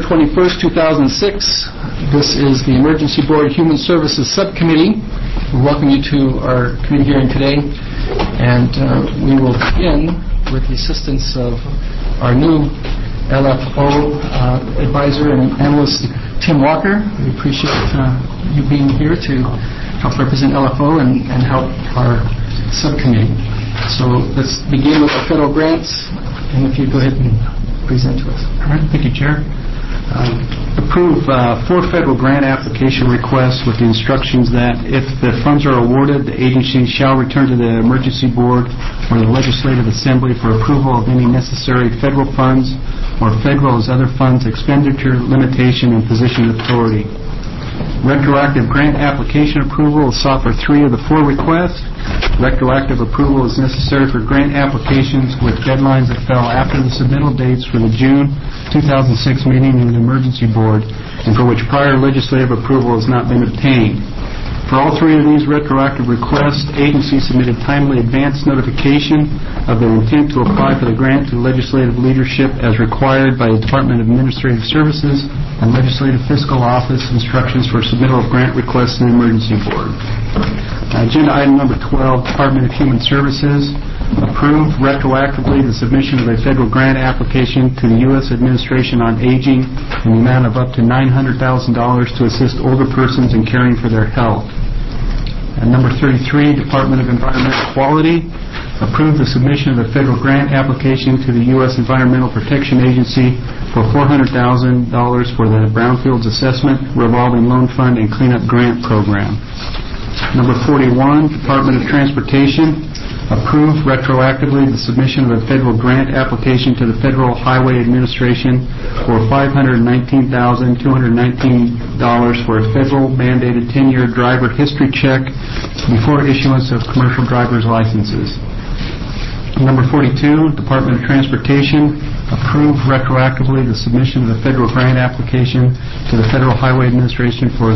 21st, 2006. This is the Emergency Board Human Services Subcommittee. We welcome you to our committee hearing today, and we will begin with the assistance of our new LFO advisor and analyst, Tim Walker. We appreciate you being here to help represent LFO and help our subcommittee. So let's begin with our federal grants, and if you go ahead and present to us. All right, thank you, Chair. Approve 4 federal grant application requests with the instructions that if the funds are awarded, the agency shall return to the Emergency Board or the Legislative Assembly for approval of any necessary federal funds or federal as other funds expenditure limitation and position authority. Retroactive grant application approval is sought for 3 of the 4 requests. Retroactive approval is necessary for grant applications with deadlines that fell after the submittal dates for the June 2006 meeting of the Emergency Board and for which prior legislative approval has not been obtained. For all 3 of these retroactive requests, agencies submitted timely advance notification of their intent to apply for the grant to legislative leadership as required by the Department of Administrative Services and Legislative Fiscal Office instructions for submittal of grant requests to the Emergency Board. Agenda item number 12, Department of Human Services, approved retroactively the submission of a federal grant application to the U.S. Administration on Aging in the amount of up to $900,000 to assist older persons in caring for their health. And number 33, Department of Environmental Quality, approved the submission of a federal grant application to the U.S. Environmental Protection Agency for $400,000 for the Brownfields Assessment, Revolving Loan Fund, and Cleanup Grant Program. Number 41, Department of Transportation, approved retroactively the submission of a federal grant application to the Federal Highway Administration for $519,219 for a federal mandated 10-year driver history check before issuance of commercial driver's licenses. Number 42, Department of Transportation, approved retroactively the submission of the federal grant application to the Federal Highway Administration for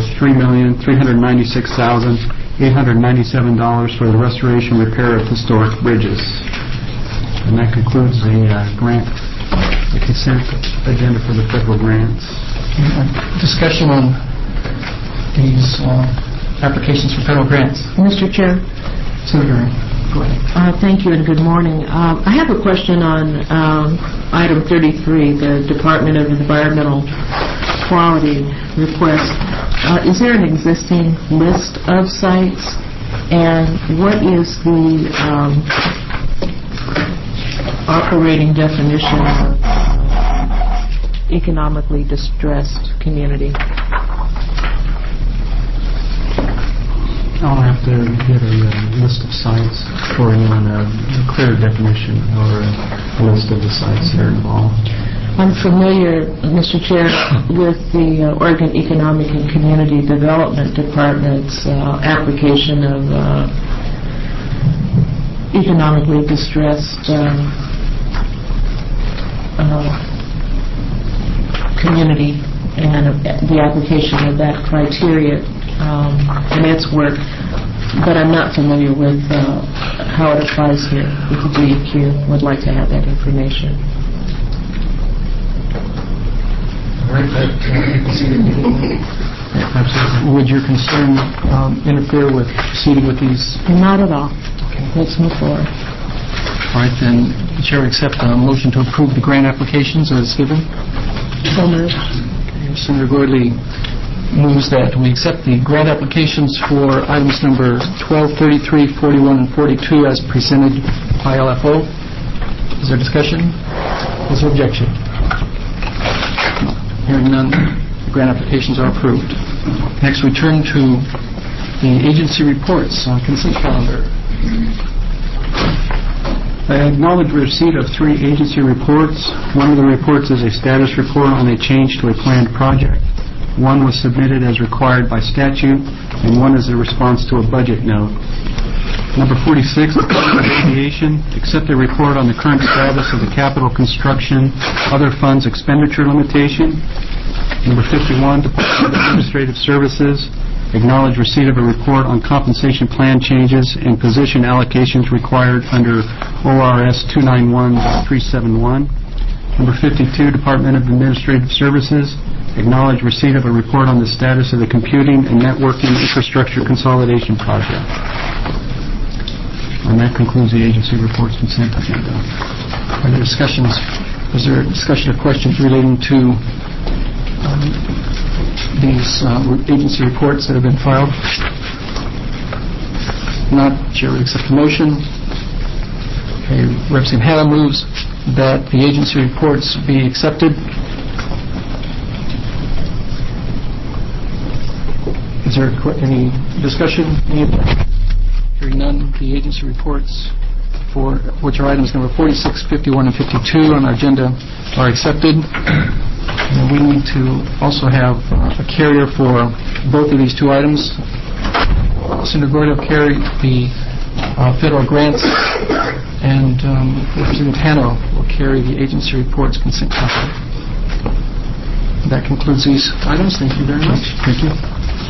$3,396,897 for the restoration and repair of historic bridges. And that concludes the consent agenda for the federal grants. Discussion on these applications for federal grants. Mr. Chair. Senator, go ahead. Thank you and good morning. I have a question on item 33, the Department of Environmental Quality request. Is there an existing list of sites, and what is the operating definition of economically distressed community? I'll have to get a list of sites for you on a clear definition or a list of the sites that are involved. I'm familiar, Mr. Chair, with the Oregon Economic and Community Development Department's application of economically distressed community and the application of that criteria and its work, but I'm not familiar with how it applies here with the DEQ. Would like to have that information. All right, absolutely. Would your concern interfere with proceeding with these? Not at all. Okay. Let's move forward. All right, then the Chair would accept a motion to approve the grant applications as given. So moved. Okay. Senator Gordley moves that we accept the grant applications for items number 12, 33, 41, and 42 as presented by LFO. Is there discussion? Is there objection? Hearing none, the grant applications are approved. Next, we turn to the agency reports on consent calendar. I acknowledge receipt of 3 agency reports. One of the reports is a status report on a change to a planned project. One was submitted as required by statute, and one is a response to a budget note. Number 46, Department of Aviation, accept a report on the current status of the capital construction other funds expenditure limitation. Number 51, Department of Administrative Services, acknowledge receipt of a report on compensation plan changes and position allocations required under ORS 291.371. Number 52, Department of Administrative Services, acknowledge receipt of a report on the status of the computing and networking infrastructure consolidation project. And that concludes the agency reports consent agenda. Are there discussions? Is there a discussion or questions relating to these agency reports that have been filed? Not, Chair would accept the motion. Okay, Representative Hanna moves that the agency reports be accepted. Is there any discussion? Hearing none, the agency reports, for which are items number 46, 51, and 52 on our agenda, are accepted. And we need to also have a carrier for both of these two items. Senator Gordy will carry the federal grants, and Representative Hanna will carry the agency reports consent calendar. That concludes these items. Thank you very much. Thank you.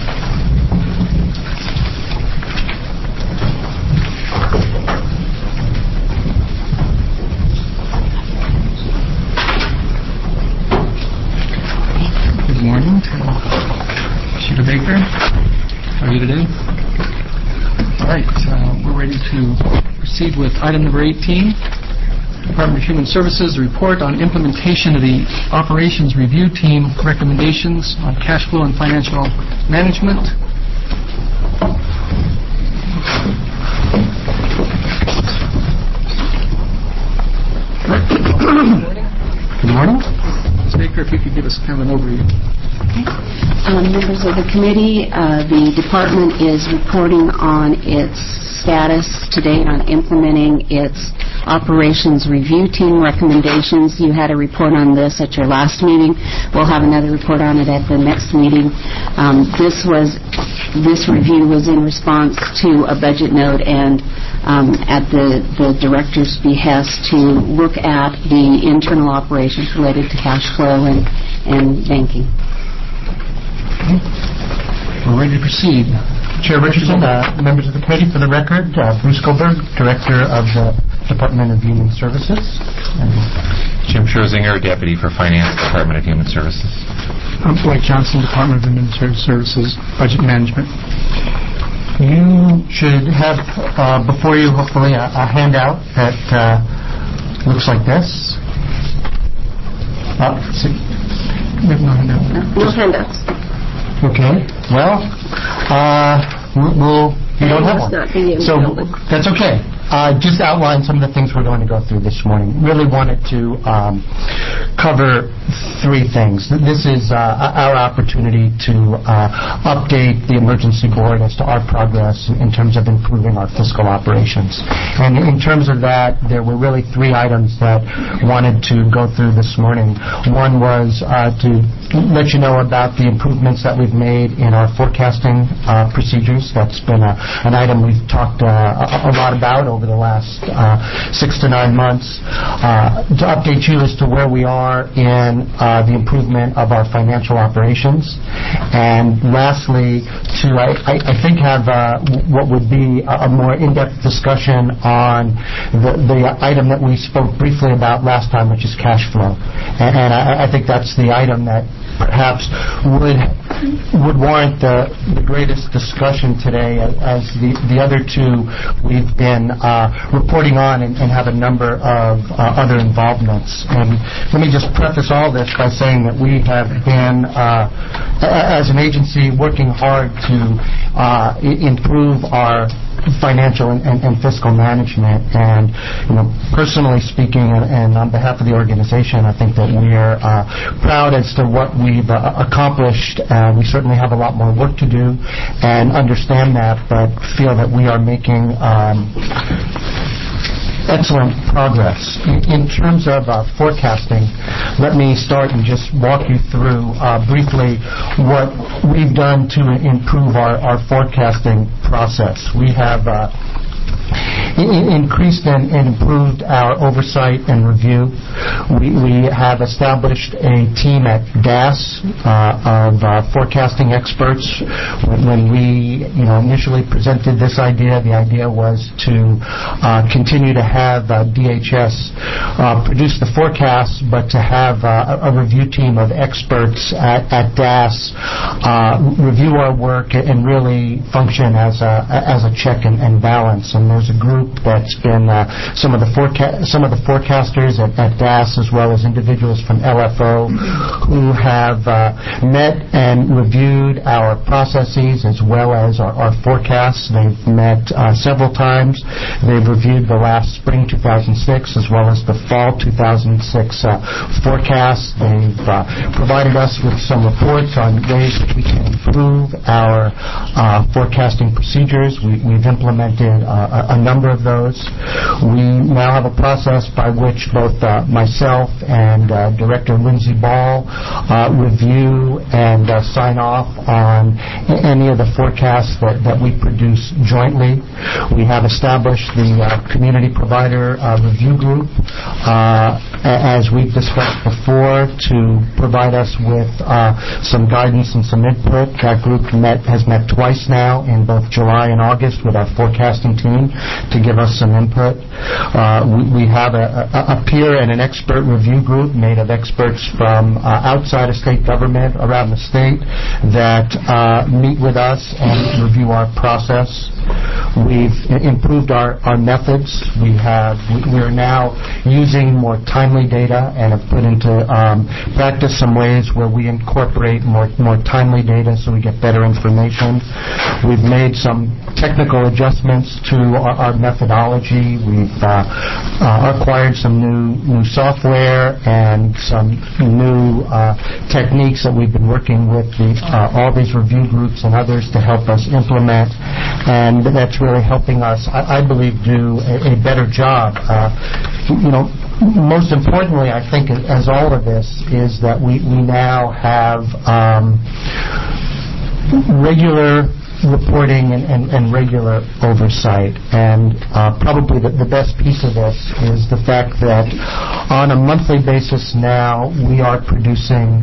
Good morning to Sheila Baker. How are you today? All right, we're ready to proceed with item number 18, Department of Human Services, the report on implementation of the Operations Review Team recommendations on cash flow and financial management. Good morning. Ms. Baker, if you could give us kind of an overview. Members of the committee, the department is reporting on its status to date on implementing its operations review team recommendations. You had a report on this at your last meeting. We'll have another report on it at the next meeting. This review was in response to a budget note and at the director's behest to look at the internal operations related to cash flow and banking. We're ready to proceed. Chair Richardson, members of the committee, for the record, Bruce Goldberg, Director of the Department of Human Services. And Jim Scherzinger, Deputy for Finance, Department of Human Services. I'm Blake Johnson, Department of Administrative Services, Budget Management. You should have before you, hopefully, a handout that looks like this. We have no handout. No handouts. Okay. Well, you don't have one. So that's okay. Just outline some of the things we're going to go through this morning. Really wanted to cover three things. This is our opportunity to update the emergency board as to our progress in terms of improving our fiscal operations. And in terms of that, there were really three items that wanted to go through this morning. One was to let you know about the improvements that we've made in our forecasting procedures. That's been an item we've talked a lot about over the last 6 to 9 months. To update you as to where we are in the improvement of our financial operations. And lastly, to, I think, have what would be a more in-depth discussion on the item that we spoke briefly about last time, which is cash flow. And I think that's the item that perhaps would warrant the greatest discussion today, as the other two we've been reporting on and have a number of other involvements. And let me just preface all this by saying that we have been, as an agency, working hard to improve our financial and fiscal management. And personally speaking, and on behalf of the organization, I think that we're proud as to what we've accomplished. We certainly have a lot more work to do and understand that, but feel that we are making excellent progress. In terms of forecasting, let me start and just walk you through briefly what we've done to improve our forecasting process. We have increased and improved our oversight and review. We have established a team at DAS of forecasting experts. When we initially presented this idea, the idea was to continue to have DHS produce the forecasts, but to have a review team of experts at DAS review our work and really function as a check and balance. And there's a group that's been some of the forecasters at DAS, as well as individuals from LFO, who have met and reviewed our processes as well as our forecasts. They've met several times. They've reviewed the last spring 2006 as well as the fall 2006 forecasts. They've provided us with some reports on ways that we can improve our forecasting procedures. We've implemented a number of those. We now have a process by which both myself and Director Lindsay Ball review and sign off on any of the forecasts that we produce jointly. We have established the Community Provider Review Group, as we've discussed before, to provide us with some guidance and some input. That group has met twice now in both July and August with our forecasting team to give us some input. We have a peer and an expert review group made of experts from outside of state government around the state that meet with us and review our process. We've improved our methods. We are now using more timely data and have put into practice some ways where we incorporate more timely data so we get better information. We've made some technical adjustments to our methodology. We've acquired some new software and some new techniques that we've been working with all these review groups and others to help us implement, and that's really helping us, I believe, do a better job. Most importantly, I think, as all of this, is that we now have regular reporting and regular oversight. And probably the best piece of this is the fact that on a monthly basis now we are producing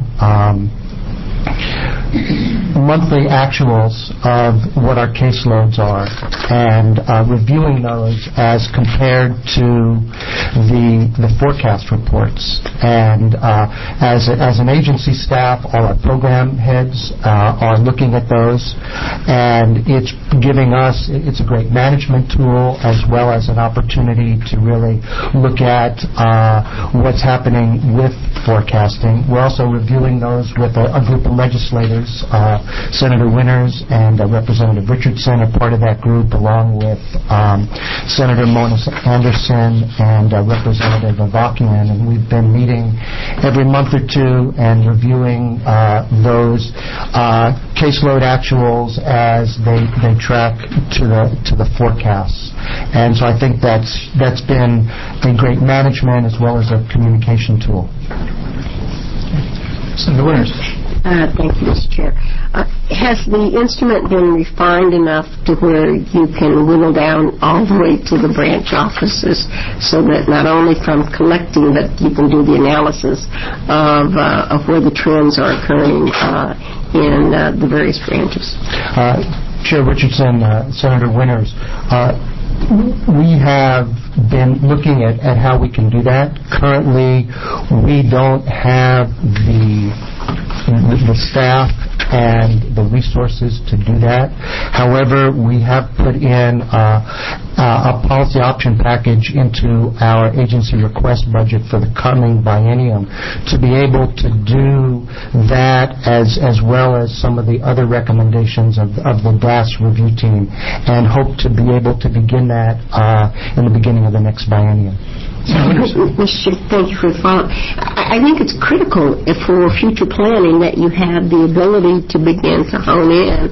monthly actuals of what our caseloads are and reviewing those as compared to the forecast reports. And as an agency staff, all our program heads are looking at those, and it's giving us, it's a great management tool as well as an opportunity to really look at what's happening with forecasting. We're also reviewing those with a group of legislators. Senator Winters and Representative Richardson are part of that group, along with Senator Mona Anderson and Representative Avakian, and we've been meeting every month or two and reviewing those caseload actuals as they track to the forecasts. And so I think that's been a great management as well as a communication tool. Senator Winters. Thank you, Mr. Chair. Has the instrument been refined enough to where you can whittle down all the way to the branch offices so that not only from collecting, but you can do the analysis of where the trends are occurring in the various branches? Chair Richardson, Senator Winters, we have been looking at how we can do that. Currently, we don't have the staff and the resources to do that. However, we have put in a policy option package into our agency request budget for the coming biennium to be able to do that as well as some of the other recommendations of the DAS review team, and hope to be able to begin that in the beginning of the next biennium. Mr. Chair, thank you for the follow-up. I think it's critical for future planning that you have the ability to begin to hone in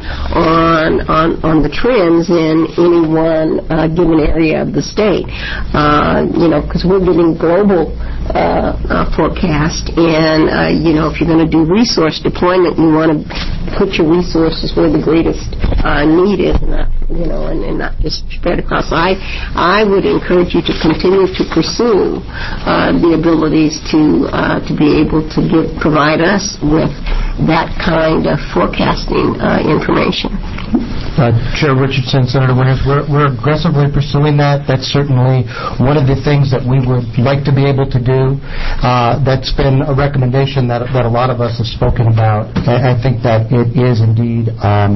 on the trends in any one given area of the state. Because we're getting global forecast. And, if you're going to do resource deployment, you want to put your resources where the greatest need is, and not just spread across. I would encourage you to continue to pursue the abilities to be able to provide us with that kind of forecasting information. Chair Richardson, Senator Winters, we're aggressively pursuing that. That's certainly one of the things that we would like to be able to do. That's been a recommendation that a lot of us have spoken about. I think that it is indeed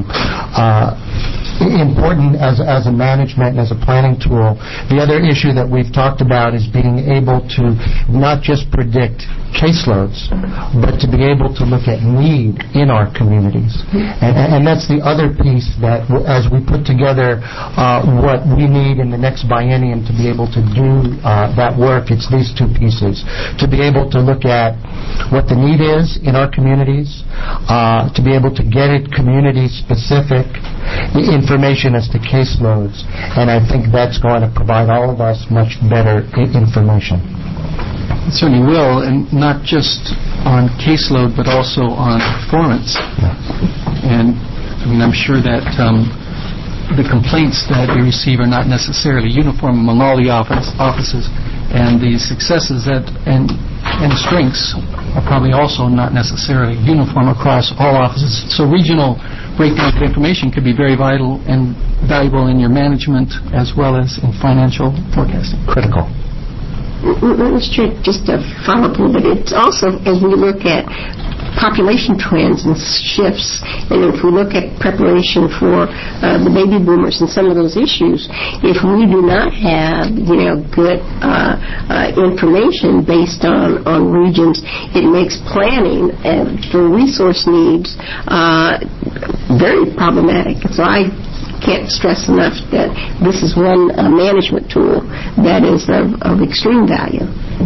important as a management and as a planning tool. The other issue that we've talked about is being able to not just predict caseloads, but to be able to look at need in our communities. And that's the other piece that, as we put together what we need in the next biennium to be able to do that work, it's these two pieces. To be able to look at what the need is in our communities, to be able to get it community-specific information as to caseloads, and I think that's going to provide all of us much better information. It certainly will, and not just on caseload, but also on performance. And I'm sure that the complaints that we receive are not necessarily uniform among all the offices, and the successes and strengths are probably also not necessarily uniform across all offices. So regional breakdown of information could be very vital and valuable in your management as well as in financial forecasting. Critical. Mr. just to follow up a little bit, it's also, as we look at population trends and shifts, and if we look at preparation for the baby boomers and some of those issues, if we do not have, good information based on regions, it makes planning for resource needs very problematic. So I can't stress enough that this is one management tool that is of extreme value.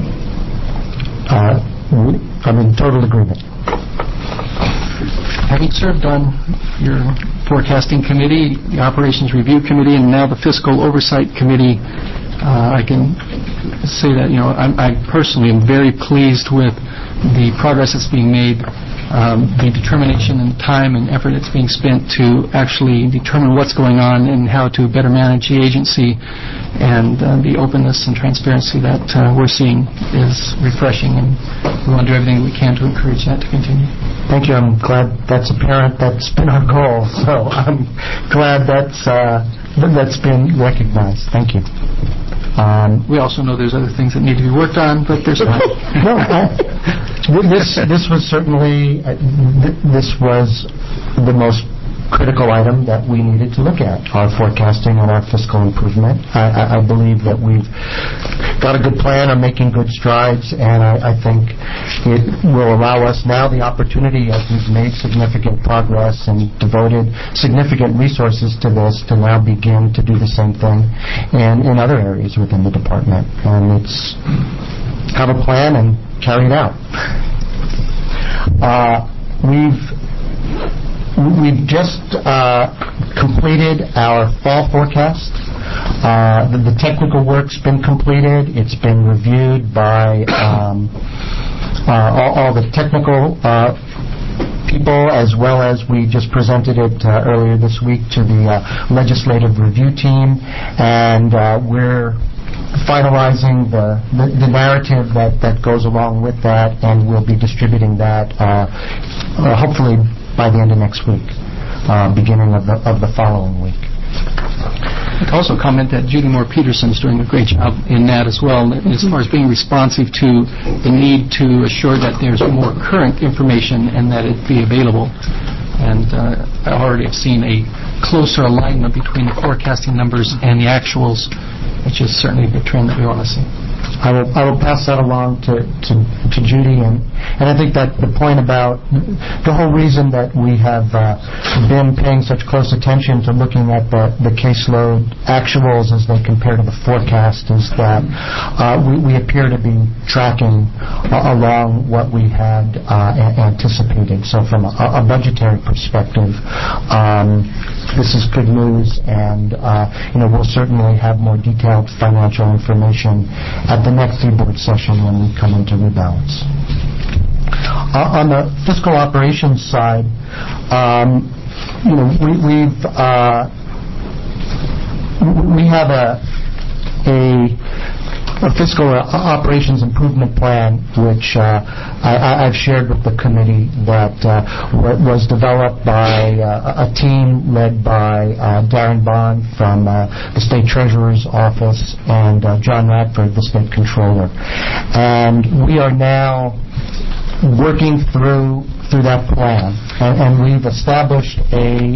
I'm in total agreement. Having served on your forecasting committee, the operations review committee, and now the fiscal oversight committee, I can say that I personally am very pleased with the progress that's being made, the determination and time and effort that's being spent to actually determine what's going on and how to better manage the agency, and the openness and transparency that we're seeing is refreshing, and we want to do everything we can to encourage that to continue. Thank you. I'm glad that's apparent. That's been our goal, so I'm glad that's been recognized. Thank you. We also know there's other things that need to be worked on, but there's not. This was certainly this was the most critical item that we needed to look at, our forecasting and our fiscal improvement. I believe that we've got a good plan, are making good strides, and I think it will allow us now the opportunity, as we've made significant progress and devoted significant resources to this, to now begin to do the same thing in other areas within the department. And it's have a plan and carry it out. We've just completed our fall forecast. The technical work's been completed. It's been reviewed by all the technical people, as well as we just presented it earlier this week to the legislative review team, and we're finalizing the narrative that goes along with that, and we'll be distributing that hopefully by the end of next week, beginning of the following week. I'd also comment that Judy Moore-Peterson's doing a great job in that as well, as far as being responsive to the need to assure that there's more current information and that it be available. And I already have seen a closer alignment between the forecasting numbers and the actuals, which is certainly the trend that we want to see. I will pass that along to Judy, and I think that the point about the whole reason that we have been paying such close attention to looking at the caseload actuals as they compare to the forecast is that we appear to be tracking along what we had anticipated. So from a budgetary perspective, this is good news, and we'll certainly have more detailed financial information at the next board session when we come into rebalance. On the fiscal operations side, we have a fiscal operations improvement plan, which I've shared with the committee, that was developed by a team led by Darren Bond from the State Treasurer's Office and John Radford, the State Controller. And we are now working through that plan, and we've established a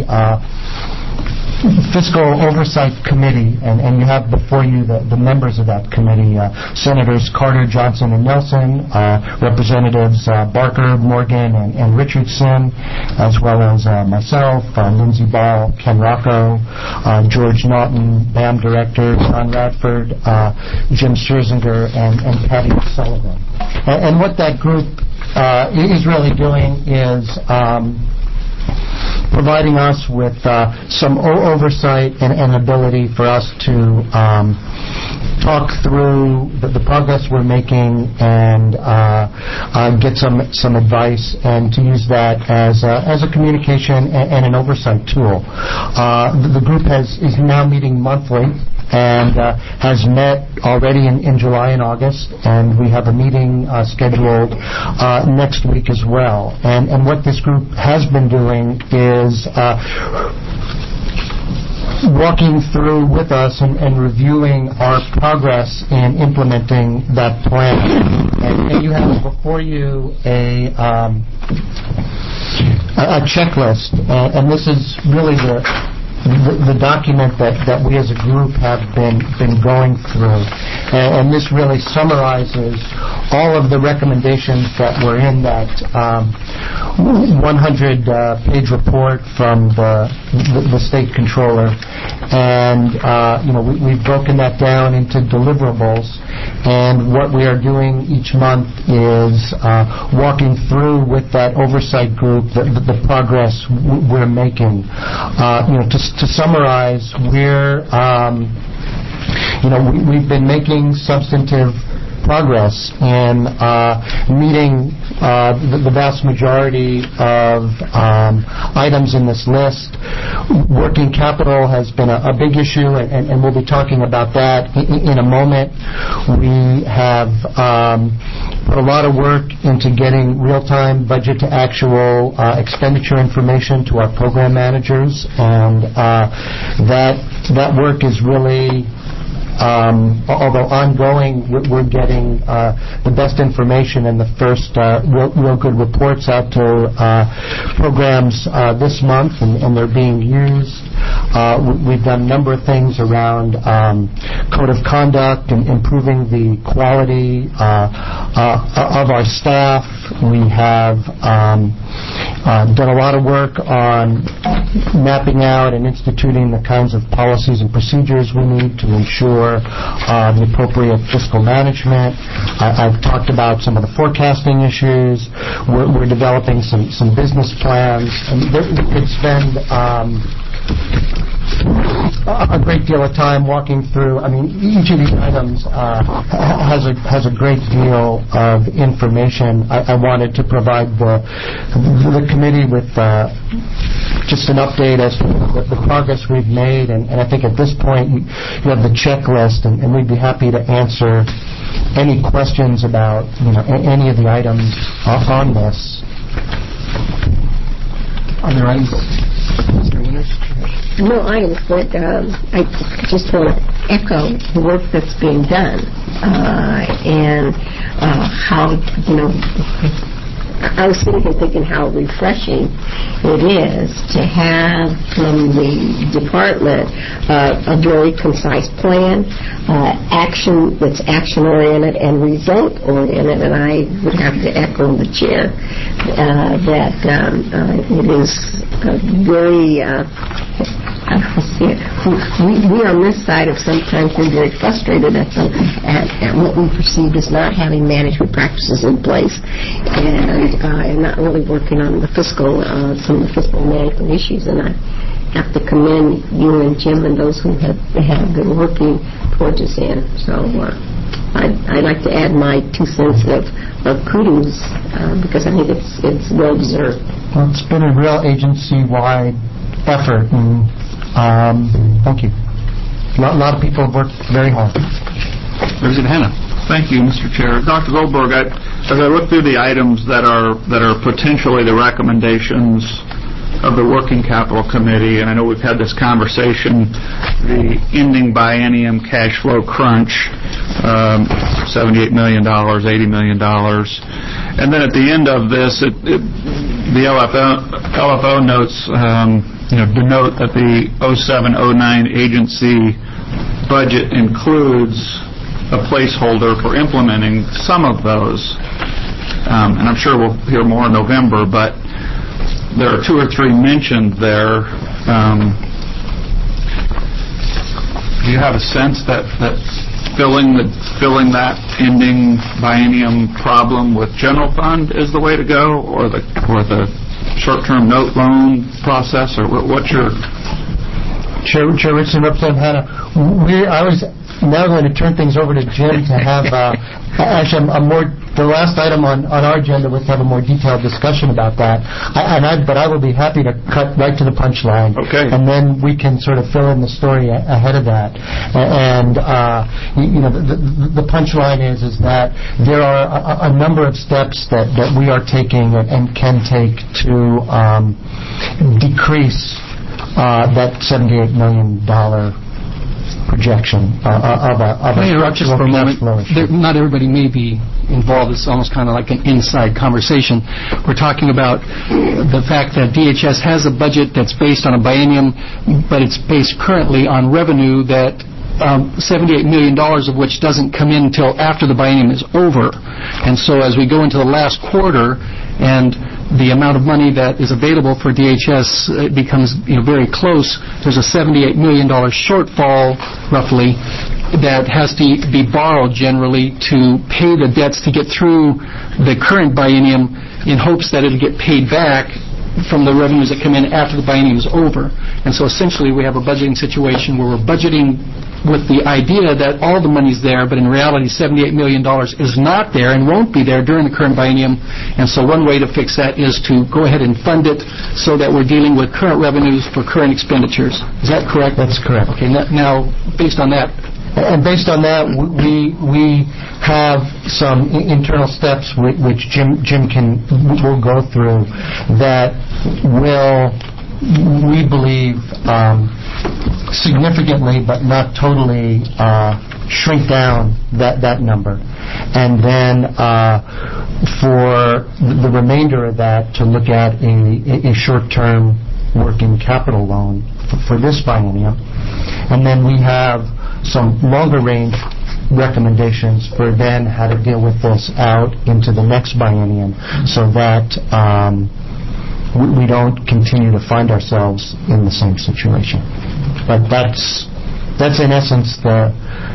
fiscal oversight committee, and you have before you the members of that committee, Senators Carter, Johnson, and Nelson, Representatives Barker, Morgan, and Richardson, as well as myself, Lindsey Ball, Ken Rocco, George Naughton, BAM Director, John Radford, Jim Scherzinger, and Patty Sullivan. And what that group is really doing is providing us with some oversight and ability for us to talk through the progress we're making and get some advice, and to use that as a communication and an oversight tool. The group is now meeting monthly and has met already in July and August, and we have a meeting scheduled next week as well. And what this group has been doing is walking through with us and reviewing our progress in implementing that plan. And you have before you a checklist, and this is really the document that we as a group have been going through, and this really summarizes all of the recommendations that were in that 100-page report from the State Controller, and we've broken that down into deliverables, and what we are doing each month is walking through with that oversight group the progress we're making. To summarize, we've been making substantive progress in meeting the vast majority of items in this list. Working capital has been a big issue, and we'll be talking about that in a moment. We have put a lot of work into getting real-time budget to actual expenditure information to our program managers, and that work is really, although ongoing, we're getting the best information and the first real good reports out to programs this month, and they're being used. We've done a number of things around code of conduct and improving the quality of our staff. We have done a lot of work on mapping out and instituting the kinds of policies and procedures we need to ensure the appropriate fiscal management. I've talked about some of the forecasting issues. We're developing some business plans, and we could spend a great deal of time walking through. I mean, each of these items has a great deal of information. I wanted to provide the committee with just an update as to the progress we've made, and I think at this point you have the checklist, and we'd be happy to answer any questions about any of the items on this. Are there items? Mr. Winters? No items, but I just want to echo the work that's being done, and how, I was sitting here thinking how refreshing it is to have from the department a very concise plan, action that's action-oriented and result-oriented, and I would have to echo the chair that it is very we on this side have sometimes been very frustrated at what we perceive as not having management practices in place, and not really working on the fiscal, some of the fiscal management issues. And have to commend you and Jim and those who have been working towards this end. So I'd like to add my 2 cents of kudos because I think it's well deserved. Well, it's been a real agency-wide effort, and thank you. A lot of people have worked very hard. Representative Hanna. Thank you, Mr. Chair. Dr. Goldberg, as I look through the items that are potentially the recommendations of the Working Capital Committee, and I know we've had this conversation, the ending biennium cash flow crunch, $78 million, $80 million. And then at the end of this, the LFO notes denote that the 07-09 agency budget includes a placeholder for implementing some of those. And I'm sure we'll hear more in November, but there are 2 or 3 mentioned there. Do you have a sense that filling that ending biennium problem with general fund is the way to go, or the short-term note loan process, or what's your... Chair Richardson, Representative Hanna, I was now going to turn things over to Jim to have actually the last item on our agenda was to have a more detailed discussion about that. But I will be happy to cut right to the punchline. Okay. And then we can sort of fill in the story ahead of that. And the punchline is that there are a number of steps that we are taking and can take to decrease that $78 million projection of a Can I interrupt just for a moment? Not everybody may be involved. It's almost kind of like an inside conversation. We're talking about the fact that DHS has a budget that's based on a biennium, but it's based currently on revenue that $78 million of which doesn't come in until after the biennium is over. And so as we go into the last quarter and the amount of money that is available for DHS becomes very close, there's a $78 million shortfall, roughly, that has to be borrowed generally to pay the debts to get through the current biennium in hopes that it'll get paid back from the revenues that come in after the biennium is over. And so essentially we have a budgeting situation where we're budgeting with the idea that all the money's there, but in reality $78 million is not there and won't be there during the current biennium. And so one way to fix that is to go ahead and fund it so that we're dealing with current revenues for current expenditures. Is that correct? That's correct. Okay, now based on that, and based on that, we have some internal steps which Jim will go through that will, we believe, significantly but not totally shrink down that number. And then for the remainder of that to look at a short-term working capital loan for this biennium. And then we have some longer-range recommendations for then how to deal with this out into the next biennium so that we don't continue to find ourselves in the same situation. But that's in essence the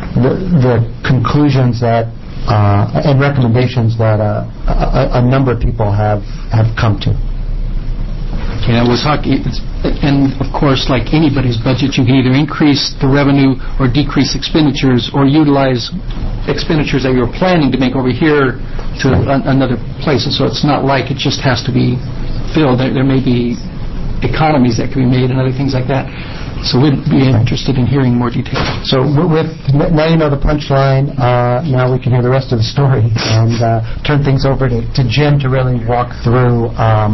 conclusions that and recommendations that a number of people have come to. Okay, I was talking, and of course, like anybody's budget, you can either increase the revenue or decrease expenditures or utilize expenditures that you're planning to make over here to another place. And so it's not like it just has to be filled. There may be economies that can be made and other things like that. So we'd be interested in hearing more details. So now you know the punchline. Now we can hear the rest of the story and turn things over to Jim to really walk through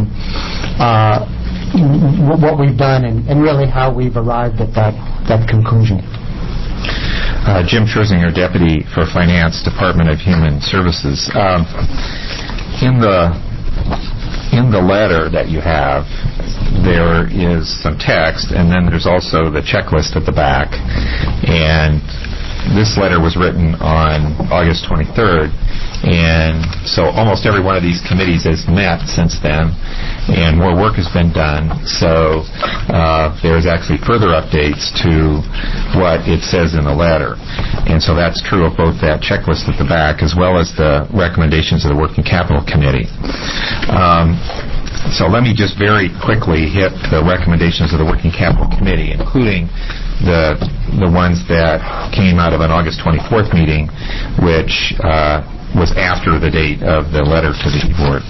what we've done and really how we've arrived at that conclusion. Jim Scherzinger, Deputy for Finance, Department of Human Services. In the letter that you have, there is some text, and then there's also the checklist at the back. And this letter was written on August 23rd, and so almost every one of these committees has met since then, and more work has been done. So there's actually further updates to what it says in the letter. And so that's true of both that checklist at the back as well as the recommendations of the Working Capital Committee. So let me just very quickly hit the recommendations of the Working Capital Committee, including the ones that came out of an August 24th meeting, which was after the date of the letter to the board.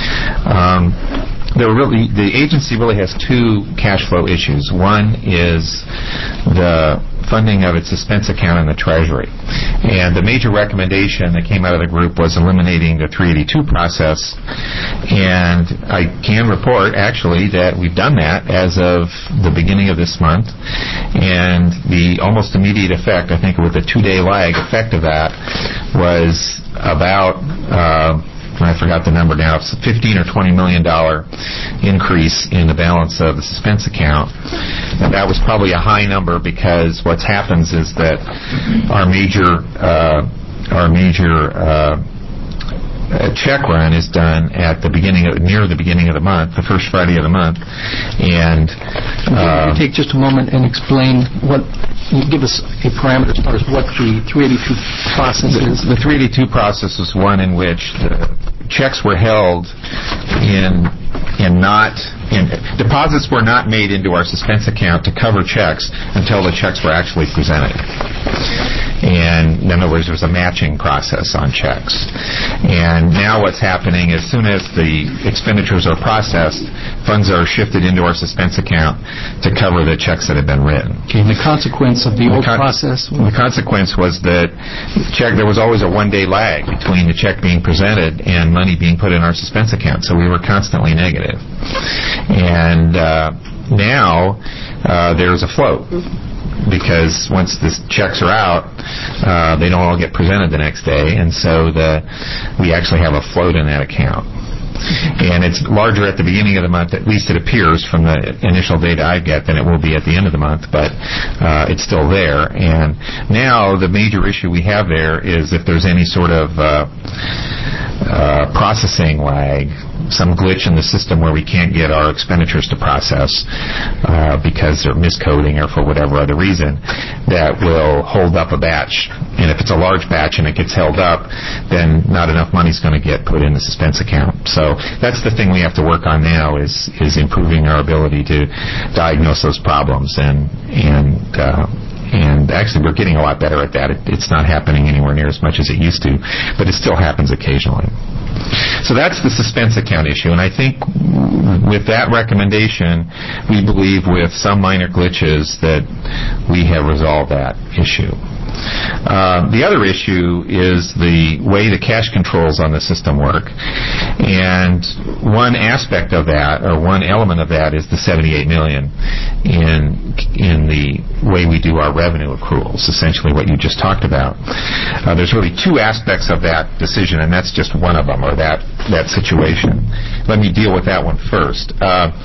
The agency really has two cash flow issues. One is the funding of its suspense account in the Treasury. And the major recommendation that came out of the group was eliminating the 382 process. And I can report, actually, that we've done that as of the beginning of this month. And the almost immediate effect, I think with a 2-day lag effect of that, was about... I forgot the number now, it's a $15 or $20 million increase in the balance of the suspense account. And that was probably a high number because what happens is that our major check run is done at near the beginning of the month, the first Friday of the month. And take just a moment and explain give us a parameter as far as what the 382 process is. The 382 process is one in which the checks were held deposits were not made into our suspense account to cover checks until the checks were actually presented. And in other words, there was a matching process on checks. And now what's happening, as soon as the expenditures are processed, funds are shifted into our suspense account to cover the checks that have been written. Okay, and the consequence of the old process? The consequence was that there was always a 1-day lag between the check being presented and money being put in our suspense account, so we were constantly negative. And now there's a float, because once the checks are out, they don't all get presented the next day, and so we actually have a float in that account. And it's larger at the beginning of the month, at least it appears from the initial data I get, than it will be at the end of the month, but it's still there. And now the major issue we have there is if there's any sort of processing lag, some glitch in the system where we can't get our expenditures to process because they're miscoding or for whatever other reason, that will hold up a batch. And if it's a large batch and it gets held up, then not enough money's going to get put in the suspense account. So that's the thing we have to work on now is improving our ability to diagnose those problems. And actually, we're getting a lot better at that. It's not happening anywhere near as much as it used to, but it still happens occasionally. So that's the suspense account issue, and I think with that recommendation, we believe with some minor glitches that we have resolved that issue. The other issue is the way the cash controls on the system work. And one aspect of that, or one element of that, is the $78 million in the way we do our revenue accruals, essentially what you just talked about. There's really two aspects of that decision, and that's just one of them, or that situation. Let me deal with that one first.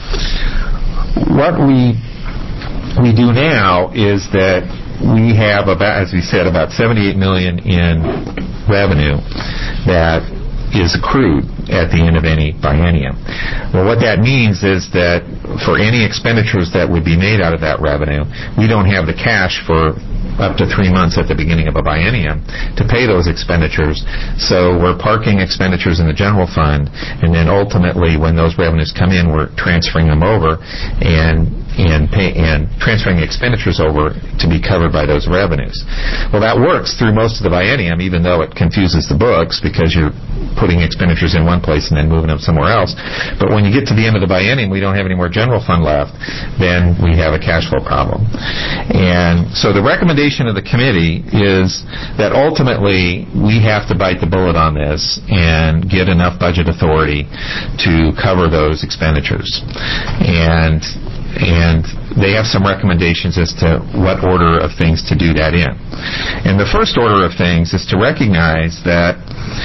What we do now is that we have about, as we said, about $78 million in revenue that is accrued at the end of any biennium. Well, what that means is that for any expenditures that would be made out of that revenue, we don't have the cash for up to 3 months at the beginning of a biennium to pay those expenditures. So we're parking expenditures in the general fund, and then ultimately when those revenues come in, we're transferring them over and transferring the expenditures over to be covered by those revenues. Well, that works through most of the biennium, even though it confuses the books because you're putting expenditures in one place and then moving them somewhere else. But when you get to the end of the biennium, we don't have any more general fund left, then we have a cash flow problem. And so the recommendation of the committee is that ultimately we have to bite the bullet on this and get enough budget authority to cover those expenditures. And they have some recommendations as to what order of things to do that in. And the first order of things is to recognize that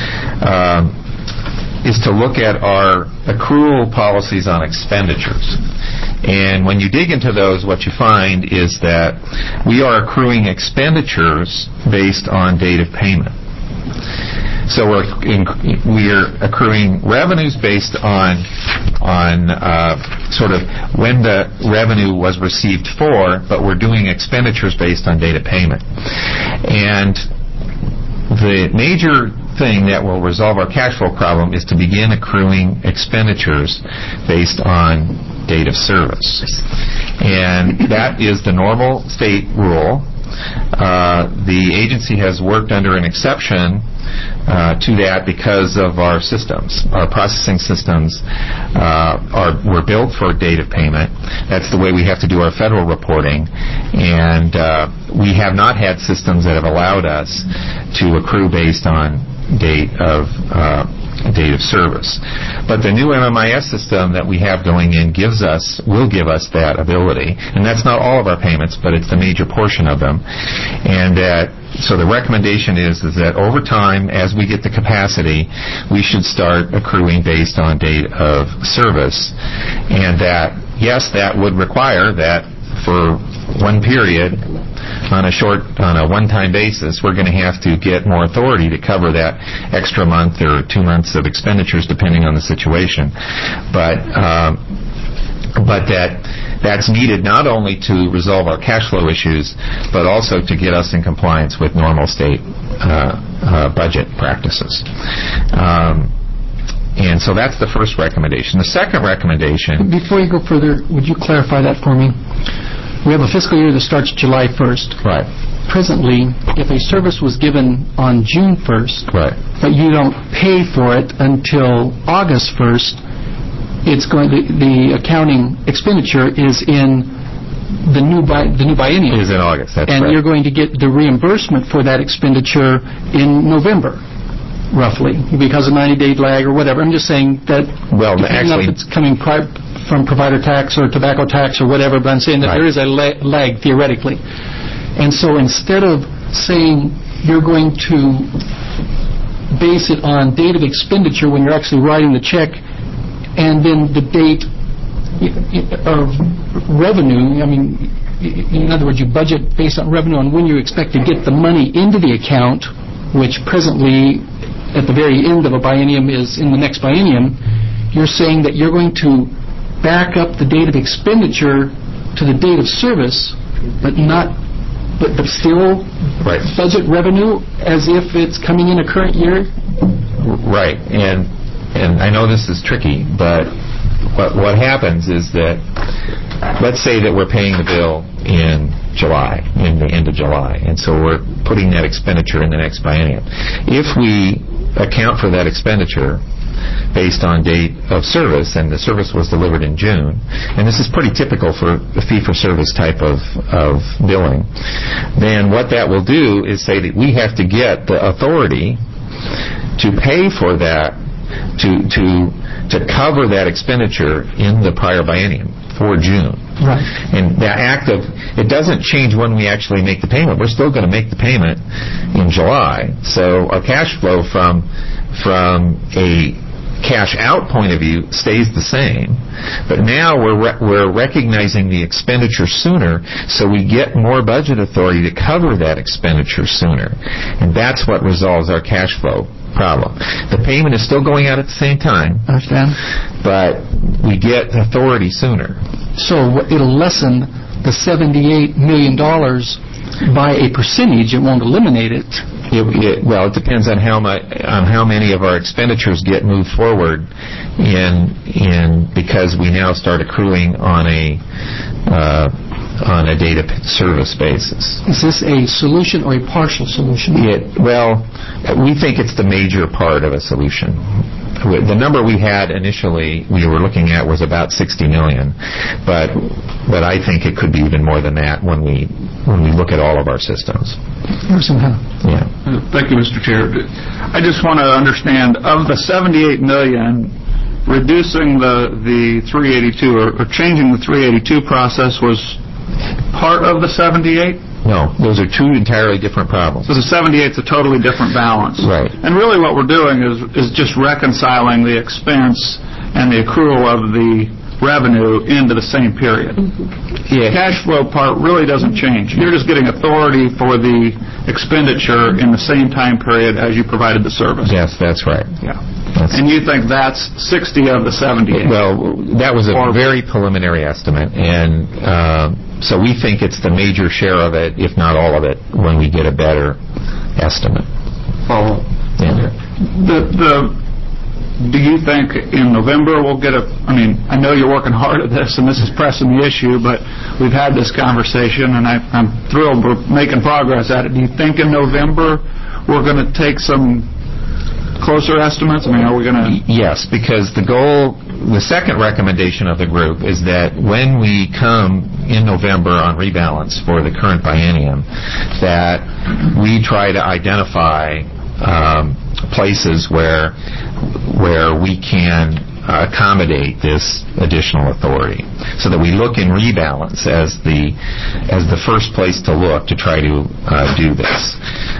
is to look at our accrual policies on expenditures. And when you dig into those, what you find is that we are accruing expenditures based on date of payment. So we're accruing revenues based on sort of when the revenue was received for, but we're doing expenditures based on date of payment. And the major thing that will resolve our cash flow problem is to begin accruing expenditures based on date of service. And that is the normal state rule. The agency has worked under an exception to that because of our systems. Our processing systems were built for date of payment. That's the way we have to do our federal reporting. And we have not had systems that have allowed us to accrue based on date of service. But the new MMIS system that we have going in will give us that ability. And that's not all of our payments, but it's the major portion of them. And so the recommendation is that over time, as we get the capacity, we should start accruing based on date of service. And that, yes, that would require that for one period, on a one-time basis, we're going to have to get more authority to cover that extra month or 2 months of expenditures, depending on the situation. But that's needed not only to resolve our cash flow issues, but also to get us in compliance with normal state budget practices. And so that's the first recommendation. The second recommendation... Before you go further, would you clarify that for me? We have a fiscal year that starts July 1st. Right. Presently, if a service was given on June 1st, right, but you don't pay for it until August 1st, the accounting expenditure is in the new biennium. Is in August, that's and right. You're going to get the reimbursement for that expenditure in November, roughly, because of 90-day lag or whatever. I'm just saying that if it's coming from provider tax or tobacco tax or whatever, but I'm saying that there is a lag theoretically. And so instead of saying you're going to base it on date of expenditure when you're actually writing the check and then the date of revenue, I mean, in other words, you budget based on revenue on when you expect to get the money into the account, which presently at the very end of a biennium is in the next biennium. You're saying that you're going to back up the date of expenditure to the date of service, but still budget revenue as if it's coming in a current year? Right. And I know this is tricky, but what happens is that, let's say that we're paying the bill in the end of July, and so we're putting that expenditure in the next biennium. If we account for that expenditure based on date of service, and the service was delivered in June, and this is pretty typical for the fee-for-service type of billing, then what that will do is say that we have to get the authority to pay for that, to cover that expenditure in the prior biennium for June. Right. And the it doesn't change when we actually make the payment. We're still going to make the payment in July. So our cash flow from a cash out point of view stays the same, but now we're recognizing the expenditure sooner, so we get more budget authority to cover that expenditure sooner, and that's what resolves our cash flow problem. The payment is still going out at the same time. Understand? But we get authority sooner. So it'll lessen the $78 million by a percentage. It won't eliminate it. Well, it depends on how many of our expenditures get moved forward because we now start accruing on a date of service basis. Is this a solution or a partial solution? We think it's the major part of a solution. The number we had initially we were looking at was about $60 million, but I think it could be even more than that when we look at all of our systems. Yeah. Thank you, Mr. Chair. I just want to understand, of the $78 million, reducing the 382 or changing the 382 process was part of the 78? No, those are two entirely different problems. So the 78 is a totally different balance. Right. And really what we're doing is just reconciling the expense and the accrual of the revenue into the same period. Yeah. The cash flow part really doesn't change. You're just getting authority for the expenditure in the same time period as you provided the service. Yes, that's right. Yeah. And you think that's 60 of the 78? Well, that was a very preliminary estimate, and so we think it's the major share of it, if not all of it, when we get a better estimate. Oh. Yeah. Do you think in November we'll get I know you're working hard at this, and this is pressing the issue, but we've had this conversation, and I'm thrilled we're making progress at it. Do you think in November we're going to take some closer estimates? Are we going to... Yes, because the second recommendation of the group is that when we come in November on rebalance for the current biennium, that we try to identify places where we can accommodate this additional authority, so that we look in rebalance as the first place to look to try to do this.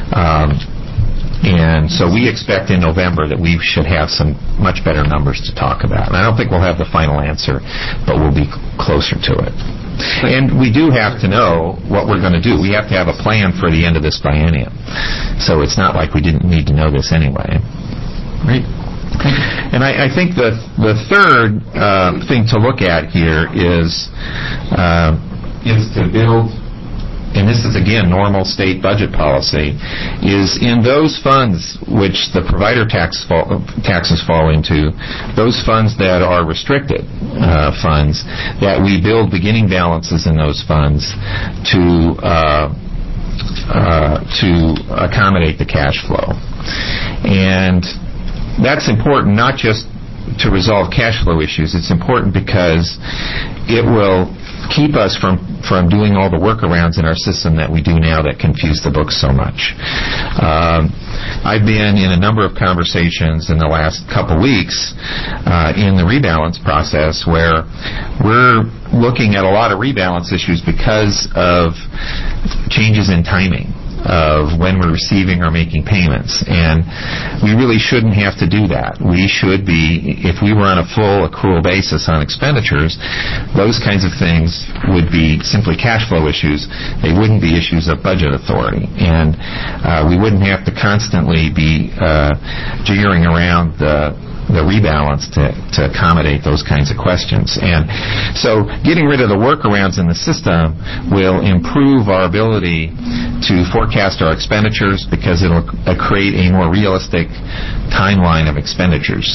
And so we expect in November that we should have some much better numbers to talk about. And I don't think we'll have the final answer, but we'll be closer to it. And we do have to know what we're going to do. We have to have a plan for the end of this biennium. So it's not like we didn't need to know this anyway. Great. And I think the third thing to look at here is to build, and this is again normal state budget policy, is in those funds which the provider taxes fall into, those funds that are restricted funds, that we build beginning balances in those funds to accommodate the cash flow. And that's important not just to resolve cash flow issues. It's important because it will keep us from doing all the workarounds in our system that we do now that confuse the books so much. I've been in a number of conversations in the last couple weeks in the rebalance process where we're looking at a lot of rebalance issues because of changes in timing of when we're receiving or making payments. And we really shouldn't have to do that. We should be, if we were on a full accrual basis on expenditures, those kinds of things would be simply cash flow issues. They wouldn't be issues of budget authority. And we wouldn't have to constantly be jiggering around the rebalance to accommodate those kinds of questions. And so getting rid of the workarounds in the system will improve our ability to forecast our expenditures because it'll create a more realistic timeline of expenditures.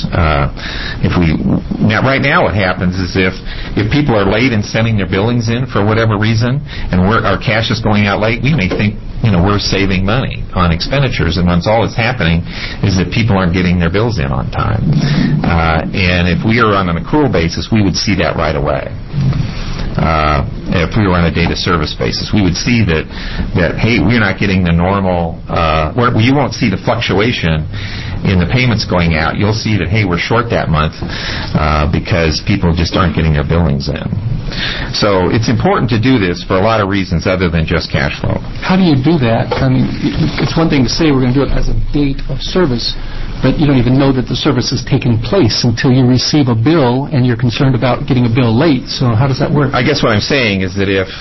Right now what happens is if people are late in sending their billings in for whatever reason and our cash is going out late, we may think we're saving money on expenditures, and once all that's happening is that people aren't getting their bills in on time. And if we are on an accrual basis, we would see that right away. If we were on a data service basis, we would see that hey, we're not getting the normal, you won't see the fluctuation in the payments going out. You'll see that, hey, we're short that month because people just aren't getting their billings in. So it's important to do this for a lot of reasons other than just cash flow. How do you do that? It's one thing to say we're going to do it as a date of service, but you don't even know that the service has taken place until you receive a bill and you're concerned about getting a bill late. So how does that work? I guess what I'm saying is that if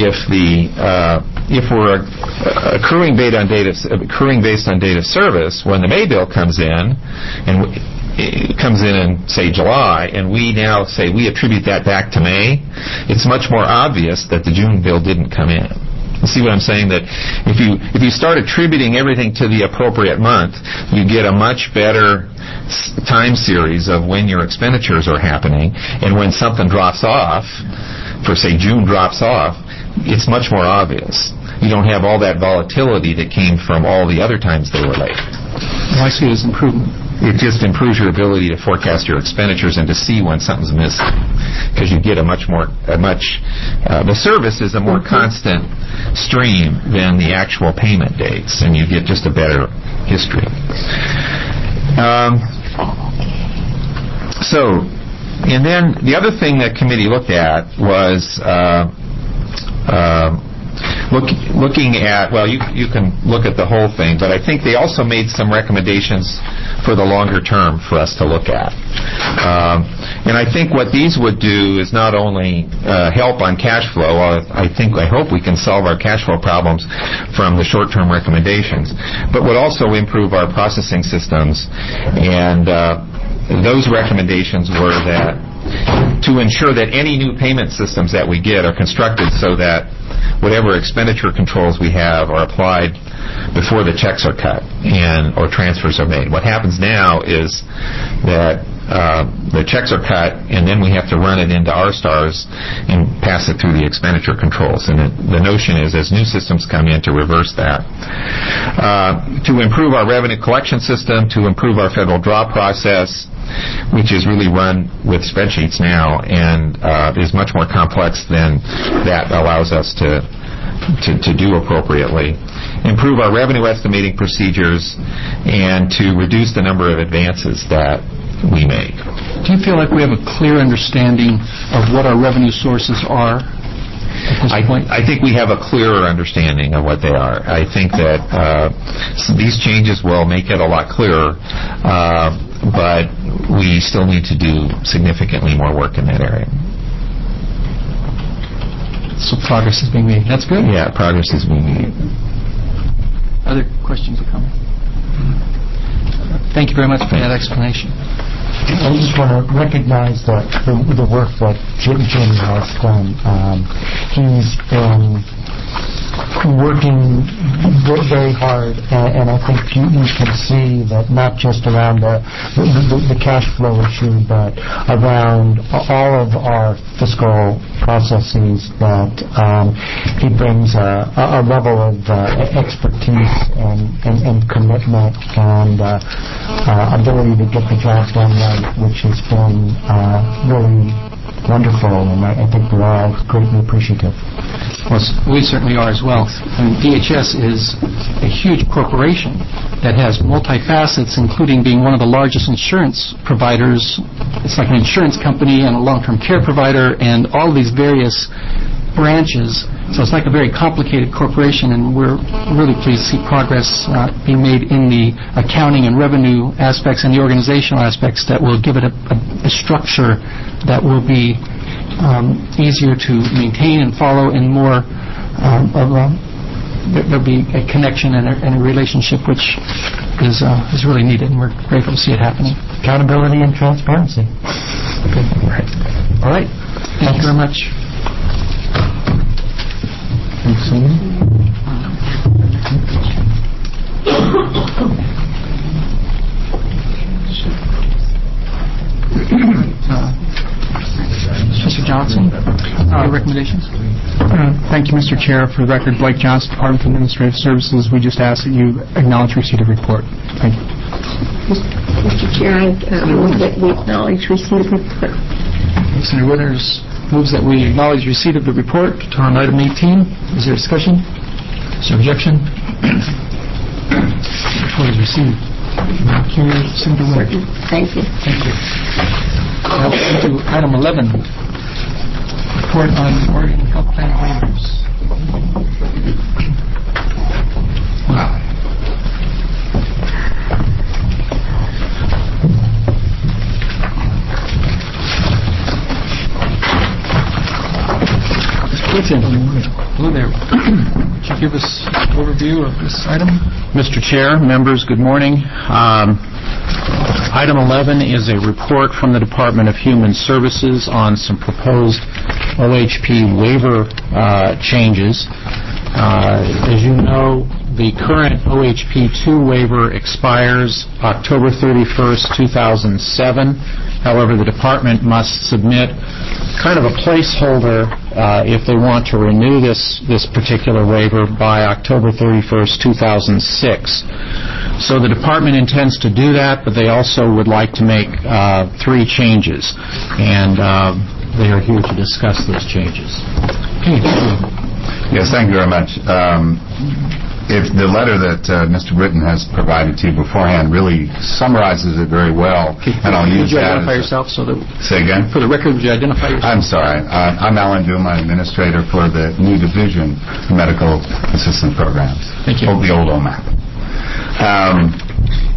we're accruing based on date of service, when the May bill comes in, and it comes in say July, and we now say we attribute that back to May, it's much more obvious that the June bill didn't come in. You see what I'm saying? That if you start attributing everything to the appropriate month, you get a much better time series of when your expenditures are happening, and when something drops off, for say June drops off, it's much more obvious. You don't have all that volatility that came from all the other times they were late. I see it as improvement. It just improves your ability to forecast your expenditures and to see when something's missing, because you get the service is a more constant stream than the actual payment dates, and you get just a better history. And then the other thing that committee looked at was looking at, well, you can look at the whole thing, but I think they also made some recommendations for the longer term for us to look at. And I think what these would do is not only help on cash flow, I hope we can solve our cash flow problems from the short-term recommendations, but would also improve our processing systems. And those recommendations were that to ensure that any new payment systems that we get are constructed so that whatever expenditure controls we have are applied before the checks are cut or transfers are made. What happens now is that the checks are cut, and then we have to run it into R-Stars and pass it through the expenditure controls. And the notion is, as new systems come in, to reverse that. To improve our revenue collection system, to improve our federal draw process, which is really run with spreadsheets now and is much more complex than that allows us to do appropriately. Improve our revenue estimating procedures, and to reduce the number of advances that we make. Do you feel like we have a clear understanding of what our revenue sources are at this point? I think we have a clearer understanding of what they are. I think that these changes will make it a lot clearer, but we still need to do significantly more work in that area. So progress is being made. That's good? Yeah, progress is being made. Other questions or comments? Thank you very much for that explanation. I just want to recognize the work that Jim has done. He's been working very hard, and I think you can see that not just around the cash flow issue, but around all of our fiscal processes, that he brings a level of expertise and commitment and ability to get the job done right, which has been really wonderful, and I think we're all greatly appreciative. Well, we certainly are as well. I mean, DHS is a huge corporation that has multi-facets, including being one of the largest insurance providers. It's like an insurance company and a long-term care provider and all these various branches. So it's like a very complicated corporation, and we're really pleased to see progress being made in the accounting and revenue aspects and the organizational aspects that will give it a structure that will be easier to maintain and follow, and more there'll be a connection and a relationship which is really needed, and we're grateful to see it happening. Accountability and transparency. Good. All right. Thank you very much. Thanks, Mr. Johnson, your recommendations? Thank you, Mr. Chair. For the record, Blake Johnson, Department of Administrative Services. We just ask that you acknowledge receipt of report. Thank you. Mr. Chair, I move that we acknowledge receipt of report. Senator Withers moves that we acknowledge receipt of the report on item 18. Is there discussion? Is there objection? The report is received. Senator Withers. Thank you. Thank you. Now to item 11. Report on Oregon Health Plan waivers. Wow. Hello there. Could you give us an overview of this item? Mr. Chair, members, good morning. Item 11 is a report from the Department of Human Services on some proposed OHP waiver changes. As you know, the current OHP 2 waiver expires October 31st, 2007. However, the department must submit kind of a placeholder if they want to renew this particular waiver by October 31st, 2006. So the department intends to do that, but they also would like to make 3 changes, and they are here to discuss those changes. Okay. Yes, thank you very much. If the letter that Mr. Britton has provided to you beforehand really summarizes it very well, and I'll use that. Would you identify yourself so that... Say again? For the record, would you identify yourself? I'm sorry. I'm Alan Duma, administrator for the new division of medical assistance programs. Thank you. The old OMAP.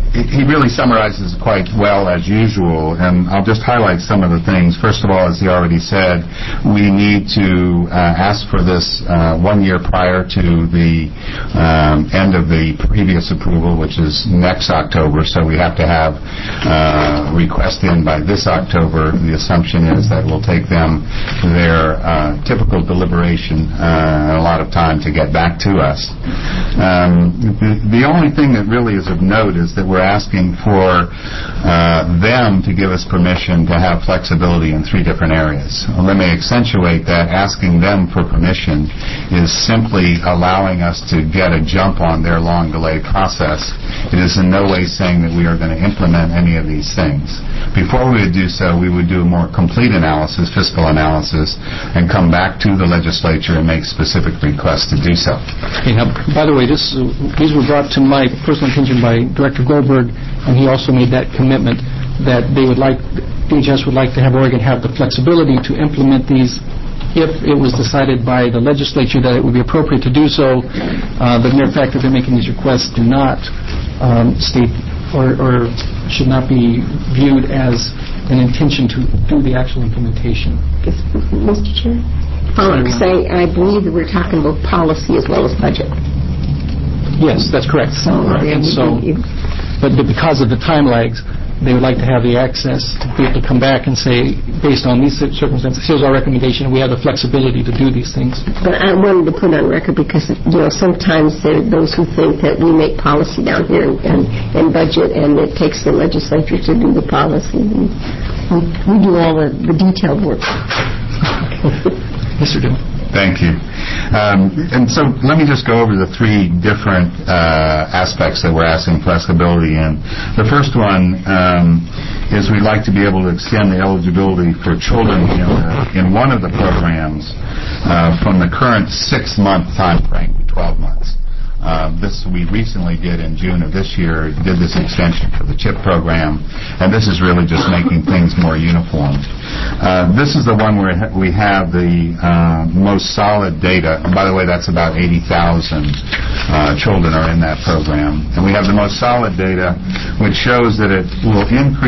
he really summarizes quite well as usual, and I'll just highlight some of the things. First of all, as he already said, we need to ask for this 1 year prior to the end of the previous approval, which is next October, so we have to have request in by this October. The assumption is that it will take them their typical deliberation a lot of time to get back to us. The only thing that really is of note is that we're asking for them to give us permission to have flexibility in 3 different areas. Let me accentuate that. Asking them for permission is simply allowing us to get a jump on their long delay process. It is in no way saying that we are going to implement any of these things. Before we would do so, we would do a more complete analysis, fiscal analysis, and come back to the legislature and make specific requests to do so. Now, by the way, these were brought to my personal attention by Director Goldberg, and he also made that commitment that DHS would like to have Oregon have the flexibility to implement these if it was decided by the legislature that it would be appropriate to do so. The mere fact that they're making these requests do not state or should not be viewed as an intention to do the actual implementation. Mr. Chair? I believe that we're talking about policy as well as budget. Yes, that's correct. But because of the time lags, they would like to have the access to be able to come back and say, based on these circumstances, here's our recommendation, and we have the flexibility to do these things. But I wanted to put on record because, sometimes there are those who think that we make policy down here and budget, and it takes the legislature to do the policy. We do all the detailed work. Mr. Dillon. Thank you. And so let me just go over the 3 different aspects that we're asking flexibility in. The first one is we'd like to be able to extend the eligibility for children in one of the programs from the current 6-month time frame to 12 months. This we recently did in June of this year, did this extension for the CHIP program, and this is really just making things more uniform. This is the one where we have the most solid data, and by the way, that's about 80,000 children are in that program, and we have the most solid data, which shows that it will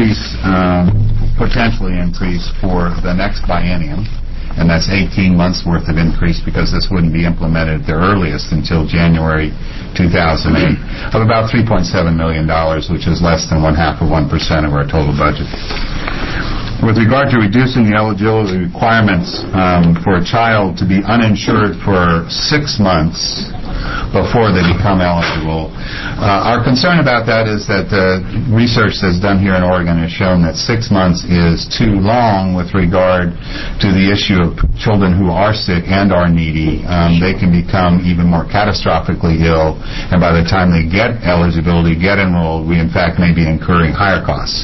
potentially increase for the next biennium. And that's 18 months worth of increase because this wouldn't be implemented at the earliest until January 2008, of about $3.7 million, which is less than 0.5% of our total budget. With regard to reducing the eligibility requirements for a child to be uninsured for 6 months before they become eligible, our concern about that is that the research that's done here in Oregon has shown that 6 months is too long with regard to the issue of children who are sick and are needy. They can become even more catastrophically ill, and by the time they get eligibility, get enrolled, we in fact may be incurring higher costs.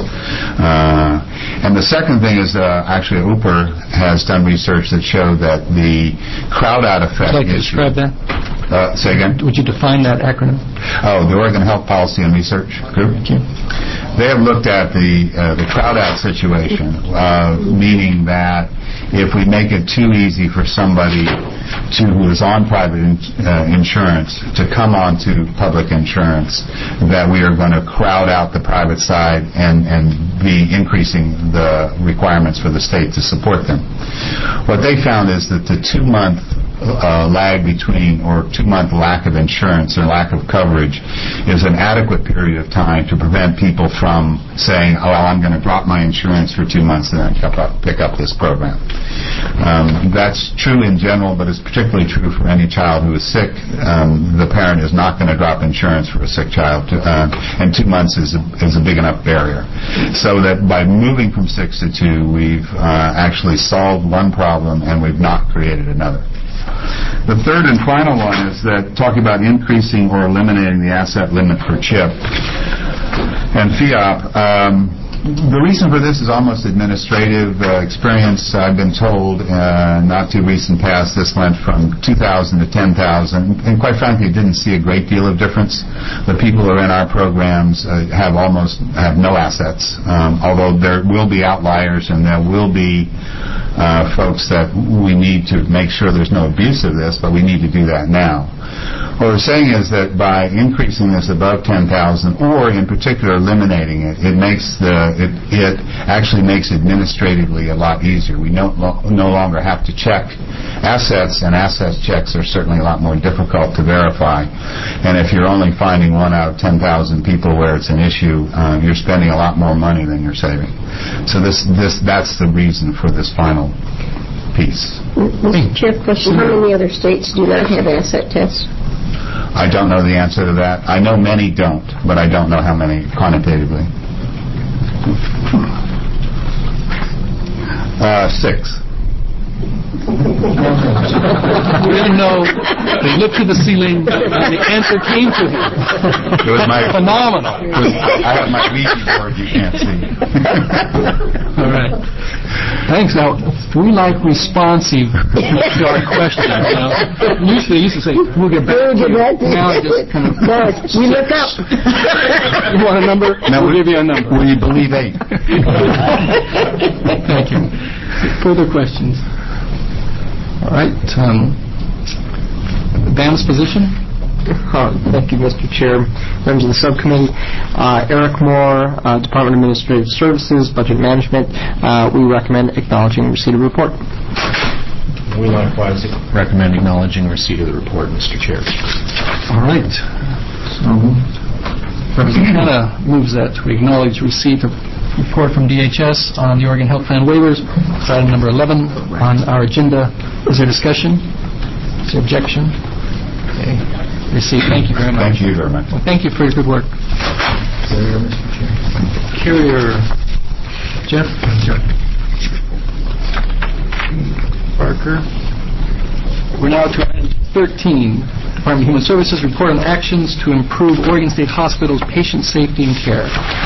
And the second thing is actually Uper has done research that showed that the crowd-out effect Would you like to describe that? Say again? Would you define that acronym? Oh, the Oregon Health Policy and Research Group. Thank you. They have looked at the crowd-out situation, meaning that if we make it too easy for somebody who is on private insurance to come on to public insurance, that we are going to crowd out the private side and be increasing the requirements for the state to support them. What they found is that the 2-month lag between, or 2-month lack of insurance or lack of coverage is an adequate period of time to prevent people from saying, oh, well, I'm going to drop my insurance for 2 months and then pick up this program. That's true in general, but it's particularly true for any child who is sick. The parent is not going to drop insurance for a sick child, and 2 months is a big enough barrier. So that by moving from 6 to 2, we've actually solved one problem and we've not created another. The third and final one is that talking about increasing or eliminating the asset limit for CHIP and FIOP. The reason for this is almost administrative experience. I've been told not too recent past this went from 2,000 to 10,000, and quite frankly didn't see a great deal of difference. The people who are in our programs have no assets, although there will be outliers and there will be folks that we need to make sure there's no abuse of this, but we need to do that now. What we're saying is that by increasing this above 10,000, or in particular eliminating it, it actually makes administratively a lot easier. We no longer have to check assets, and assets checks are certainly a lot more difficult to verify. And if you're only finding 1 out of 10,000 people where it's an issue, you're spending a lot more money than you're saving. So that's the reason for this final piece. Mr. Chair, question: how many other states do not have asset tests? I don't know the answer to that. I know many don't, but I don't know how many quantitatively. 6. You didn't know. They looked to the ceiling, and the answer came to him. It was phenomenal. I have my Ouija board you can't see. All right. Thanks. Now, we like responsive to our questions. Usually, I used to say, "We'll get back to you." Now, it just kind of. No, we look up. You want a number? No, we'll give you a number. Will you believe 8? Thank you. Further questions? All right. Dan's position? Thank you, Mr. Chair. Members of the subcommittee, Eric Moore, Department of Administrative Services, Budget Management. We recommend acknowledging receipt of report. We likewise recommend acknowledging receipt of the report, Mr. Chair. All right. So, Representative Hanna moves that we acknowledge receipt of report from DHS on the Oregon Health Plan waivers. It's item number 11 on our agenda. Is there discussion? Is there objection? Okay. Receipt. Thank you very much. Thank you very much. Well, thank you for your good work. Carrier, Mr. Chair. Carrier. Jeff? Barker. We're now to item 13. Department of Human Services report on actions to improve Oregon State Hospital's patient safety and care.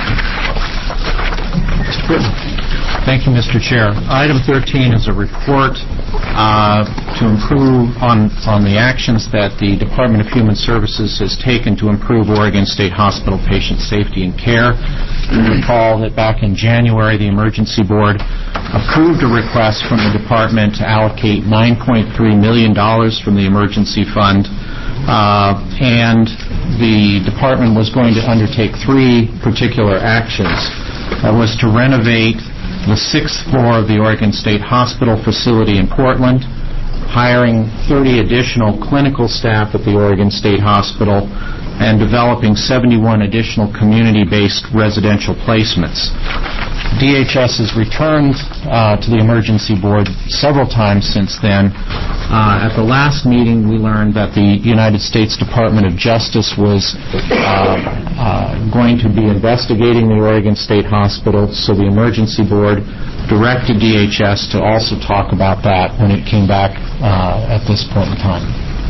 Mr. Britton. Thank you, Mr. Chair. Item 13 is a report to improve on the actions that the Department of Human Services has taken to improve Oregon State Hospital patient safety and care. You recall that back in January, the Emergency Board approved a request from the Department to allocate $9.3 million from the Emergency Fund, and the Department was going to undertake 3 particular actions. That was to renovate the 6th floor of the Oregon State Hospital facility in Portland, hiring 30 additional clinical staff at the Oregon State Hospital, and developing 71 additional community-based residential placements. DHS has returned to the Emergency Board several times since then. At the last meeting, we learned that the United States Department of Justice was going to be investigating the Oregon State Hospital, so the Emergency Board directed DHS to also talk about that when it came back at this point in time.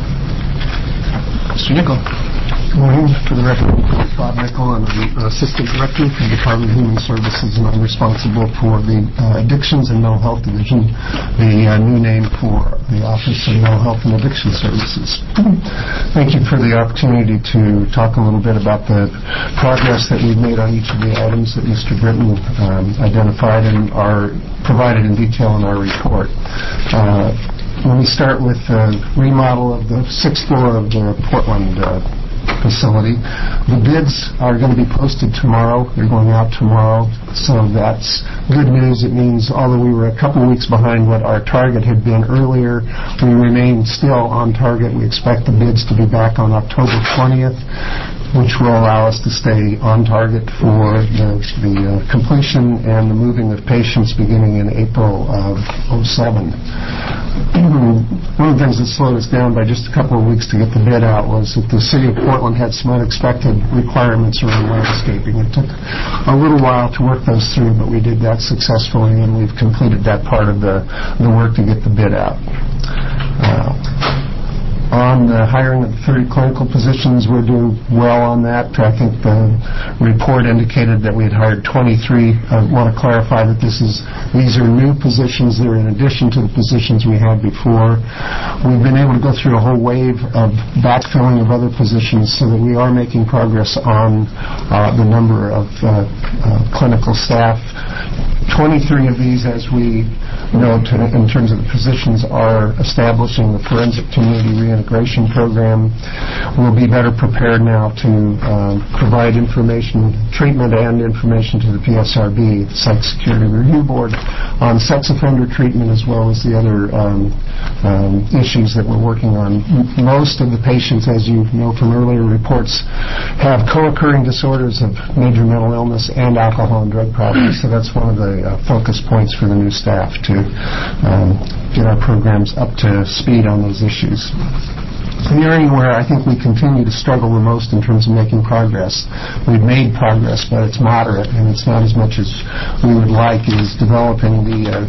Mr. Nichol. Good morning. For the record, Bob Nichol. I'm an Assistant Director for the Department of Human Services, and I'm responsible for the Addictions and Mental Health Division, the new name for the Office of Mental Health and Addiction Services. Thank you for the opportunity to talk a little bit about the progress that we've made on each of the items that Mr. Britton identified and are provided in detail in our report. Let me start with the remodel of the 6th floor of the Portland facility. The bids are going to be posted tomorrow. They're going out tomorrow, so that's good news. It means, although we were a couple of weeks behind what our target had been earlier, we remain still on target. We expect the bids to be back on October 20th, which will allow us to stay on target for the completion and the moving of patients beginning in April of 2007. One of the things that slowed us down by just a couple of weeks to get the bid out was that the City of Portland had some unexpected requirements around landscaping. It took a little while to work those through, but we did that successfully, and we've completed that part of the work to get the bid out. On the hiring of 30 clinical positions, we're doing well on that. I think the report indicated that we had hired 23. I want to clarify that these are new positions. They're in addition to the positions we had before. We've been able to go through a whole wave of backfilling of other positions so that we are making progress on the number of clinical staff. 23 of these, as we note in terms of the positions are establishing the Forensic Community Reintegration Program. We'll be better prepared now to provide information, treatment and information to the PSRB, the Psych Security Review Board, on sex offender treatment as well as the other issues that we're working on. Most of the patients, as you know from earlier reports, have co-occurring disorders of major mental illness and alcohol and drug problems, so that's one of the focus points for the new staff to get our programs up to speed on those issues. The area where I think we continue to struggle the most in terms of making progress, we've made progress, but it's moderate and it's not as much as we would like, is developing the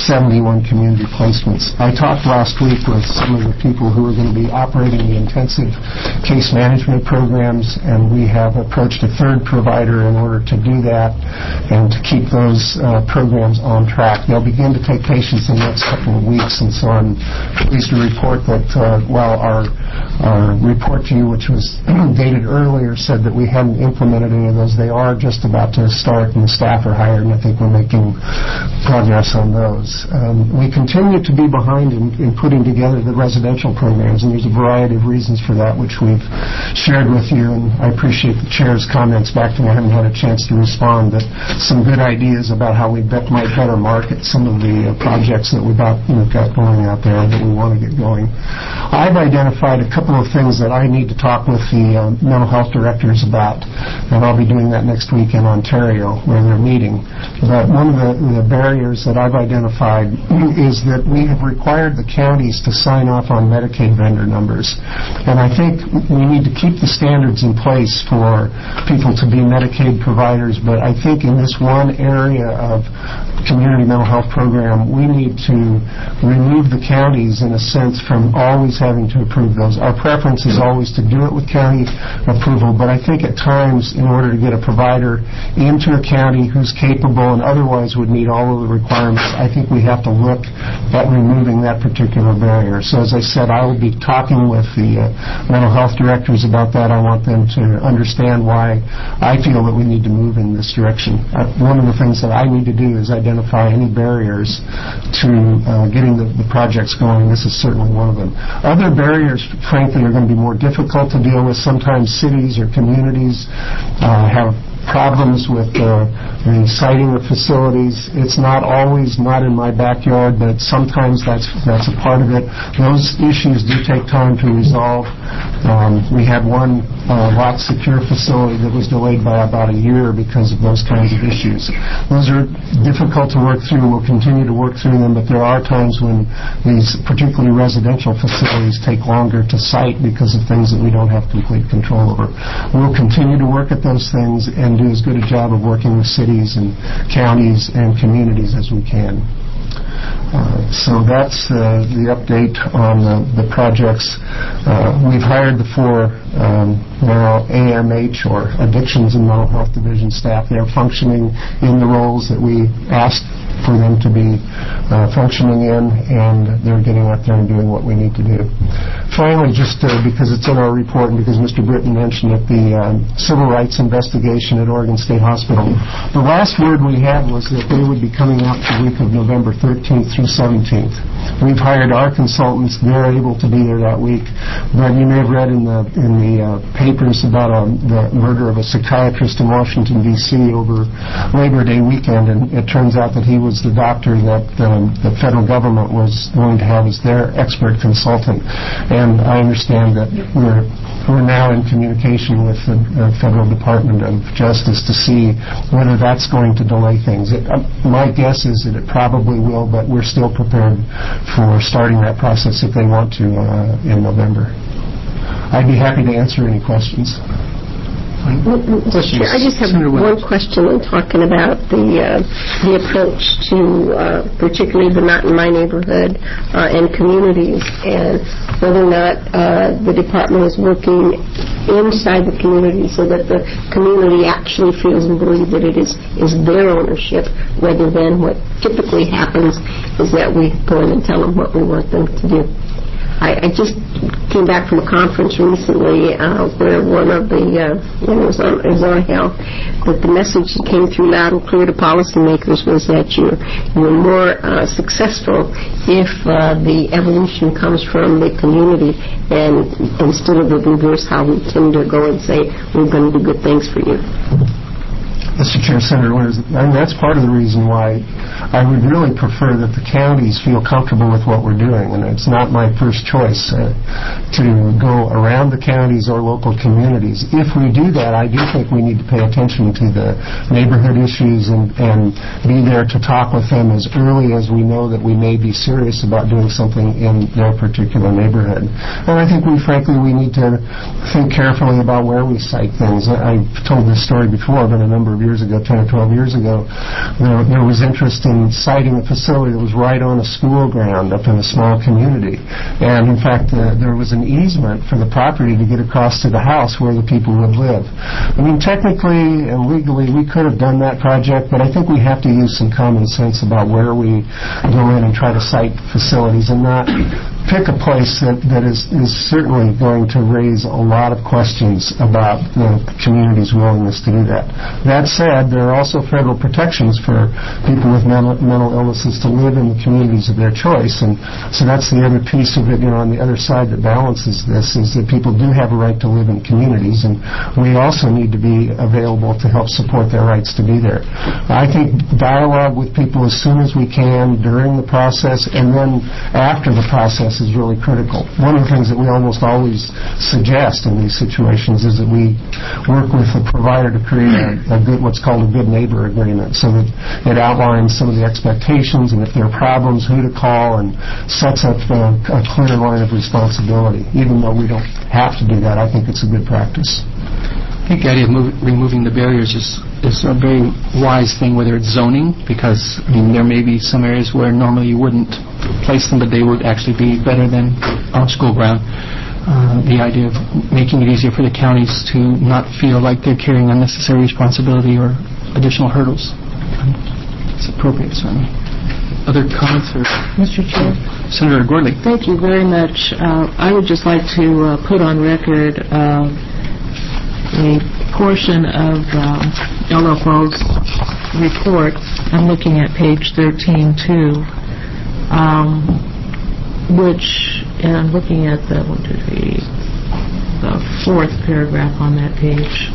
71 community placements. I talked last week with some of the people who are going to be operating the intensive case management programs, and we have approached a third provider in order to do that and to keep those programs on track. They'll begin to take patients in the next couple of weeks, and so I'm pleased to report that while our report to you, which was dated earlier, said that we hadn't implemented any of those. They are just about to start, and the staff are hired, and I think we're making progress on those. We continue to be behind in putting together the residential programs, and there's a variety of reasons for that, which we've shared with you, and I appreciate the Chair's comments back to me. I haven't had a chance to respond, but some good ideas about how we might better market some of the projects that we've got going out there that we want to get going. I've identified a couple of things that I need to talk with the mental health directors about, and I'll be doing that next week in Ontario where they're meeting. But one of the barriers that I've identified is that we have required the counties to sign off on Medicaid vendor numbers, and I think we need to keep the standards in place for people to be Medicaid providers, but I think in this one area of community mental health program, we need to remove the counties, in a sense, from always having to approve those. Our preference is always to do it with county approval, but I think at times, in order to get a provider into a county who's capable and otherwise would meet all of the requirements, I think we have to look at removing that particular barrier. So as I said, I will be talking with the mental health directors about that. I want them to understand why I feel that we need to move in this direction. One of the things that I need to do is identify any barriers to getting the projects going. This is certainly one of them. Other barriers, frankly, are going to be more difficult to deal with. Sometimes cities or communities have problems with the siting of facilities. It's not always not in my backyard, but sometimes that's a part of it. Those issues do take time to resolve. We had one lot secure facility that was delayed by about a year because of those kinds of issues. Those are difficult to work through. We'll continue to work through them, but there are times when these, particularly residential facilities, take longer to site because of things that we don't have complete control over. We'll continue to work at those things and do as good a job of working with cities and counties and communities as we can. So that's the update on the projects. We've hired the 4 now AMH, or Addictions and Mental Health Division staff. They're functioning in the roles that we asked for them to be functioning in, and they're getting out there and doing what we need to do. Finally, just because it's in our report and because Mr. Britton mentioned it, the civil rights investigation at Oregon State Hospital, the last word we had was that they would be coming out the week of November 13th through 17th. We've hired our consultants. They're able to be there that week. But you may have read in the papers about the murder of a psychiatrist in Washington, D.C. over Labor Day weekend, and it turns out that he was the doctor that the federal government was going to have as their expert consultant. And I understand that we're now in communication with the Federal Department of Justice to see whether that's going to delay things. My guess is that it probably will, but we're still prepared for starting that process if they want to in November. I'd be happy to answer any questions. I just have one question in talking about the approach to particularly the Not in My Neighborhood and communities, and whether or not the department is working inside the community so that the community actually feels and believes that it is their ownership, rather than what typically happens is that we go in and tell them what we want them to do. I just came back from a conference recently where one of the, it was on health, but the message that came through loud and clear to policymakers was that you're more successful if the evolution comes from the community and instead of the reverse, how we tend to go and say we're going to do good things for you. Mr. Chair, Senator Winters, and that's part of the reason why I would really prefer that the counties feel comfortable with what we're doing, and it's not my first choice to go around the counties or local communities. If we do that, I do think we need to pay attention to the neighborhood issues and be there to talk with them as early as we know that we may be serious about doing something in their particular neighborhood. And I think we need to think carefully about where we cite things. I've told this story before, but a number of years ago, 10 or 12 years ago, there was interest in citing a facility that was right on a school ground up in a small community. And in fact, there was an easement for the property to get across to the house where the people would live. I mean, technically and legally, we could have done that project, but I think we have to use some common sense about where we go in and try to cite facilities and not pick a place that is certainly going to raise a lot of questions about the community's willingness to do that. That said, there are also federal protections for people with mental illnesses to live in the communities of their choice, and so that's the other piece of it, on the other side that balances this, is that people do have a right to live in communities, and we also need to be available to help support their rights to be there. I think dialogue with people as soon as we can during the process and then after the process is really critical. One of the things that we almost always suggest in these situations is that we work with the provider to create what's called a good neighbor agreement, so that it outlines some of the expectations and if there are problems, who to call, and sets up a clear line of responsibility. Even though we don't have to do that, I think it's a good practice. I think the idea of removing the barriers is a very wise thing, whether it's zoning, because there may be some areas where normally you wouldn't place them, but they would actually be better than on school ground. The idea of making it easier for the counties to not feel like they're carrying unnecessary responsibility or additional hurdles. It's appropriate, certainly. Other comments? Mr. Chair? Senator Gordley. Thank you very much. I would just like to put on record a portion of LFO's report. I'm looking at page 13, too, and I'm looking at the fourth paragraph on that page.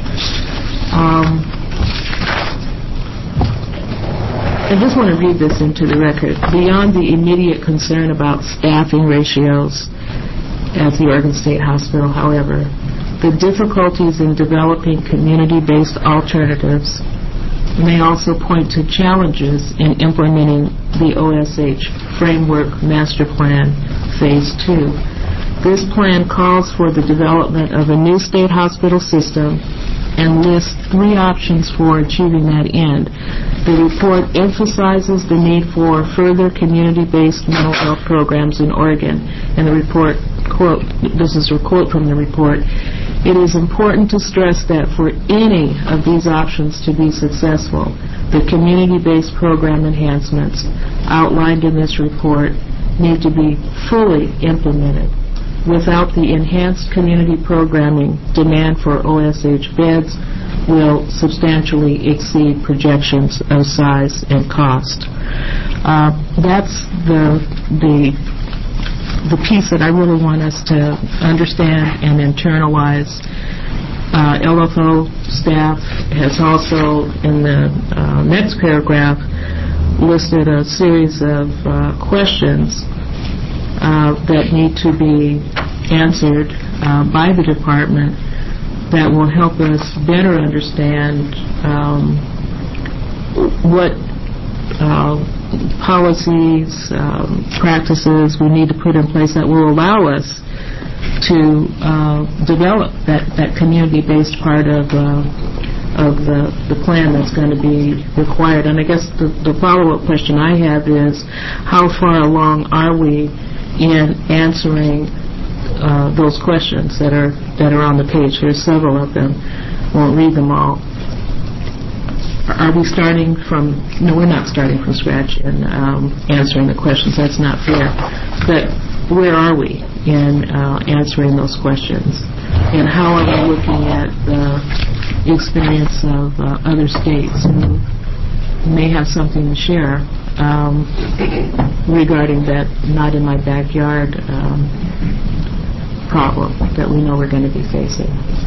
I just want to read this into the record. Beyond the immediate concern about staffing ratios at the Oregon State Hospital, however, the difficulties in developing community-based alternatives may also point to challenges in implementing the OSH Framework Master Plan Phase 2. This plan calls for the development of a new state hospital system and lists 3 options for achieving that end. The report emphasizes the need for further community-based mental health programs in Oregon. And the report, quote, this is a quote from the report, "It is important to stress that for any of these options to be successful, the community-based program enhancements outlined in this report need to be fully implemented. Without the enhanced community programming, demand for OSH beds will substantially exceed projections of size and cost." That's the piece that I really want us to understand and internalize. LFO staff has also, in the next paragraph, listed a series of questions that need to be answered by the department that will help us better understand what policies, practices we need to put in place that will allow us to develop that community-based part of the plan that's going to be required. And I guess the follow-up question I have is, how far along are we in answering those questions that are on the page? There's several of them. Won't read them all. Are we starting from... No, we're not starting from scratch in answering the questions. That's not fair. But where are we? in answering those questions? And how are we looking at the experience of other states who may have something to share regarding that not in my backyard problem that we know we're going to be facing?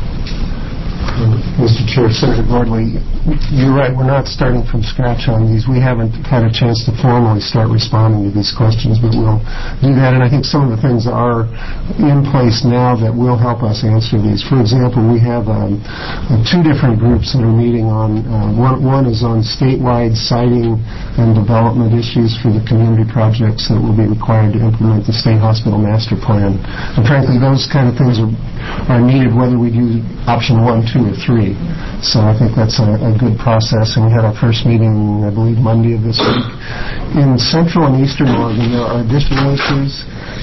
Mr. Chair, Senator Gordley, you're right. We're not starting from scratch on these. We haven't had a chance to formally start responding to these questions, but we'll do that. And I think some of the things are in place now that will help us answer these. For example, we have two different groups that are meeting on, one is on statewide siting and development issues for the community projects that will be required to implement the state hospital master plan. And frankly, those kind of things are needed whether we do option 1, 2, or 3. So I think that's a good process, and we had our first meeting, I believe, Monday of this week. In Central and Eastern Oregon, there are additional issues,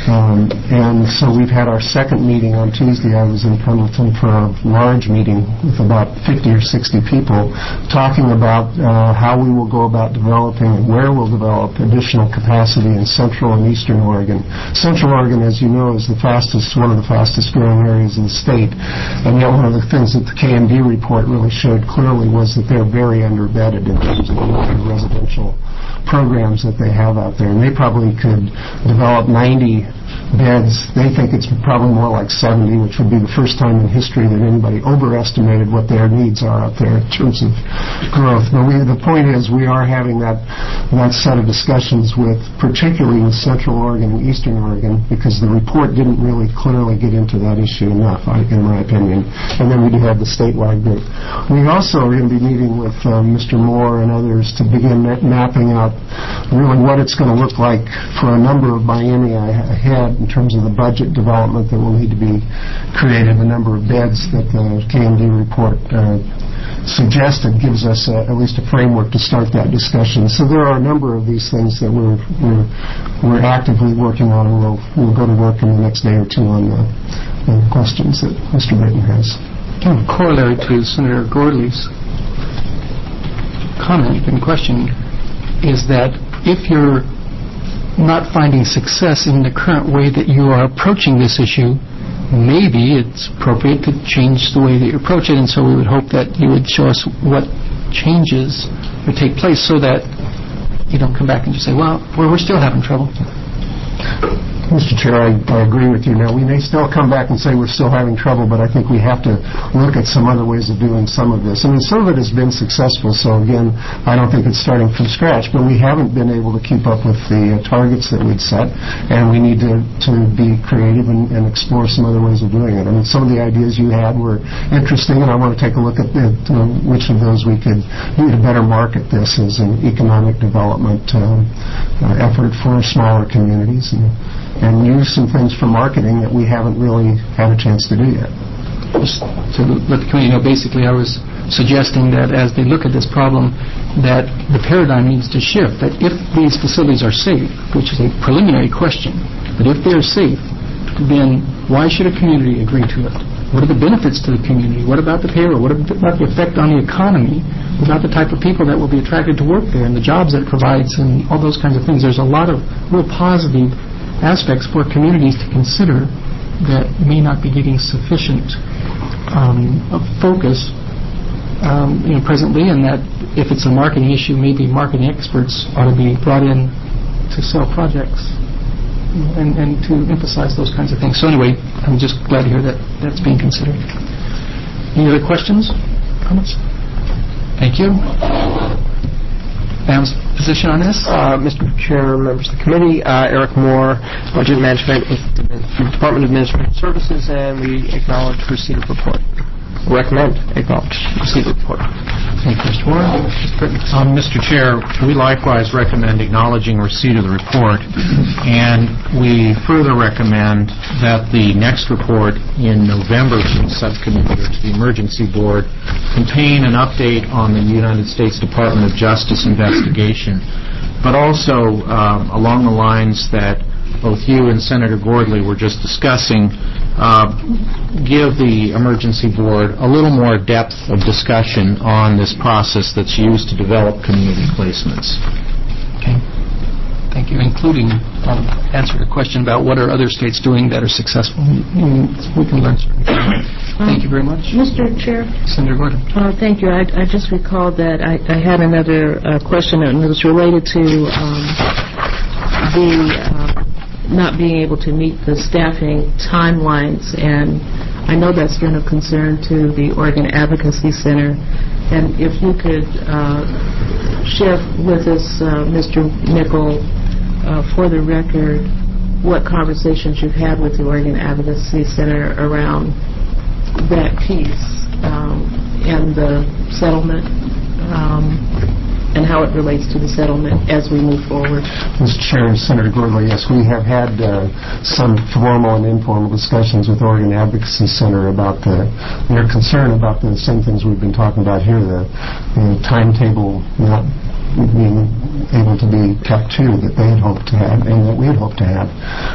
and so we've had our second meeting on Tuesday. I was in Pendleton for a large meeting with about 50 or 60 people talking about how we will go about developing and where we'll develop additional capacity in Central and Eastern Oregon. Central Oregon, as you know, is one of the fastest growing areas in the state, and yet one of the things that the KMD report really showed clearly was that they're very underbedded in terms of the residential programs that they have out there. And they probably could develop 90 beds. They think it's probably more like 70, which would be the first time in history that anybody overestimated what their needs are out there in terms of growth. But the point is we are having that set of discussions particularly with Central Oregon and Eastern Oregon, because the report didn't really clearly get into that issue enough, in my opinion. And then we do have the statewide group. We also are going to be meeting with Mr. Moore and others to begin mapping out really what it's going to look like for a number of biennia ahead in terms of the budget development that will need to be created. The number of beds that the KMD report suggested gives us at least a framework to start that discussion. So there are a number of these things that we're actively working on, and we'll go to work in the next day or two on the questions that Mr. Britton has. Corollary to Senator Gordley's comment and question is that if you're not finding success in the current way that you are approaching this issue, maybe it's appropriate to change the way that you approach it, and so we would hope that you would show us what changes would take place so that you don't come back and just say, well, we're still having trouble. Mr. Chair, I agree with you. Now, we may still come back and say we're still having trouble, but I think we have to look at some other ways of doing some of this. I mean, some of it has been successful, so again, I don't think it's starting from scratch, but we haven't been able to keep up with the targets that we'd set, and we need to be creative and explore some other ways of doing it. I mean, some of the ideas you had were interesting, and I want to take a look at which of those we could do to better market this as an economic development effort for smaller communities, and use some things for marketing that we haven't really had a chance to do yet. Just to let the community know, basically I was suggesting that as they look at this problem, that the paradigm needs to shift, that if these facilities are safe, which is a preliminary question, but if they're safe, then why should a community agree to it? What are the benefits to the community? What about the payroll? What about the effect on the economy? What about the type of people that will be attracted to work there and the jobs that it provides and all those kinds of things? There's a lot of real positive aspects for communities to consider that may not be getting sufficient focus presently, and that if it's a marketing issue, maybe marketing experts ought to be brought in to sell projects and to emphasize those kinds of things. So anyway, I'm just glad to hear that that's being considered. Any other questions? Comments? Thank you. Pam's position on this? Mr. Chair, members of the committee, Eric Moore, Budget Management, Department of Administrative Services, and we acknowledge receipt of report. Recommend acknowledge receipt of report. Thank you, Mr. Moore. Mr. Chair, we likewise recommend acknowledging receipt of the report, and we further recommend that the next report in November to the subcommittee or to the emergency board contain an update on the United States Department of Justice investigation, but also along the lines that both you and Senator Gordley were just discussing, give the emergency board a little more depth of discussion on this process that's used to develop community placements. Okay. Thank you, including answered a question about what are other states doing that are successful. We can learn certain things. Thank you very much. Mr. Chair? Senator Gordon. Thank you. I just recalled that I had another question, and it was related to the not being able to meet the staffing timelines, and I know that's been a concern to the Oregon Advocacy Center. And if you could share with us, Mr. Nickel, for the record, what conversations you've had with the Oregon Advocacy Center around that piece and the settlement, and how it relates to the settlement as we move forward. Mr. Chair, Senator Gordon, yes, we have had some formal and informal discussions with Oregon Advocacy Center about their concern about the same things we've been talking about here, the timetable not being able to be kept to that they had hoped to have and that we had hoped to have.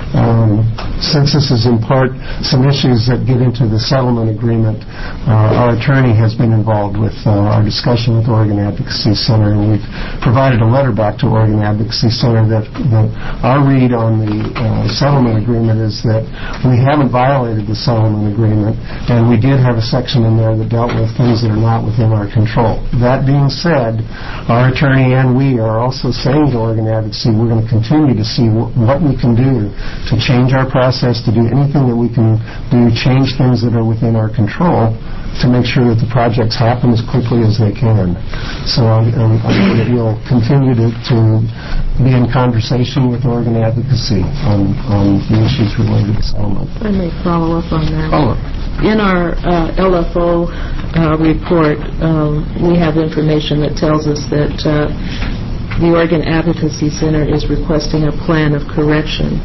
Since this is in part some issues that get into the settlement agreement, our attorney has been involved with our discussion with Oregon Advocacy Center, and we've provided a letter back to Oregon Advocacy Center that our read on the settlement agreement is that we haven't violated the settlement agreement, and we did have a section in there that dealt with things that are not within our control. That being said, our attorney and we are also saying to Oregon Advocacy we're going to continue to see what we can do to change our process, to do anything that we can do, change things that are within our control to make sure that the projects happen as quickly as they can. So I know that we'll continue to be in conversation with Oregon Advocacy on the issues related to settlement. I may follow up on that. Follow up. In our LFO report, we have information that tells us that the Oregon Advocacy Center is requesting a plan of correction.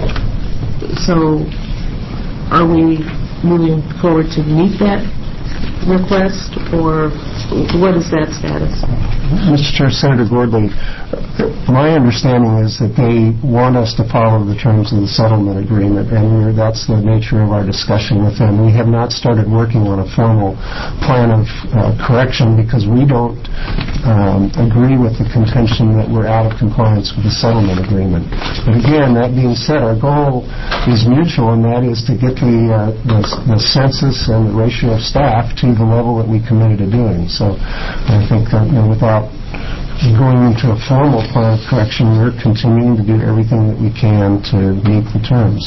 So are we moving forward to meet that request, or what is that status? Mr. Chair, Senator Gordley, my understanding is that they want us to follow the terms of the settlement agreement, and that's the nature of our discussion with them. We have not started working on a formal plan of correction because we don't agree with the contention that we're out of compliance with the settlement agreement. But again, that being said, our goal is mutual, and that is to get the census and the ratio of staff to the level that we committed to doing. So I think without going into a formal plan of correction, we're continuing to do everything that we can to meet the terms.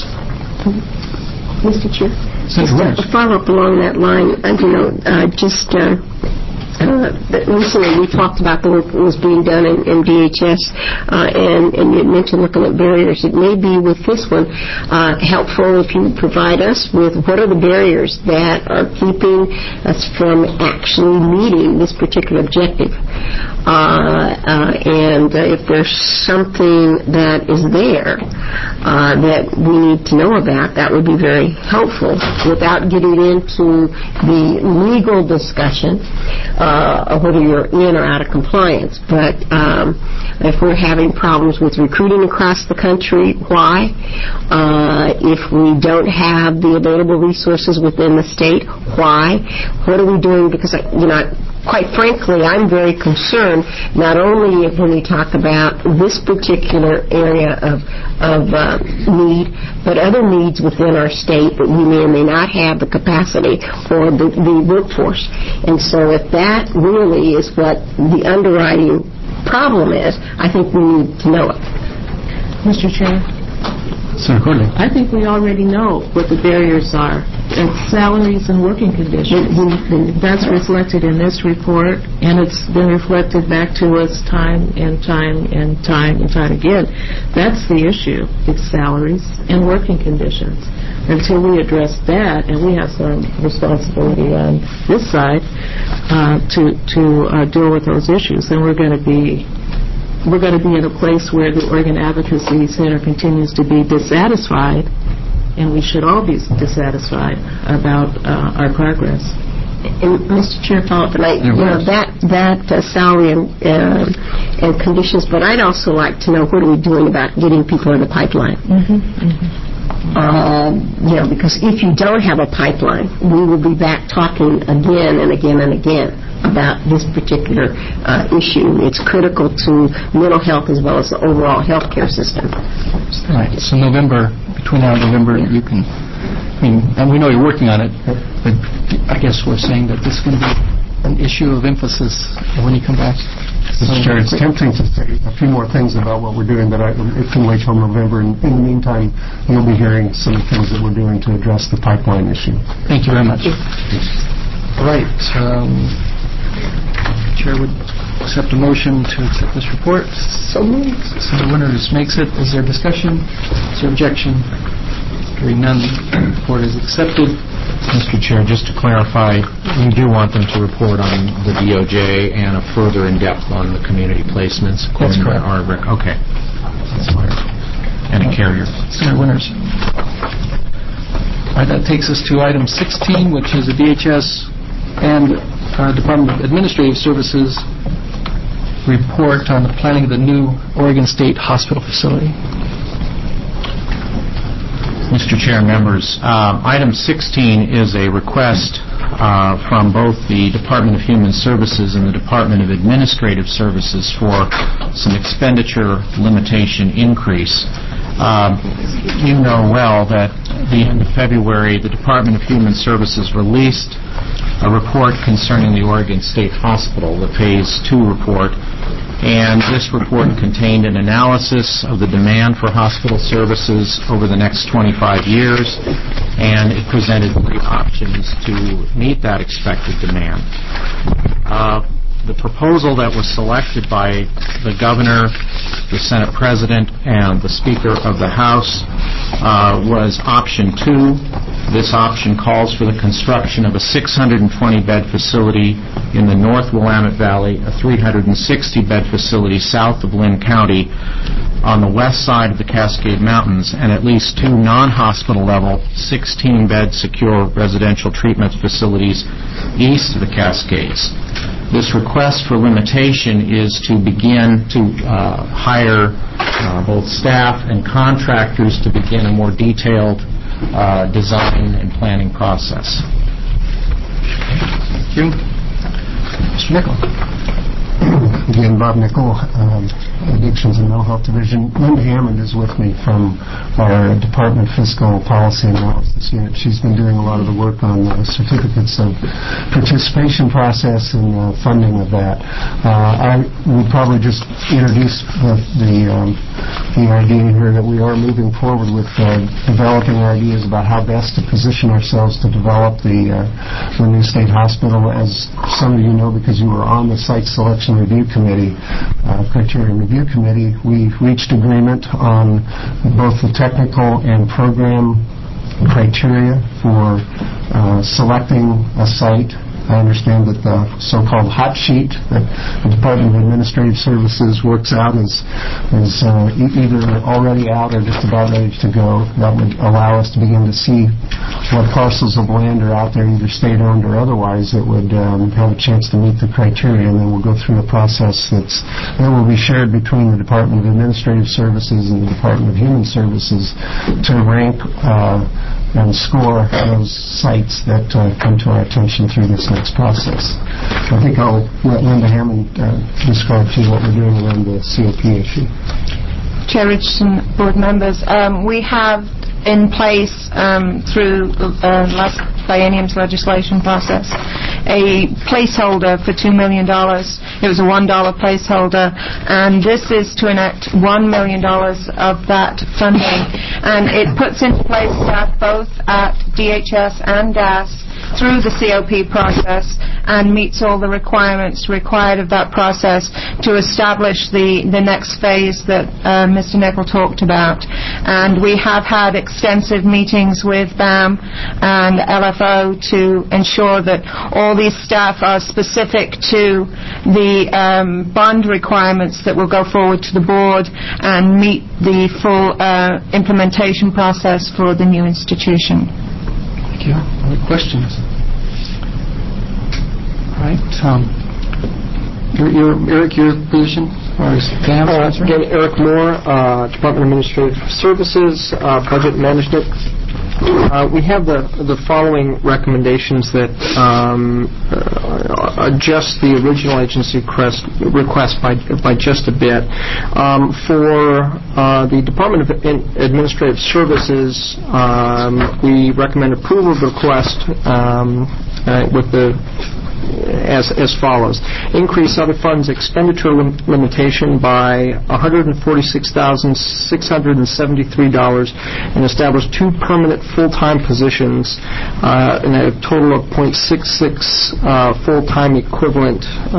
Mr. Chair, Senator Rogers. a follow-up along that line. Recently we talked about the work that was being done in DHS, and you had mentioned looking at barriers. It may be with this one helpful if you provide us with what are the barriers that are keeping us from actually meeting this particular objective. And if there's something that is there that we need to know about, that would be very helpful without getting into the legal discussion of whether you're in or out of compliance. But if we're having problems with recruiting across the country, why? If we don't have the available resources within the state, why? What are we doing? Because, quite frankly, I'm very concerned not only when we talk about this particular area of need, but other needs within our state that we may or may not have the capacity or the workforce. And so if that really is what the underwriting problem is, I think we need to know it. Mr. Chair? Senator Gordon. I think we already know what the barriers are. It's salaries and working conditions. That's reflected in this report, and it's been reflected back to us time and time again. That's the issue. It's salaries and working conditions. Until we address that, and we have some responsibility on this side to deal with those issues, then we're going to be in a place where the Oregon Advocacy Center continues to be dissatisfied, and we should all be dissatisfied about our progress. And Mr. Chair, follow-up, that salary and conditions, but I'd also like to know what are we doing about getting people in the pipeline. Because if you don't have a pipeline, we will be back talking again and again and again about this particular issue. It's critical to mental health as well as the overall healthcare system. Right. So between now and November, you can, and we know you're working on it, but I guess we're saying that this is going to be an issue of emphasis when you come back. Mr. Chair, it's tempting to say a few more things about what we're doing, but it can wait till November. In the meantime, you'll be hearing some things that we're doing to address the pipeline issue. Thank you very much. All right. Chair would accept a motion to accept this report. So moved. Senator Winters makes it. Is there discussion? Is there objection? Hearing none, the report is accepted. Mr. Chair, just to clarify, you do want them to report on the DOJ and a further in-depth on the community placements? That's correct. Okay. And a carrier. Senator Winters. All right, that takes us to item 16, which is the DHS and Department of Administrative Services report on the planning of the new Oregon State Hospital facility. Mr. Chair and members, item 16 is a request from both the Department of Human Services and the Department of Administrative Services for some expenditure limitation increase. You know well that at the end of February, the Department of Human Services released a report concerning the Oregon State Hospital, the Phase 2 report, and this report contained an analysis of the demand for hospital services over the next 25 years, and it presented 3 options to meet that expected demand. The proposal that was selected by the Governor, the Senate President, and the Speaker of the House was option 2. This option calls for the construction of a 620-bed facility in the North Willamette Valley, a 360-bed facility south of Lynn County on the west side of the Cascade Mountains, and at least 2 non-hospital level 16-bed secure residential treatment facilities east of the Cascades. This request for limitation is to begin to hire both staff and contractors to begin a more detailed design and planning process. Thank you. Mr. Nickel. Again, Bob Nickel, Addictions and Mental Health Division. Linda Hammond is with me from our Department of Fiscal Policy Analysis Unit. She's been doing a lot of the work on the certificates of participation process and funding of that. I would probably just introduce the idea here that we are moving forward with developing ideas about how best to position ourselves to develop the new state hospital. As some of you know, because you were on the Site Selection Review Committee, Criterion Review Committee, we reached agreement on both the technical and program criteria for selecting a site. I understand that the so-called hot sheet that the Department of Administrative Services works out is either already out or just about ready to go. That would allow us to begin to see what parcels of land are out there, either state-owned or otherwise, that would have a chance to meet the criteria, and then we'll go through a process that will be shared between the Department of Administrative Services and the Department of Human Services to rank and score those sites that come to our attention through this next process. I think I'll let Linda Hammond describe to you what we're doing around the COP issue. Chair Richardson, board members, we have in place through last biennium's legislation process a placeholder for $2 million. It was a $1 placeholder, and this is to enact $1 million of that funding, and it puts into place staff both at DHS and DAS through the COP process and meets all the requirements required of that process to establish the next phase that Mr. Nickel talked about. And we have had extensive meetings with BAM and LFO to ensure that all these staff are specific to the bond requirements that will go forward to the board and meet the full implementation process for the new institution. Thank you. Any questions? All right. Eric, your position? Again, Eric Moore, Department of Administrative Services, Budget Management. We have the following recommendations that adjust the original agency request by just a bit. For the Department of Administrative Services, we recommend approval of the request with the as follows. Increase other funds expenditure limitation by $146,673 and establish 2 permanent full-time positions and a total of .66 full-time equivalent,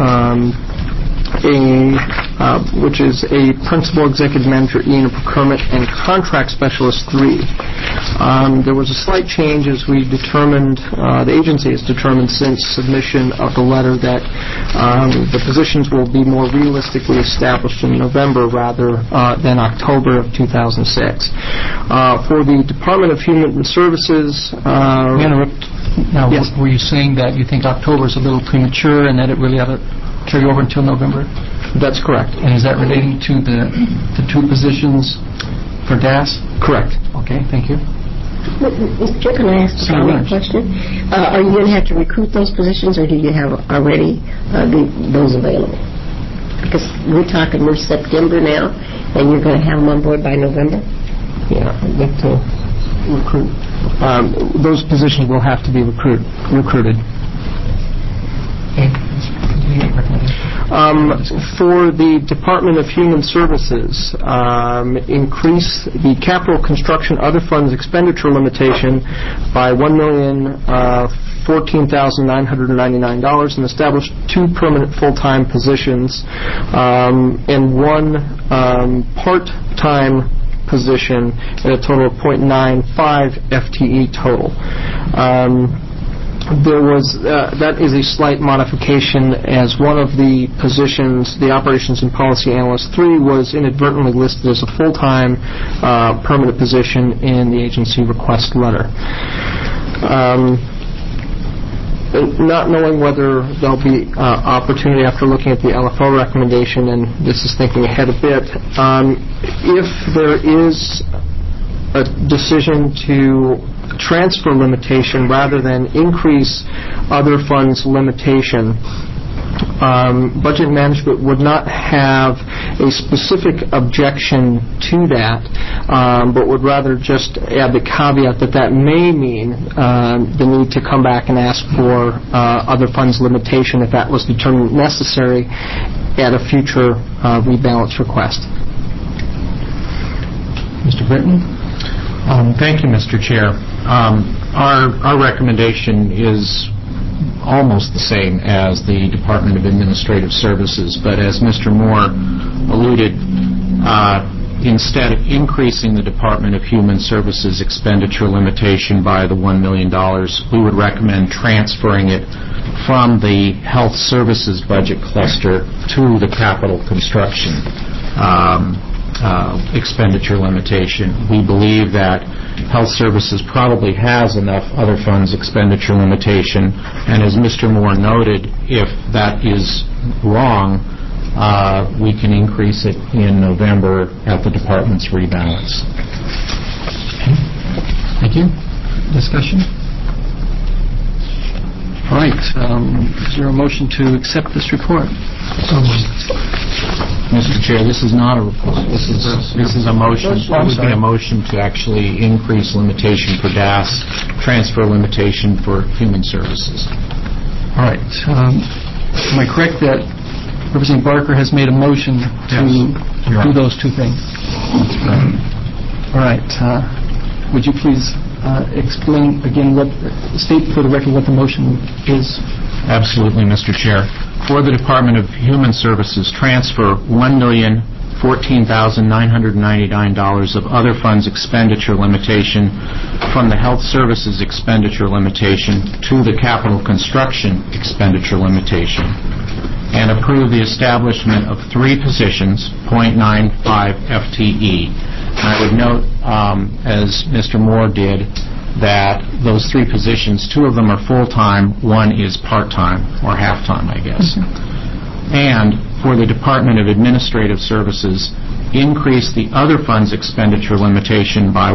which is a Principal Executive Manager E and a Procurement and Contract Specialist 3. There was a slight change as we determined, the agency has determined since submission of the letter that the positions will be more realistically established in November rather than October of 2006. For the Department of Human Services... Now, yes. Were you saying that you think October is a little premature and that it really ought to carry over until November? That's correct. And is that relating to the 2 positions for DAS? Correct. Okay, thank you. Mr. Chair, can I ask a follow-up question? Are you going to have to recruit those positions, or do you have already those available? Because we're September now, and you're going to have them on board by November? Yeah, I'd like to recruit. Those positions will have to be recruited. For the Department of Human Services, increase the capital construction other funds expenditure limitation by $1,014,999 and establish 2 permanent full-time positions and 1 part-time position at a total of .95 FTE total. There was that is a slight modification, as one of the positions, the Operations and Policy Analyst 3, was inadvertently listed as a full-time permanent position in the agency request letter. Not knowing whether there'll be opportunity after looking at the LFO recommendation, and this is thinking ahead a bit, if there is a decision to transfer limitation rather than increase other funds limitation, Budget Management would not have a specific objection to that, but would rather just add the caveat that may mean the need to come back and ask for other funds limitation if that was determined necessary at a future rebalance request. Mr. Britton? Thank you, Mr. Chair. Our recommendation is almost the same as the Department of Administrative Services, but as Mr. Moore alluded, instead of increasing the Department of Human Services expenditure limitation by the $1 million, we would recommend transferring it from the Health Services budget cluster to the capital construction expenditure limitation. We believe that Health Services probably has enough other funds expenditure limitation, and as Mr. Moore noted, if that is wrong, we can increase it in November at the department's rebalance. Okay. Thank you. Discussion? All right. Is there a motion to accept this report? Mr. Chair, this is not a report. This is a motion. It would be a motion to actually increase limitation for DAS, transfer limitation for human services. All right. Am I correct that Representative Barker has made a motion to do those 2 things? That's right. All right. Would you please explain again, state for the record what the motion is? Absolutely, Mr. Chair. For the Department of Human Services, transfer $1,014,999 of other funds expenditure limitation from the Health Services expenditure limitation to the capital construction expenditure limitation, and approve the establishment of 3 positions, .95 FTE. And I would note, as Mr. Moore did, that those 3 positions, 2 of them are full-time, 1 is part-time, or half-time, I guess. And for the Department of Administrative Services, increase the other funds expenditure limitation by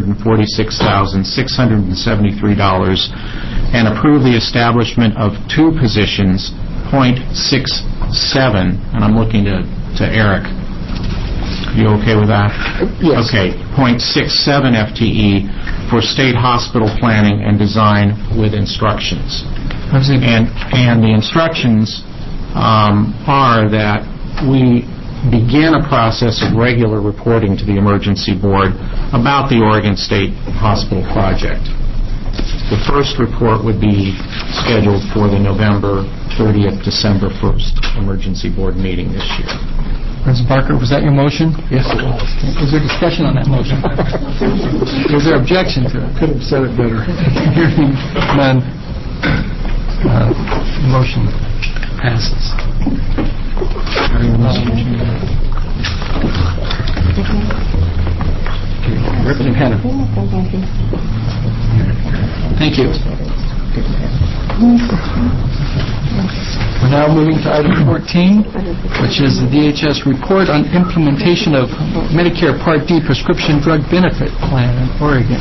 $146,673 and approve the establishment of two positions, .67, and I'm looking to Eric. You okay with that? Yes. Okay, .67 FTE for state hospital planning and design with instructions. And the instructions are that we begin a process of regular reporting to the Emergency Board about the Oregon State Hospital project. The first report would be scheduled for the November 30th, December 1st Emergency Board meeting this year. President Barker, was that your motion? Yes, it was. Was there discussion on that motion? Was there objection to it? Could have said it better. Hearing none. Motion passes. Representative Hanna. Thank you. We're now moving to item 14, which is the DHS report on implementation of Medicare Part D prescription drug benefit plan in Oregon.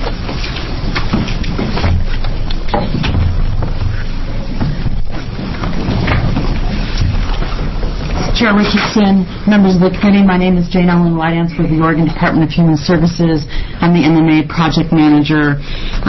Chair Richardson, members of the committee, my name is Jane Ellen Whiteance with the Oregon Department of Human Services. I'm the MMA project manager.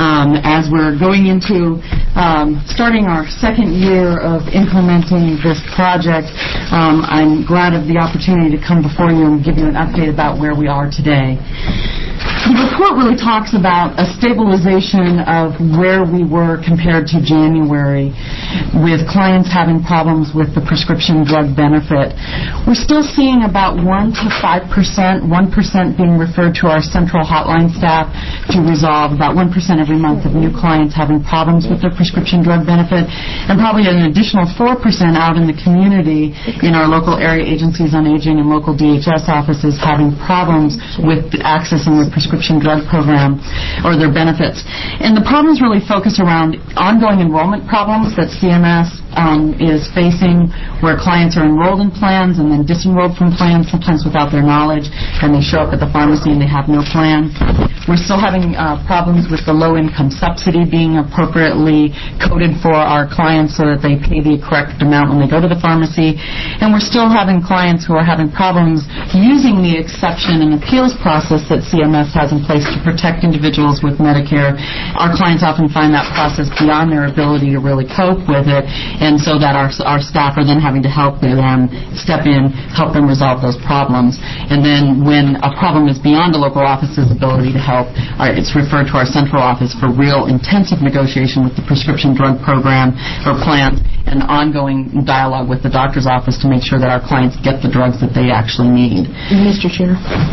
As we're going into starting our second year of implementing this project, I'm glad of the opportunity to come before you and give you an update about where we are today. The report really talks about a stabilization of where we were compared to January, with clients having problems with the prescription drug benefit. We're still seeing about 1 to 5%, 1% being referred to our central hotline staff to resolve, about 1% every month of new clients having problems with their prescription drug benefit, and probably an additional 4% out in the community in our local area agencies on aging and local DHS offices having problems with accessing their prescription drug program or their benefits. And the problems really focus around ongoing enrollment problems that CMS is facing, where clients are enrolled in plans and then disenrolled from plans, sometimes without their knowledge, and they show up at the pharmacy and they have no plan. We're still having problems with the low-income subsidy being appropriately coded for our clients so that they pay the correct amount when they go to the pharmacy. And we're still having clients who are having problems using the exception and appeals process that CMS has in place to protect individuals with Medicare. Our clients often find that process beyond their ability to really cope with it, and so that our staff are then having to help them step in, help them resolve those problems. And then when a problem is beyond the local office's ability to help, it's referred to our central office for real intensive negotiation with the prescription drug program or plan and ongoing dialogue with the doctor's office to make sure that our clients get the drugs that they actually need. Mr. Chair?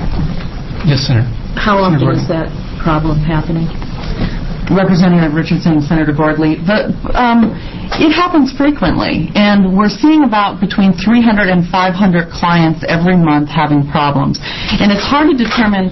Yes, Senator. How often is that problem happening? Representative Richardson and Senator Gordley, it happens frequently, and we're seeing about between 300 and 500 clients every month having problems. And it's hard to determine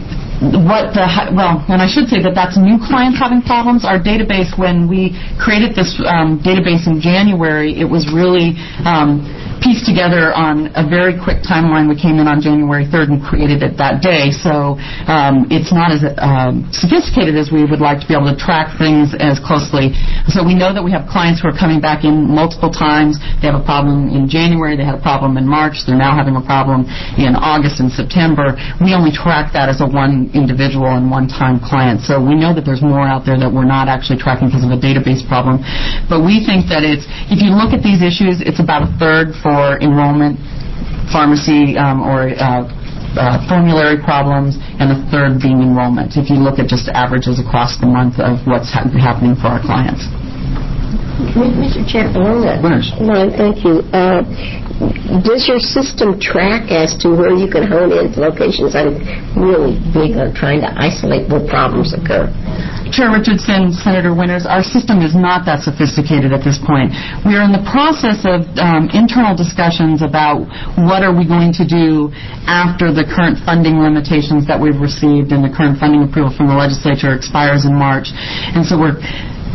and I should say that that's new clients having problems. Our database, when we created this database in January, it was really pieced together on a very quick timeline. We came in on January 3rd and created it that day, so it's not as sophisticated as we would like to be able to track things as closely. So we know that we have clients who are coming back in multiple times. They have a problem in January, they had a problem in March, they're now having a problem in August and September. We only track that as a one individual and one-time client. So we know that there's more out there that we're not actually tracking because of a database problem. But we think that if you look at these issues, it's about a third for enrollment, pharmacy, or formulary problems, and a third being enrollment, if you look at just averages across the month of what's happening for our clients. Mr. Chair, thank you. Does your system track as to where you can hone into locations? I'm really big on trying to isolate where problems occur. Chair Richardson, Senator Winters, our system is not that sophisticated at this point. We are in the process of internal discussions about what are we going to do after the current funding limitations that we've received and the current funding approval from the legislature expires in March. And so we're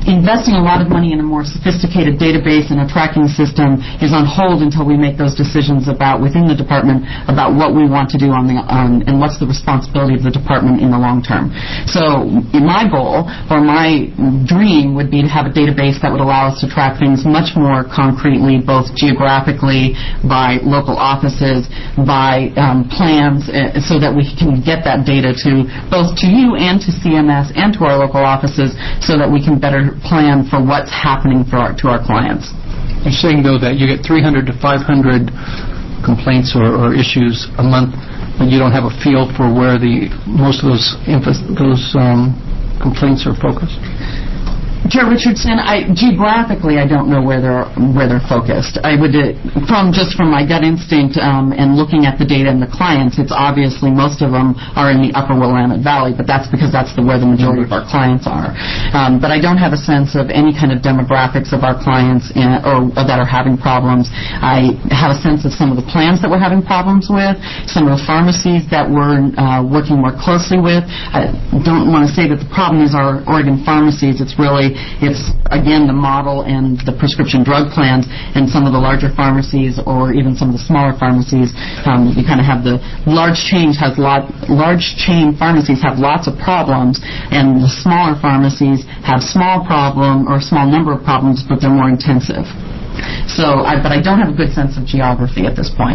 investing a lot of money in a more sophisticated database and a tracking system is on hold until we make those decisions within the department about what we want to do and what's the responsibility of the department in the long term. So my goal or my dream would be to have a database that would allow us to track things much more concretely, both geographically, by local offices, by plans, so that we can get that data both to you and to CMS and to our local offices so that we can better plan for what's happening to our clients. You're saying, though, that you get 300 to 500 complaints or issues a month, but you don't have a feel for where most of those complaints are focused? Chair Richardson, geographically, I don't know where they're focused. I would, from my gut instinct and looking at the data and the clients, it's obviously most of them are in the Upper Willamette Valley, but that's because that's where the majority of our clients are. But I don't have a sense of any kind of demographics of our clients or that are having problems. I have a sense of some of the plans that we're having problems with, some of the pharmacies that we're working more closely with. I don't want to say that the problem is our Oregon pharmacies. It's again the model and the prescription drug plans, and some of the larger pharmacies or even some of the smaller pharmacies. You kind of have the large chain pharmacies have lots of problems, and the smaller pharmacies have small number of problems, but they're more intensive. So, but I don't have a good sense of geography at this point.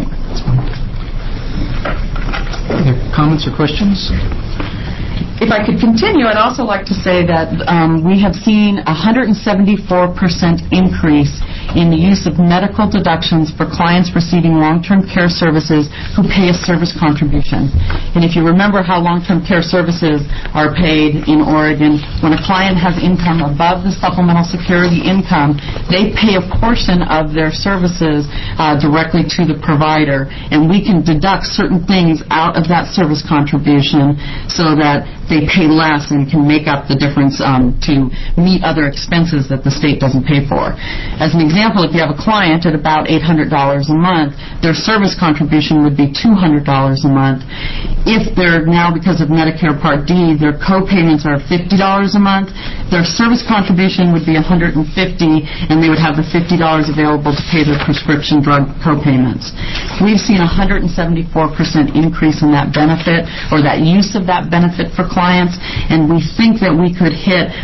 Other comments or questions? If I could continue, I'd also like to say that we have seen a 174% increase in the use of medical deductions for clients receiving long-term care services who pay a service contribution. And if you remember how long-term care services are paid in Oregon, when a client has income above the supplemental security income, they pay a portion of their services directly to the provider, and we can deduct certain things out of that service contribution so that they pay less and can make up the difference to meet other expenses that the state doesn't pay for. As an example, if you have a client at about $800 a month, their service contribution would be $200 a month. If they're now, because of Medicare Part D, their co-payments are $50 a month, their service contribution would be $150, and they would have the $50 available to pay their prescription drug co-payments. We've seen a 174% increase in that benefit, or that use of that benefit for clients, and we think that we could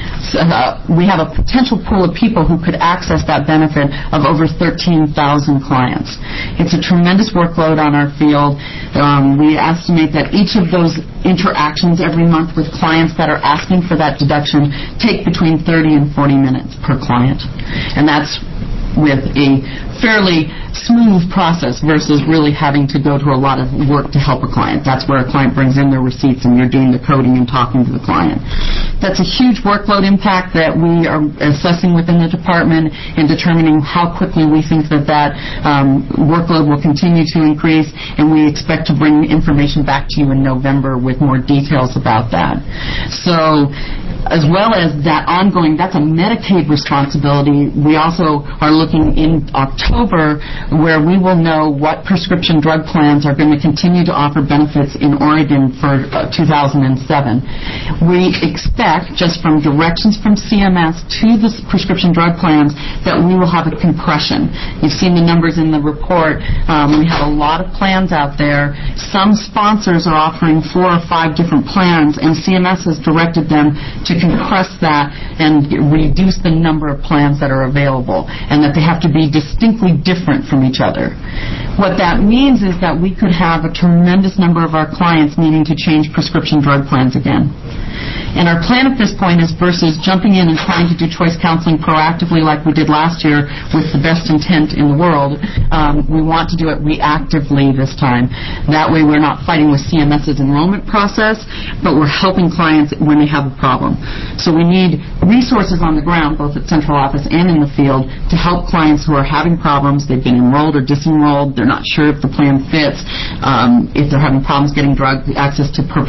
we have a potential pool of people who could access that benefit of over 13,000 clients. It's a tremendous workload on our field. We estimate that each of those interactions every month with clients that are asking for that deduction take between 30 and 40 minutes per client. And that's with a fairly smooth process versus really having to go to a lot of work to help a client. That's where a client brings in their receipts and you're doing the coding and talking to the client. That's a huge workload impact that we are assessing within the department and determining how quickly we think that workload will continue to increase, and we expect to bring information back to you in November with more details about that. So, as well as that ongoing, that's a Medicaid responsibility. We also are looking in October where we will know what prescription drug plans are going to continue to offer benefits in Oregon for 2007. We expect, just from directions from CMS to the prescription drug plans, that we will have a compression. You've seen the numbers in the report. We have a lot of plans out there. Some sponsors are offering 4 or 5 different plans, and CMS has directed them to compress that and reduce the number of plans that are available, and that they have to be distinctly different from each other. What that means is that we could have a tremendous number of our clients needing to change prescription drug plans again. And our plan at this point is, versus jumping in and trying to do choice counseling proactively like we did last year with the best intent in the world, we want to do it reactively this time. That way we're not fighting with CMS's enrollment process, but we're helping clients when they have a problem. So we need resources on the ground, both at central office and in the field, to help clients who are having problems. They've been enrolled or disenrolled. They're not sure if the plan fits. If they're having problems getting access to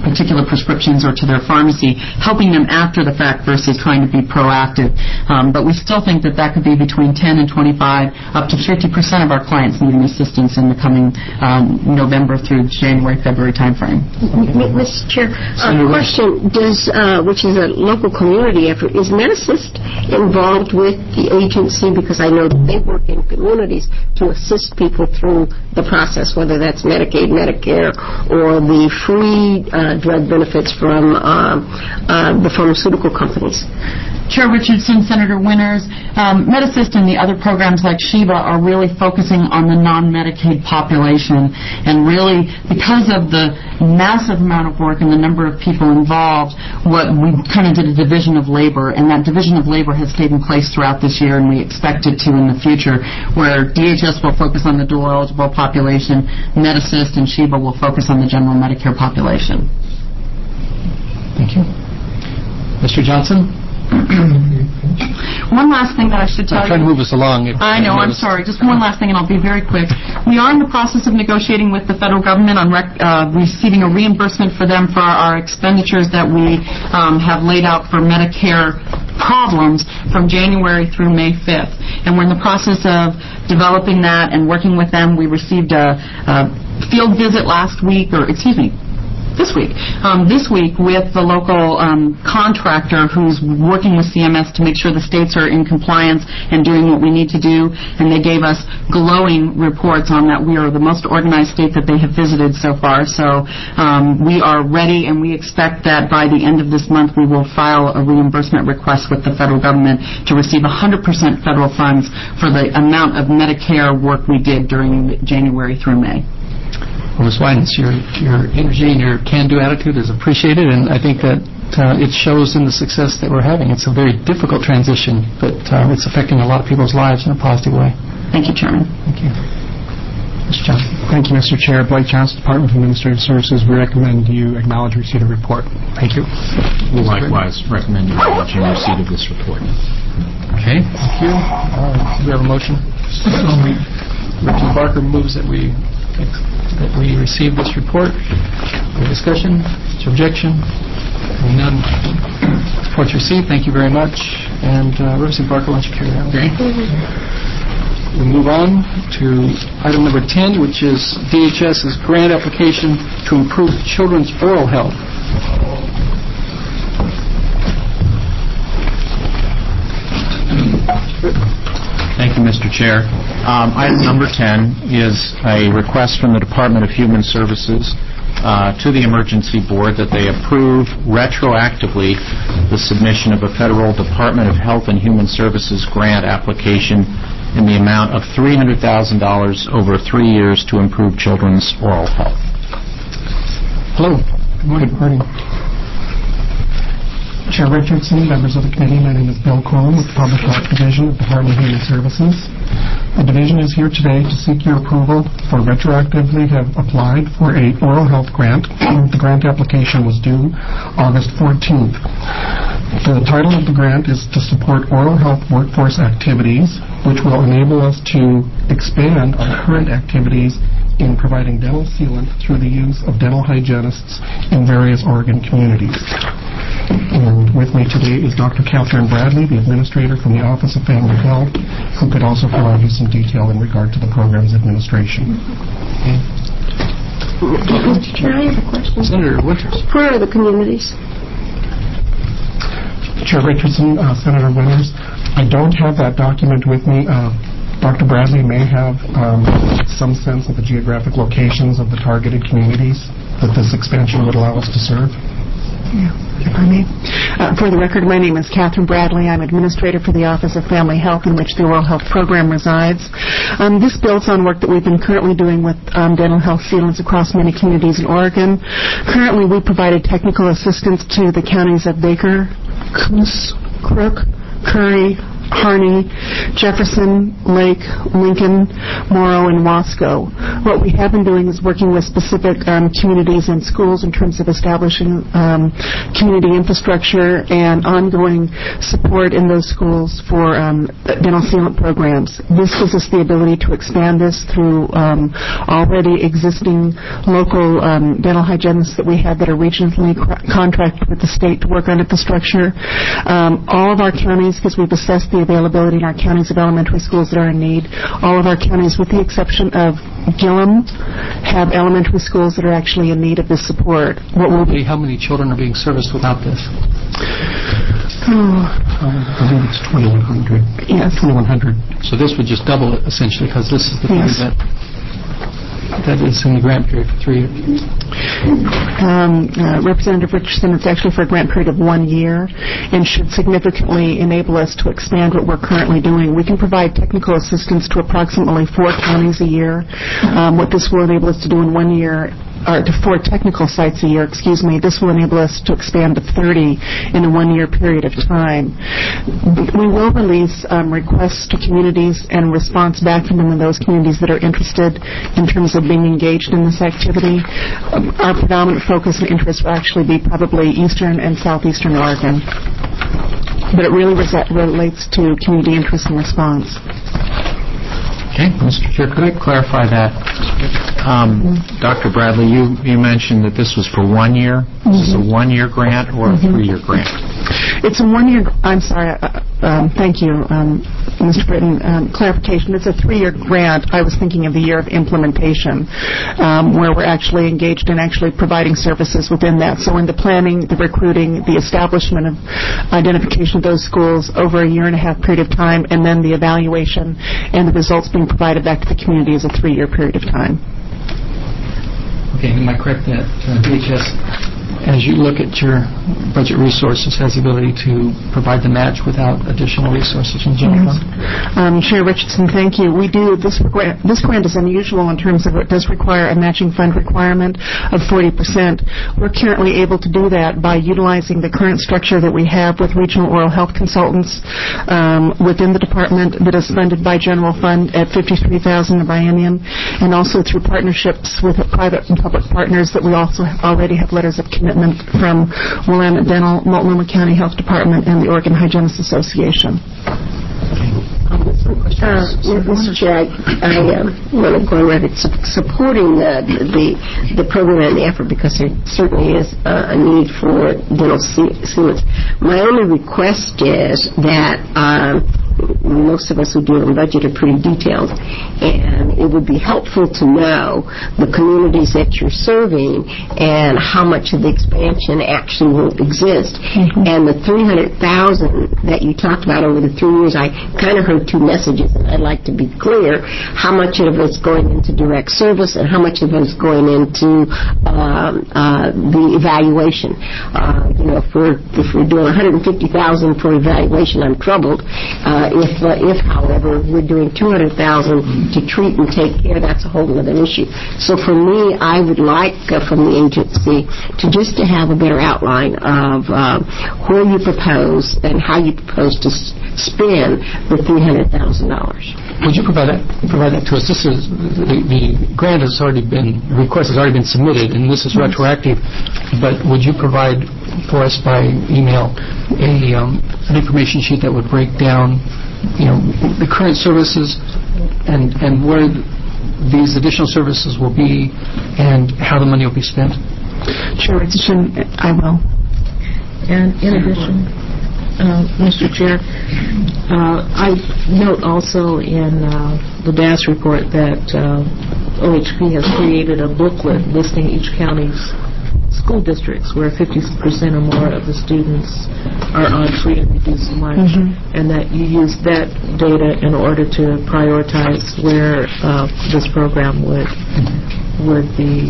particular prescriptions or to their pharmacy, helping them after the fact versus trying to be proactive. But we still think that could be between 10 and 25, up to 50% of our clients needing assistance in the coming November through January, February timeframe. Mr. Chair, a question, which is a local community effort, is Medassist involved with the agency? Because I know that they work in communities to assist people through the process, whether that's Medicaid, Medicare, or the free drug benefits from the pharmaceutical companies. Chair Richardson, Senator Winters, Medassist and the other programs like Sheba are really focusing on the non-Medicaid population, and really because of the massive amount of work and the number of people involved, what we kind of did a division of labor, and that division of labor has taken place throughout this year, and we expect it to in the future, where DHS will focus on the dual-eligible population, Medassist and Sheba will focus on the general Medicare population. Thank you. Mr. Johnson? One last thing that I should tell you. I'm trying to move us along. I know, I'm sorry. Just one last thing, and I'll be very quick. We are in the process of negotiating with the federal government on receiving a reimbursement for them for our expenditures that we have laid out for Medicare problems from January through May 5th. And we're in the process of developing that and working with them. We received a field visit this week with the local contractor who's working with CMS to make sure the states are in compliance and doing what we need to do, and they gave us glowing reports on that we are the most organized state that they have visited so far. So we are ready, and we expect that by the end of this month we will file a reimbursement request with the federal government to receive 100% federal funds for the amount of Medicare work we did during January through May. Well, Ms. Winans, your energy and your can-do attitude is appreciated, and I think that it shows in the success that we're having. It's a very difficult transition, but it's affecting a lot of people's lives in a positive way. Thank you, Chairman. Thank you. Mr. Johnson. Thank you, Mr. Chair. Blake Johnson, Department of Administrative Services. We recommend you acknowledge receipt of report. Thank you. We likewise recommend you acknowledging receipt of this report. Okay, thank you. Do we have a motion? Richard Barker moves that we receive this report. Any discussion? Objection? None. Report's received. Thank you very much. And Representative Barker, why don't you carry that? Okay. We move on to item number 10, which is DHS's grant application to improve children's oral health. Thank you, Mr. Chair. Item number 10 is a request from the Department of Human Services to the Emergency Board that they approve retroactively the submission of a federal Department of Health and Human Services grant application in the amount of $300,000 over 3 years to improve children's oral health. Hello. Good morning. Good morning. Chair Richardson, members of the committee, my name is Bill Coleman with the Public Health Division of the Department of Human Services. The division is here today to seek your approval for retroactively have applied for a oral health grant. The grant application was due August 14th. The title of the grant is to support oral health workforce activities, which will enable us to expand our current activities in providing dental sealant through the use of dental hygienists in various Oregon communities. And with me today is Dr. Catherine Bradley, the administrator from the Office of Family Health, who could also provide you some detail in regard to the program's administration. Mr. Chair, I have a question. Senator Winters. Where are the communities? Chair Richardson, Senator Winters, I don't have that document with me. Dr. Bradley may have some sense of the geographic locations of the targeted communities that this expansion would allow us to serve. Yeah, if I may. For the record, my name is Catherine Bradley. I'm administrator for the Office of Family Health, in which the Oral Health Program resides. This builds on work that we've been currently doing with dental health sealants across many communities in Oregon. Currently, we provided technical assistance to the counties of Baker, Coos, Crook, Curry, Harney, Jefferson, Lake, Lincoln, Morrow, and Wasco. What we have been doing is working with specific communities and schools in terms of establishing community infrastructure and ongoing support in those schools for dental sealant programs. This gives us the ability to expand this through already existing local dental hygienists that we have that are regionally contracted with the state to work on infrastructure. All of our counties, because we've assessed the availability in our counties of elementary schools that are in need, all of our counties, with the exception of Gillum, have elementary schools that are actually in need of this support. What will be, how many children are being serviced without this? I think it's 2,100. Yes. 2,100. So this would just double it, essentially, because this is the thing that is in the grant period for 3 years. Representative Richardson, it's actually for a grant period of 1 year and should significantly enable us to expand what we're currently doing. We can provide technical assistance to approximately 4 counties a year. What this will enable us to do in 1 year, or to 4 technical sites a year, this will enable us to expand to 30 in a 1 year period of time. We will release requests to communities and response back from them in those communities that are interested in terms of being engaged in this activity. Our predominant focus and interest will actually be probably eastern and southeastern Oregon. But it really relates to community interest and response. Okay, Mr. Chair, could I clarify that? Dr. Bradley, you mentioned that this was for 1 year. Is this a 1 year grant or a 3 year grant? It's a 1 year, I'm sorry, thank you, Mr. Britton. Clarification, it's a 3 year grant. I was thinking of the year of implementation, where we're actually engaged in actually providing services within that. So in the planning, the recruiting, the establishment of identification of those schools over a 1.5 year period of time, and then the evaluation and the results being provided back to the community is a 3 year period of time. Okay, am I correct that DHS, as you look at your budget resources, has the ability to provide the match without additional resources from the general fund? Chair Richardson, thank you. We do. This grant is unusual in terms of it does require a matching fund requirement of 40%. We're currently able to do that by utilizing the current structure that we have with regional oral health consultants within the department that is funded by general fund at $53,000 a biennium, and also through partnerships with private and public partners that we also already have letters of commitment from Willamette Dental, Multnomah County Health Department, and the Oregon Hygienists Association. Mr. Chair, I want to go on record supporting the program and the effort, because there certainly is a need for dental sealants. My only request is that most of us who deal in budget are pretty detailed, and it would be helpful to know the communities that you're serving and how much of the expansion actually will exist. And the $300,000 that you talked about over the 3 years, I kind of heard 2 messages, and I'd like to be clear how much of it's going into direct service and how much of it's going into the evaluation. If we're doing $150,000 for evaluation, I'm troubled. If, however, we're doing $200,000 to treat and take care, that's a whole other issue. So for me, I would like from the agency to have a better outline of where you propose and how you propose to spend the $300,000. Would you provide that to us? This is the grant has already been, the request has already been submitted, and this is retroactive. But would you provide for us by email an information sheet that would break down, the current services and where these additional services will be and how the money will be spent? Chair Richardson, I will. And in addition, Mr. Chair, I note also in the DAS report that OHP has created a booklet listing each county's school districts where 50% or more of the students are on free and reduced lunch, and that you use that data in order to prioritize where this program would be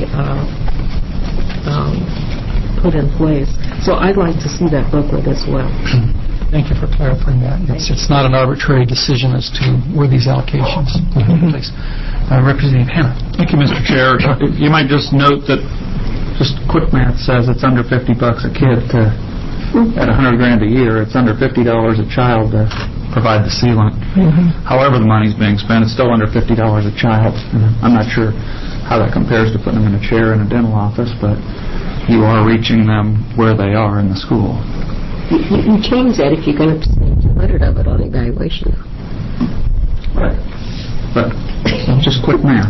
put in place. So I'd like to see that booklet as well. Thank you for clarifying that. It's not an arbitrary decision as to where these allocations will take place. Representative Hanna. Thank you, Mr. Chair. You might just note that just quick math says it's under $50 a kid at $100,000 a year. It's under $50 a child to provide the sealant. However the money's being spent, it's still under $50 a child. I'm not sure how that compares to putting them in a chair in a dental office, but you are reaching them where they are in the school. You change that if you're going to spend $200 of it on evaluation. Right. But just quick math.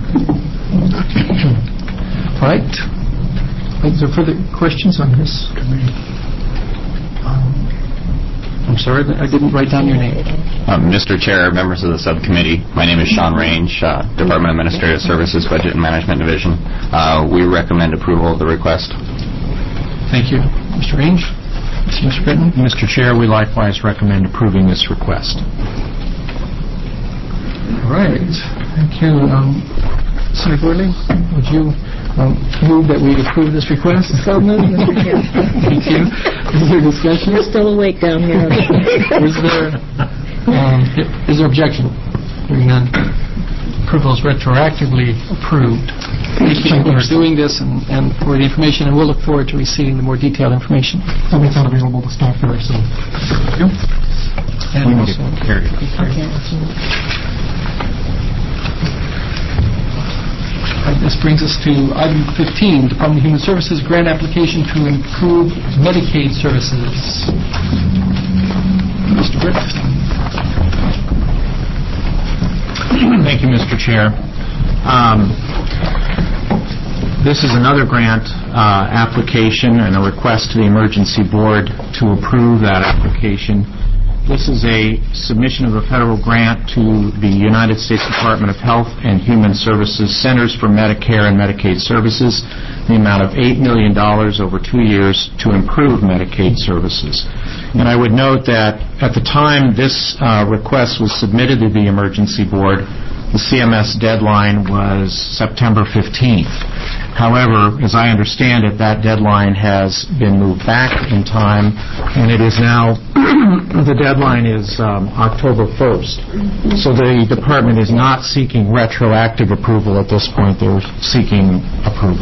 All right. Is there further questions on this? I'm sorry, I didn't write down your name. Mr. Chair, members of the subcommittee, my name is Sean Range, Department of Administrative Services, Budget and Management Division. We recommend approval of the request. Thank you. Mr. Range? Mr. Britton? Mr. Chair, we likewise recommend approving this request. All right. Thank you. Senator Gordley, would you move that we approve this request? So moved, Mr. Chair. Thank you. Is there discussion? We're still awake down here. Is there objection? Hearing none. Approval is retroactively approved. Thank you for doing this and for the information, and we'll look forward to receiving the more detailed information. I'll make that available to staff very soon. Thank you. And also, this brings us to item 15, Department of Human Services grant application to improve Medicaid services. Mr. Britt. Thank you, Mr. Chair. This is another grant application and a request to the Emergency Board to approve that application. This is a submission of a federal grant to the United States Department of Health and Human Services Centers for Medicare and Medicaid Services, the amount of $8 million over 2 years to improve Medicaid services. And I would note that at the time this request was submitted to the Emergency Board, the CMS deadline was September 15th. However, as I understand it, that deadline has been moved back in time, and it is now, the deadline is October 1st. So the department is not seeking retroactive approval at this point. They're seeking approval.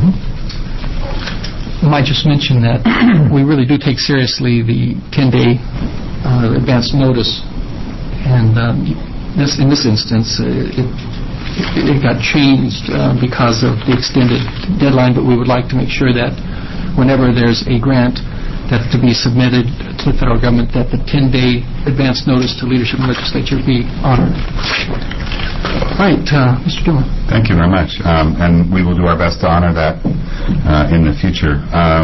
I might just mention that we really do take seriously the 10-day advance notice, and in this instance, it got changed because of the extended deadline, but we would like to make sure that whenever there's a grant that's to be submitted to the federal government, that the 10-day advance notice to leadership and legislature be honored. All right, Mr. Dillon. Thank you very much, and we will do our best to honor that in the future.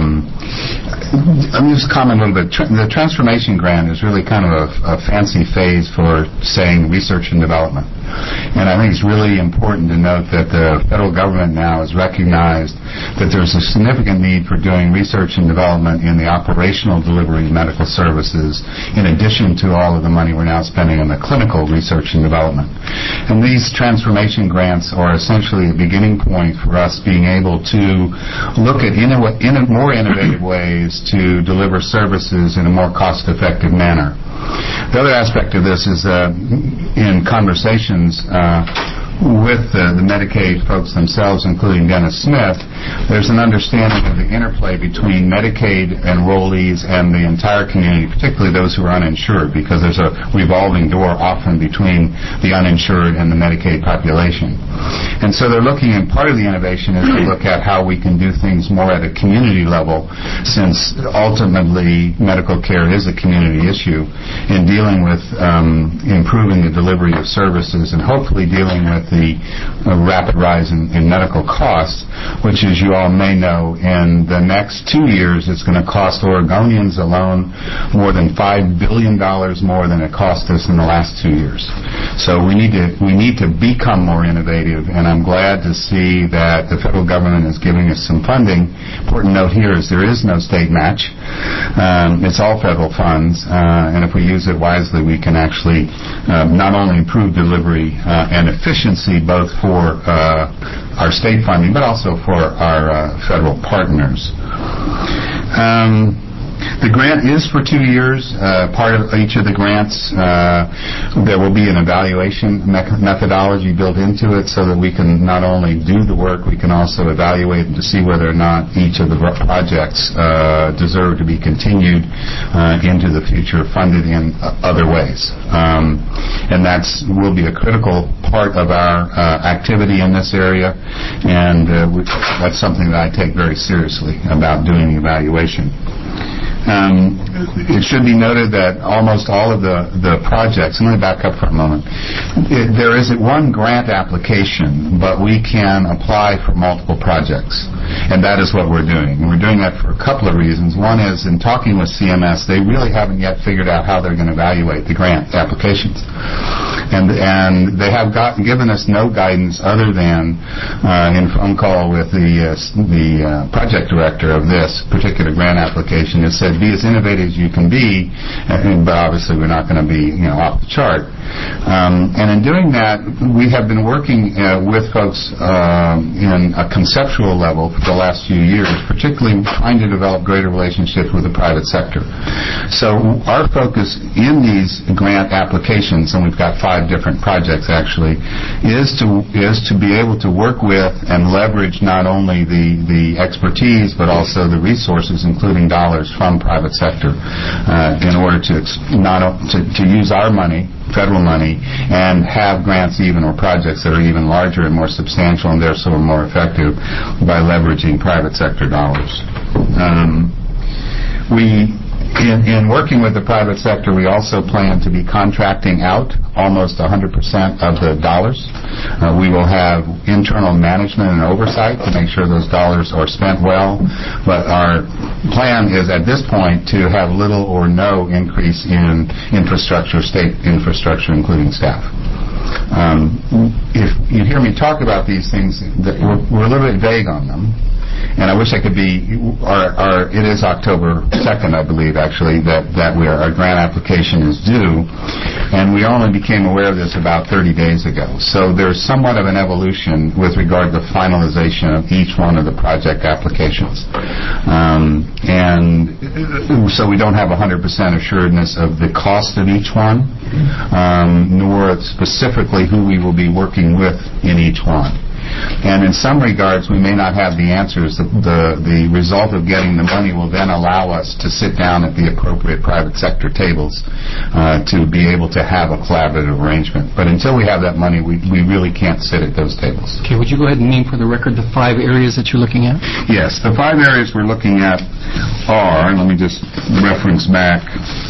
Let me just comment a little bit. The transformation grant is really kind of a fancy phrase for saying research and development. And I think it's really important to note that the federal government now has recognized that there's a significant need for doing research and development in the operational delivery of medical services, in addition to all of the money we're now spending on the clinical research and development. And these transformation grants are essentially a beginning point for us being able to look at more innovative ways to deliver services in a more cost-effective manner. The other aspect of this is in conversations with the Medicaid folks themselves, including Dennis Smith, there's an understanding of the interplay between Medicaid enrollees and the entire community, particularly those who are uninsured, because there's a revolving door often between the uninsured and the Medicaid population. And so they're looking, and part of the innovation is to look at how we can do things more at a community level, since ultimately medical care is a community issue, in dealing with improving the delivery of services and hopefully dealing with the rapid rise in medical costs, which, as you all may know, in the next 2 years it's going to cost Oregonians alone more than $5 billion more than it cost us in the last 2 years. So we need to become more innovative, and I'm glad to see that the federal government is giving us some funding. Important note here is there is no state match. It's all federal funds, and if we use it wisely, we can actually not only improve delivery and efficiency both for our state funding, but also for our federal partners. The grant is for 2 years. Part of each of the grants, there will be an evaluation methodology built into it so that we can not only do the work, we can also evaluate to see whether or not each of the projects deserve to be continued into the future, funded in other ways. And that will be a critical part of our activity in this area, and that's something that I take very seriously about doing the evaluation. It should be noted that almost all of the projects, and let me back up for a moment, there isn't one grant application, but we can apply for multiple projects, and that is what we're doing. And we're doing that for a couple of reasons. One is, in talking with CMS, they really haven't yet figured out how they're going to evaluate the grant applications. And they have given us no guidance other than in a phone call with the project director of this particular grant application. It said, be as innovative as you can be, but obviously we're not going to be off the chart. And in doing that, we have been working with folks in a conceptual level for the last few years, particularly trying to develop greater relationships with the private sector. So our focus in these grant applications, and we've got 5 different projects actually, is to be able to work with and leverage not only the expertise but also the resources, including dollars from private sector, in order to use our money, federal money, and have grants or projects that are even larger and more substantial and therefore more effective by leveraging private sector dollars. In working with the private sector, we also plan to be contracting out almost 100% of the dollars. We will have internal management and oversight to make sure those dollars are spent well, but our plan is at this point to have little or no increase in infrastructure, state infrastructure, including staff. If you hear me talk about these things, we're a little bit vague on them. And I wish I could be, it is October 2nd, I believe, actually, that our grant application is due. And we only became aware of this about 30 days ago. So there's somewhat of an evolution with regard to the finalization of each one of the project applications. And so we don't have 100% assuredness of the cost of each one, nor specifically who we will be working with in each one. And in some regards, we may not have the answers. The result of getting the money will then allow us to sit down at the appropriate private sector tables to be able to have a collaborative arrangement. But until we have that money, we really can't sit at those tables. Okay, would you go ahead and name for the record the 5 areas that you're looking at? Yes, the 5 areas we're looking at are, let me just reference back.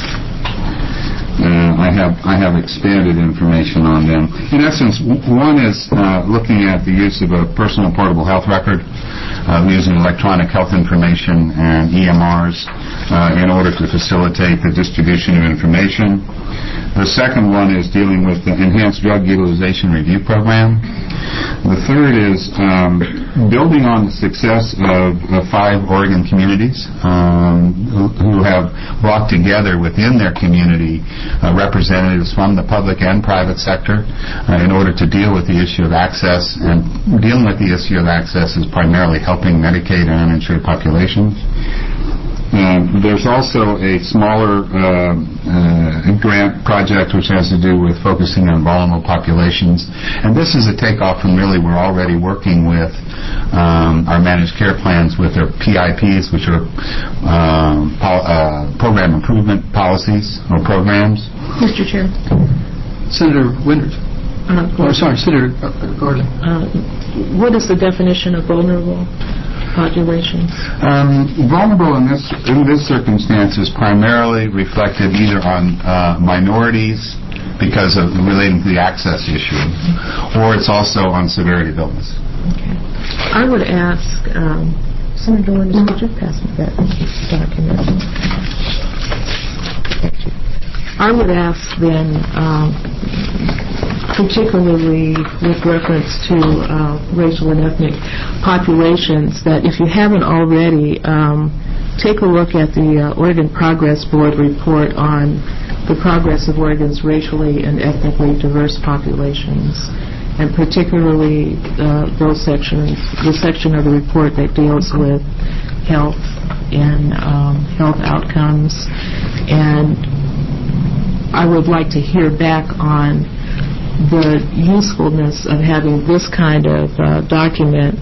I have expanded information on them. In essence, one is looking at the use of a personal portable health record, using electronic health information and EMRs in order to facilitate the distribution of information. The second one is dealing with the Enhanced Drug Utilization Review Program. The third is building on the success of 5 Oregon communities who have brought together within their community representatives from the public and private sector in order to deal with the issue of access. And dealing with the issue of access is primarily helping Medicaid and uninsured populations. There's also a smaller grant project which has to do with focusing on vulnerable populations. And this is a takeoff from really we're already working with our managed care plans with their PIPs, which are program improvement policies or programs. Mr. Chair. Senator Winters. Senator Gordon. What is the definition of vulnerable populations? Vulnerable in this circumstance is primarily reflected either on minorities because of relating to the access issue, or it's also on severity of illness. Okay. I would ask Senator Winters, could you pass me that document? I would ask then, particularly with reference to racial and ethnic populations, that if you haven't already, take a look at the Oregon Progress Board report on the progress of Oregon's racially and ethnically diverse populations, and particularly the section of the report that deals with health in health outcomes, and I would like to hear back on the usefulness of having this kind of document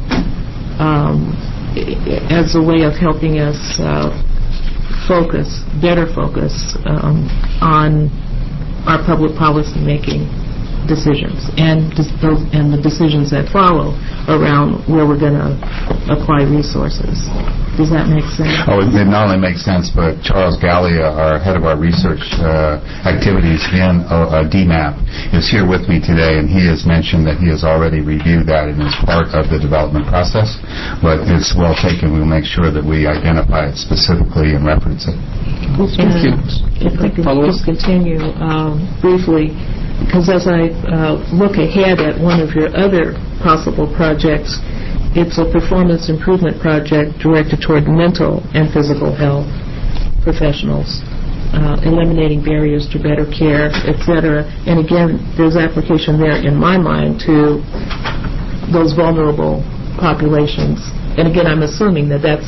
as a way of helping us better focus on our public policy making decisions and the decisions that follow around where we're going to apply resources. Does that make sense? Oh, it not only makes sense, but Charles Gallia, our head of our research activities in DMAP, is here with me today, and he has mentioned that he has already reviewed that and is part of the development process, but it's well taken. We'll make sure that we identify it specifically and reference it. If I could just continue briefly, because as I look ahead at one of your other possible projects, it's a performance improvement project directed toward mental and physical health professionals, eliminating barriers to better care, etc. And again, there's application there in my mind to those vulnerable populations. And again, I'm assuming that that's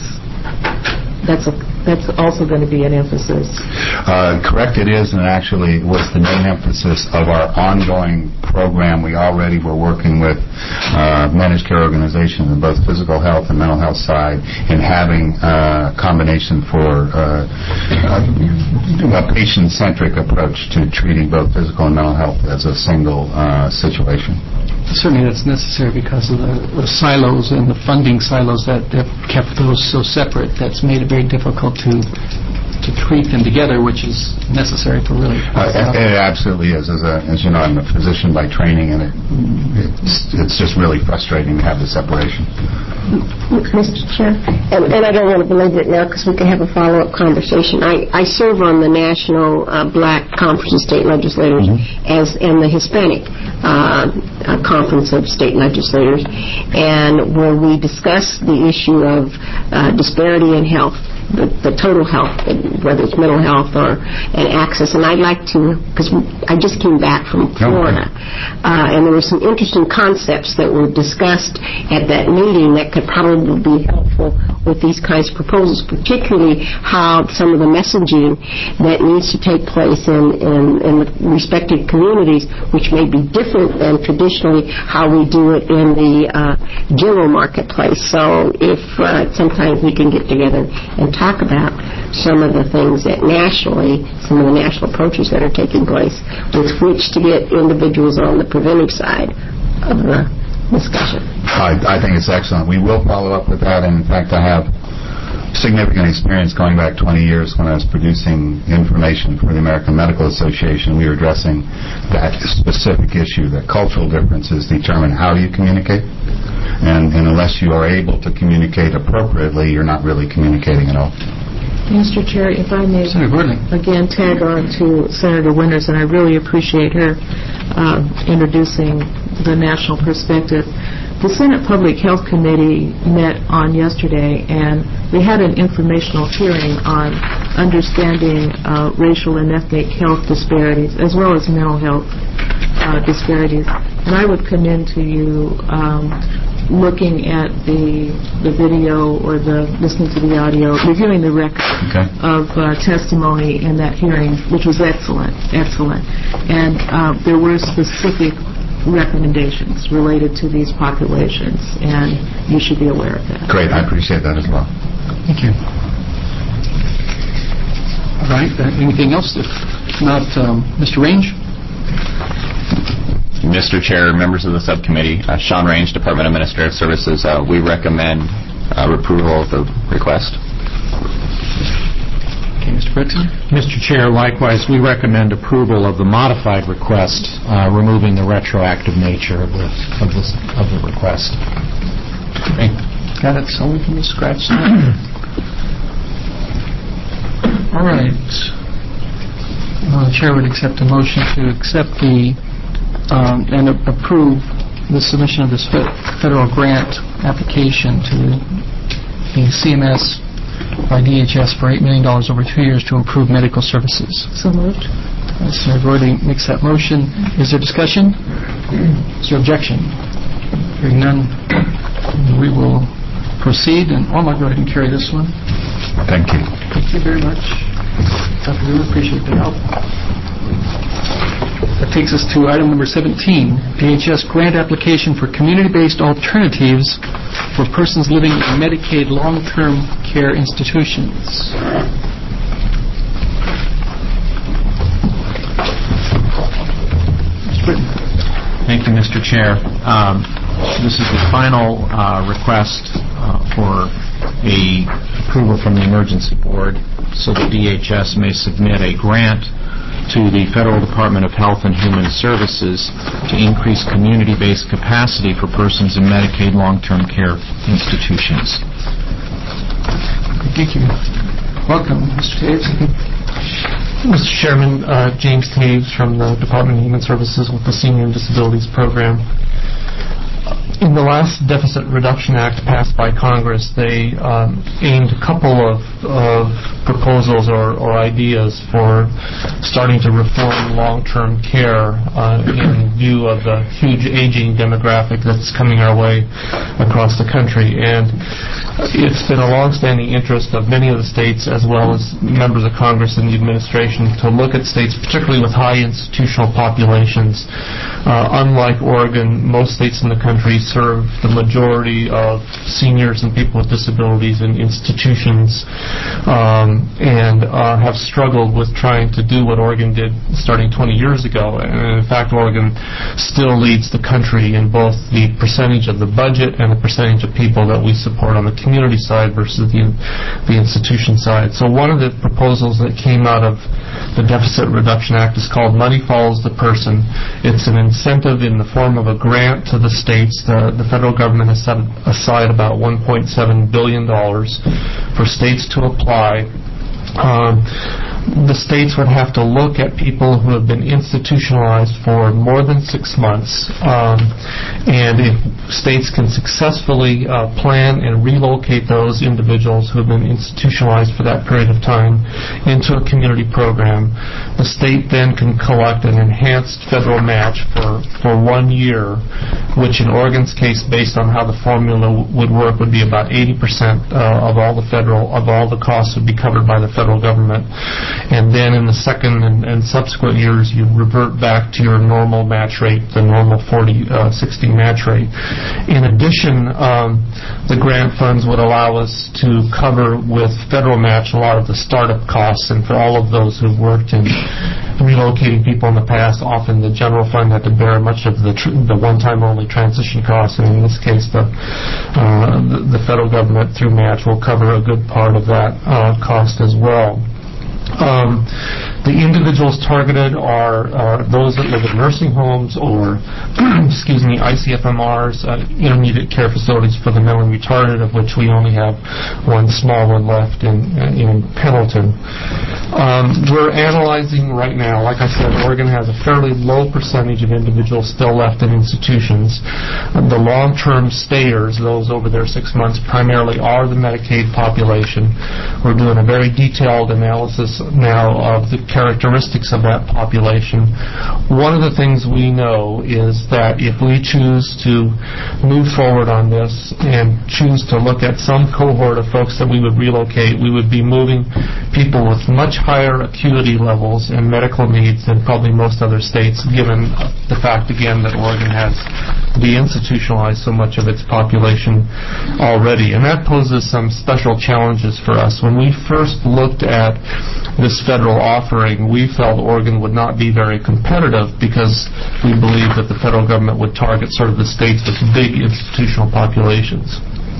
also going to be an emphasis. Correct, it is, and actually was the main emphasis of our ongoing program. We already were working with managed care organizations in both physical health and mental health side in having a combination for a patient-centric approach to treating both physical and mental health as a single situation. Certainly that's necessary because of the silos and the funding silos that have kept those so separate. That's made it very difficult to treat them together, which is necessary for really... It absolutely is. As you know, I'm a physician by training, and it's just really frustrating to have the separation. Mr. Chair, and I don't want to belabor it now because we can have a follow-up conversation. I serve on the National Black Conference of State Legislators and the Hispanic Conference of State Legislators, and where we discuss the issue of disparity in health, the total health, whether it's mental health and access. And I'd like to, because I just came back from Florida, and there were some interesting concepts that were discussed at that meeting that could probably be helpful with these kinds of proposals, particularly how some of the messaging that needs to take place in the respective communities, which may be different than traditionally how we do it in the general marketplace. So if sometimes we can get together and talk about some of the things that nationally, some of the national approaches that are taking place with which to get individuals on the preventive side of the discussion. I think it's excellent. We will follow up with that, and in fact I have significant experience going back 20 years when I was producing information for the American Medical Association. We were addressing that specific issue, that cultural differences determine how you communicate, and unless you are able to communicate appropriately, you're not really communicating at all. Mr. Chair, if I may again tag on to Senator Winters, and I really appreciate her introducing the national perspective. The Senate Public Health Committee met on yesterday, and we had an informational hearing on understanding racial and ethnic health disparities, as well as mental health disparities. And I would commend to you looking at the video or listening to the audio, reviewing the record of testimony in that hearing, which was excellent. And there were specific recommendations related to these populations, and you should be aware of that. Great, I appreciate that as well. Thank you. All right, anything else? If not, Mr. Range? Mr. Chair, members of the subcommittee, Sean Range, Department of Administrative Services, we recommend approval of the request. Okay, Mr. Brickson? Mr. Chair, likewise, we recommend approval of the modified request, removing the retroactive nature of the request. Okay. Got it. So we can just scratch that. All right. The Chair would accept a motion to accept and approve the submission of this federal grant application to the CMS by DHS for $8 million over 2 years to improve medical services. So moved. Senator Gordy makes that motion. Is there discussion? Is there objection? Hearing none, we will proceed. And I'll go ahead and carry this one. Thank you. Thank you very much. Dr. Brewer, appreciate the help. That takes us to item number 17, PHS grant application for community-based alternatives for persons living in Medicaid long-term care institutions. Thank you, Mr. Chair. This is the final request for a approval from the Emergency Board so the DHS may submit a grant to the Federal Department of Health and Human Services to increase community-based capacity for persons in Medicaid long-term care institutions. Thank you. Welcome, Mr. Taves. Mr. Chairman, James Taves from the Department of Human Services with the Senior and Disabilities Program. In the last Deficit Reduction Act passed by Congress, they aimed a couple of proposals or ideas for starting to reform long-term care in view of the huge aging demographic that's coming our way across the country. And it's been a long-standing interest of many of the states as well as members of Congress and the administration to look at states, particularly with high institutional populations. Unlike Oregon, most states in the country serve the majority of seniors and people with disabilities in institutions and have struggled with trying to do what Oregon did starting 20 years ago. And in fact, Oregon still leads the country in both the percentage of the budget and the percentage of people that we support on the community side versus the institution side. So one of the proposals that came out of the Deficit Reduction Act is called Money Follows the Person. It's an incentive in the form of a grant to the states. The federal government has set aside about $1.7 billion for states to apply. The states would have to look at people who have been institutionalized for more than 6 months, and if states can successfully plan and relocate those individuals who have been institutionalized for that period of time into a community program, the state then can collect an enhanced federal match for 1 year, which in Oregon's case, based on how the formula would work, would be about 80% of all the costs would be covered by the federal government. And then in the second and subsequent years, you revert back to your normal match rate, the normal 40-60 match rate. In addition, the grant funds would allow us to cover with federal match a lot of the startup costs, and for all of those who've worked in relocating people in the past, often the general fund had to bear much of the one-time only transition costs, and in this case, the federal government through match will cover a good part of that cost as well. The individuals targeted are those that live in nursing homes or, ICFMRs, intermediate care facilities for the mentally retarded, of which we only have one small one left in Pendleton. We're analyzing right now, like I said, Oregon has a fairly low percentage of individuals still left in institutions. The long-term stayers, those over there 6 months, primarily are the Medicaid population. We're doing a very detailed analysis now of the characteristics of that population. One of the things we know is that if we choose to move forward on this and choose to look at some cohort of folks that we would relocate, we would be moving people with much higher acuity levels and medical needs than probably most other states, given the fact, again, that Oregon has deinstitutionalized so much of its population already. And that poses some special challenges for us. When we first looked at this federal offering, we felt Oregon would not be very competitive because we believe that the federal government would target sort of the states with big institutional populations.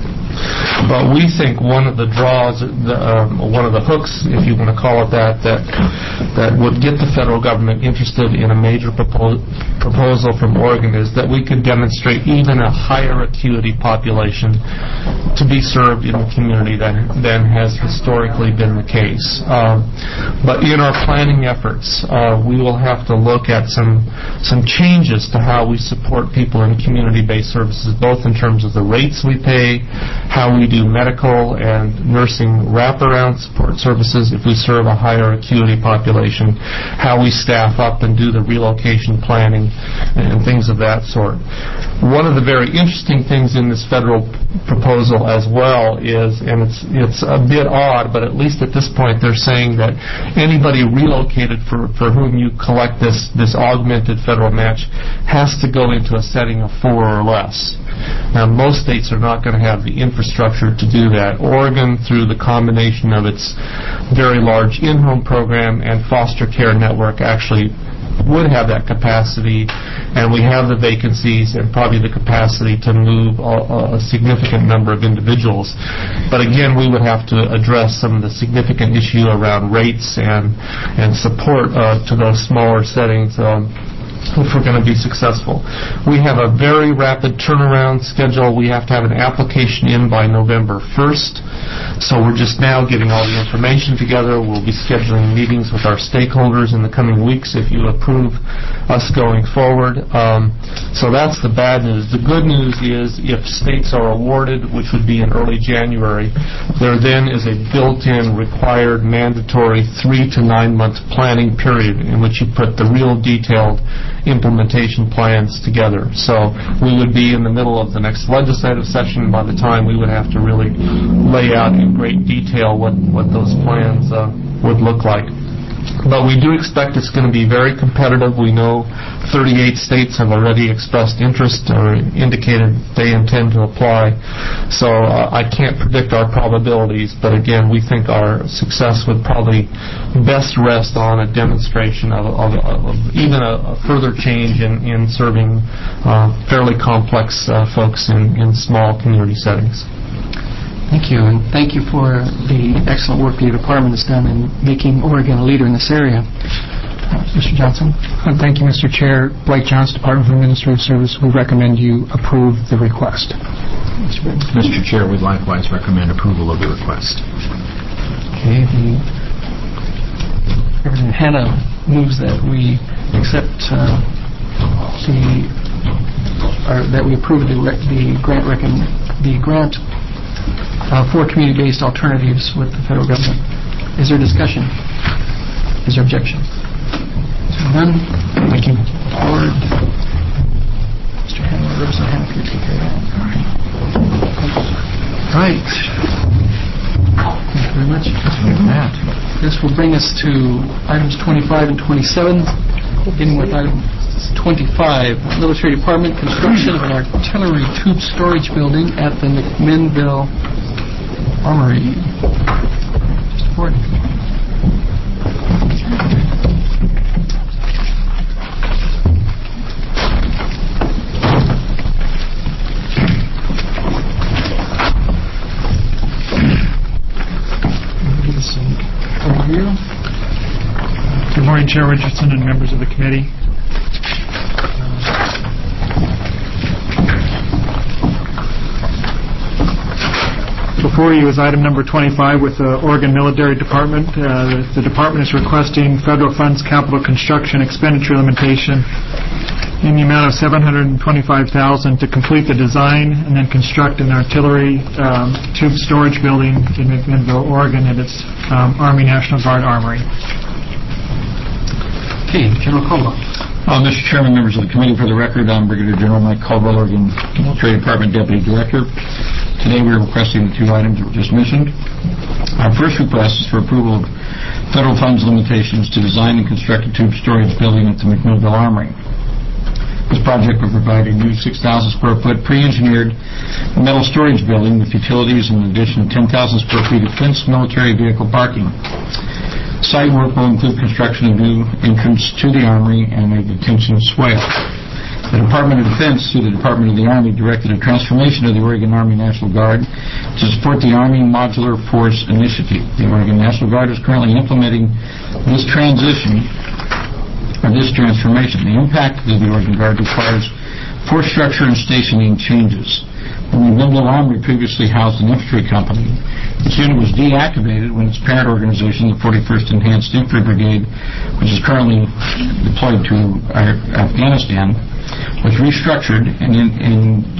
But we think one of the draws, one of the hooks, if you want to call it that would get the federal government interested in a major proposal from Oregon is that we could demonstrate even a higher acuity population to be served in the community than has historically been the case. But in our planning efforts, we will have to look at some changes to how we support people in community-based services, both in terms of the rates we pay, how we do medical and nursing wraparound support services if we serve a higher acuity population, how we staff up and do the relocation planning and things of that sort. One of the very interesting things in this federal proposal as well is, and it's a bit odd, but at least at this point they're saying that anybody relocated for whom you collect this augmented federal match has to go into a setting of 4 or less. Now, most states are not going to have the infrastructure to do that. Oregon, through the combination of its very large in-home program and foster care network, actually would have that capacity, and we have the vacancies and probably the capacity to move a significant number of individuals. But again, we would have to address some of the significant issue around rates and support to those smaller settings if we're going to be successful. We have a very rapid turnaround schedule. We have to have an application in by November 1st. So we're just now getting all the information together. We'll be scheduling meetings with our stakeholders in the coming weeks if you approve us going forward. So that's the bad news. The good news is if states are awarded, which would be in early January, there then is a built-in required mandatory 3 to 9 month planning period in which you put the real detailed implementation plans together. So we would be in the middle of the next legislative session by the time we would have to really lay out in great detail what those plans would look like. But we do expect it's going to be very competitive. We know 38 states have already expressed interest or indicated they intend to apply. So I can't predict our probabilities, but again, we think our success would probably best rest on a demonstration of even a further change in serving fairly complex folks in small community settings. Thank you, and thank you for the excellent work the department has done in making Oregon a leader in this area. Mr. Johnson? Thank you, Mr. Chair. Blake Johnson, Department of Administrative Service. We recommend you approve the request. Mr. Chair, we likewise recommend approval of the request. Okay. Representative Hanna moves that we accept that we approve the grant for community-based alternatives with the federal government. Is there discussion? Is there objection? None. Thank you. Forward. Mr. Hanna, Representative Hanna, can you take care of that? All right. Thank you very much. This will bring us to items 25 and 27, beginning with item 25, Military Department, construction of an artillery tube storage building at the McMinnville Armory. Mr. Ford. Give us an overview. Good morning, Chair Richardson and members of the committee. Before you is item number 25 with the Oregon Military Department. The department is requesting federal funds capital construction expenditure limitation in the amount of $725,000 to complete the design and then construct an artillery tube storage building in McMinnville, Oregon at its Army National Guard Armory. Okay, General Caldwell. Mr. Chairman, members of the committee, for the record, I'm Brigadier General Mike Caldwell, Oregon Military Department Deputy Director. Today we are requesting the 2 items that were just mentioned. Our first request is for approval of federal funds limitations to design and construct a tube storage building at the McMinnville Armory. This project will provide a new 6,000 square foot pre-engineered metal storage building with utilities and an addition of 10,000 square feet of fenced military vehicle parking. Site work will include construction of new entrance to the Armory and a detention swale. The Department of Defense, through the Department of the Army, directed a transformation of the Oregon Army National Guard to support the Army Modular Force Initiative. The Oregon National Guard is currently implementing this transformation. The impact of the Oregon Guard requires force structure and stationing changes. The McMinnville Armory previously housed an infantry company. This unit was deactivated when its parent organization, the 41st Enhanced Infantry Brigade, which is currently deployed to Afghanistan, was restructured and in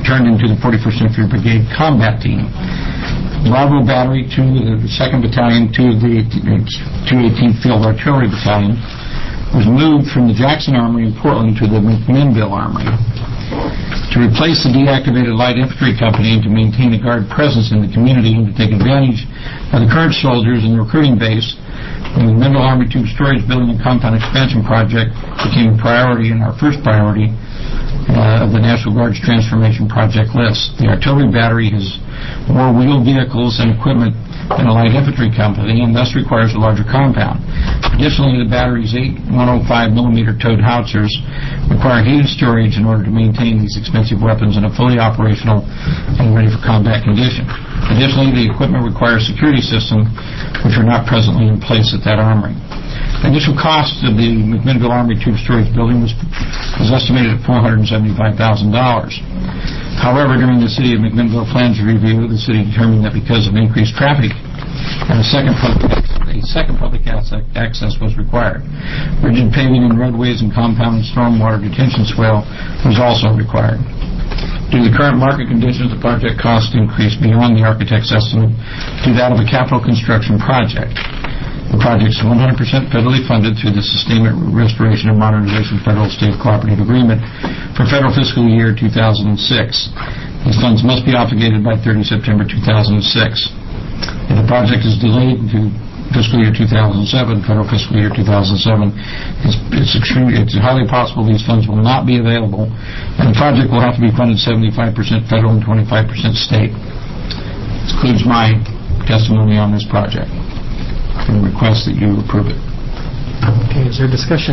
returned into the 41st Infantry Brigade Combat Team. Bravo Battery to the 2nd Battalion to the 218th Field Artillery Battalion was moved from the Jackson Armory in Portland to the McMinnville Armory. To replace the deactivated Light Infantry Company and to maintain a Guard presence in the community and to take advantage of the current soldiers in the recruiting base, the McMinnville Army Tube Storage Building and Compound Expansion Project became a priority and our first priority of the National Guard's Transformation Project list. The artillery battery has more wheeled vehicles and equipment than a light infantry company and thus requires a larger compound. Additionally, the battery's 8 105mm towed howitzers require heated storage in order to maintain these expensive weapons in a fully operational and ready for combat condition. Additionally, the equipment requires security systems which are not presently in place at that armory. The initial cost of the McMinnville Army Tube Storage Building was estimated at $475,000. However, during the City of McMinnville plans review, the city determined that because of increased traffic and a second public access was required. Rigid paving in roadways and compound and stormwater detention swale was also required. Due to the current market conditions, the project cost increased beyond the architect's estimate to that of a capital construction project. The project is 100% federally funded through the Sustainment, Restoration, and Modernization Federal-State Cooperative Agreement for federal fiscal year 2006. These funds must be obligated by 30 September 2006. If the project is delayed to fiscal year 2007, federal fiscal year 2007, it's highly possible these funds will not be available, and the project will have to be funded 75% federal and 25% state. This concludes my testimony on this project. I request that you approve it. Okay, is there discussion?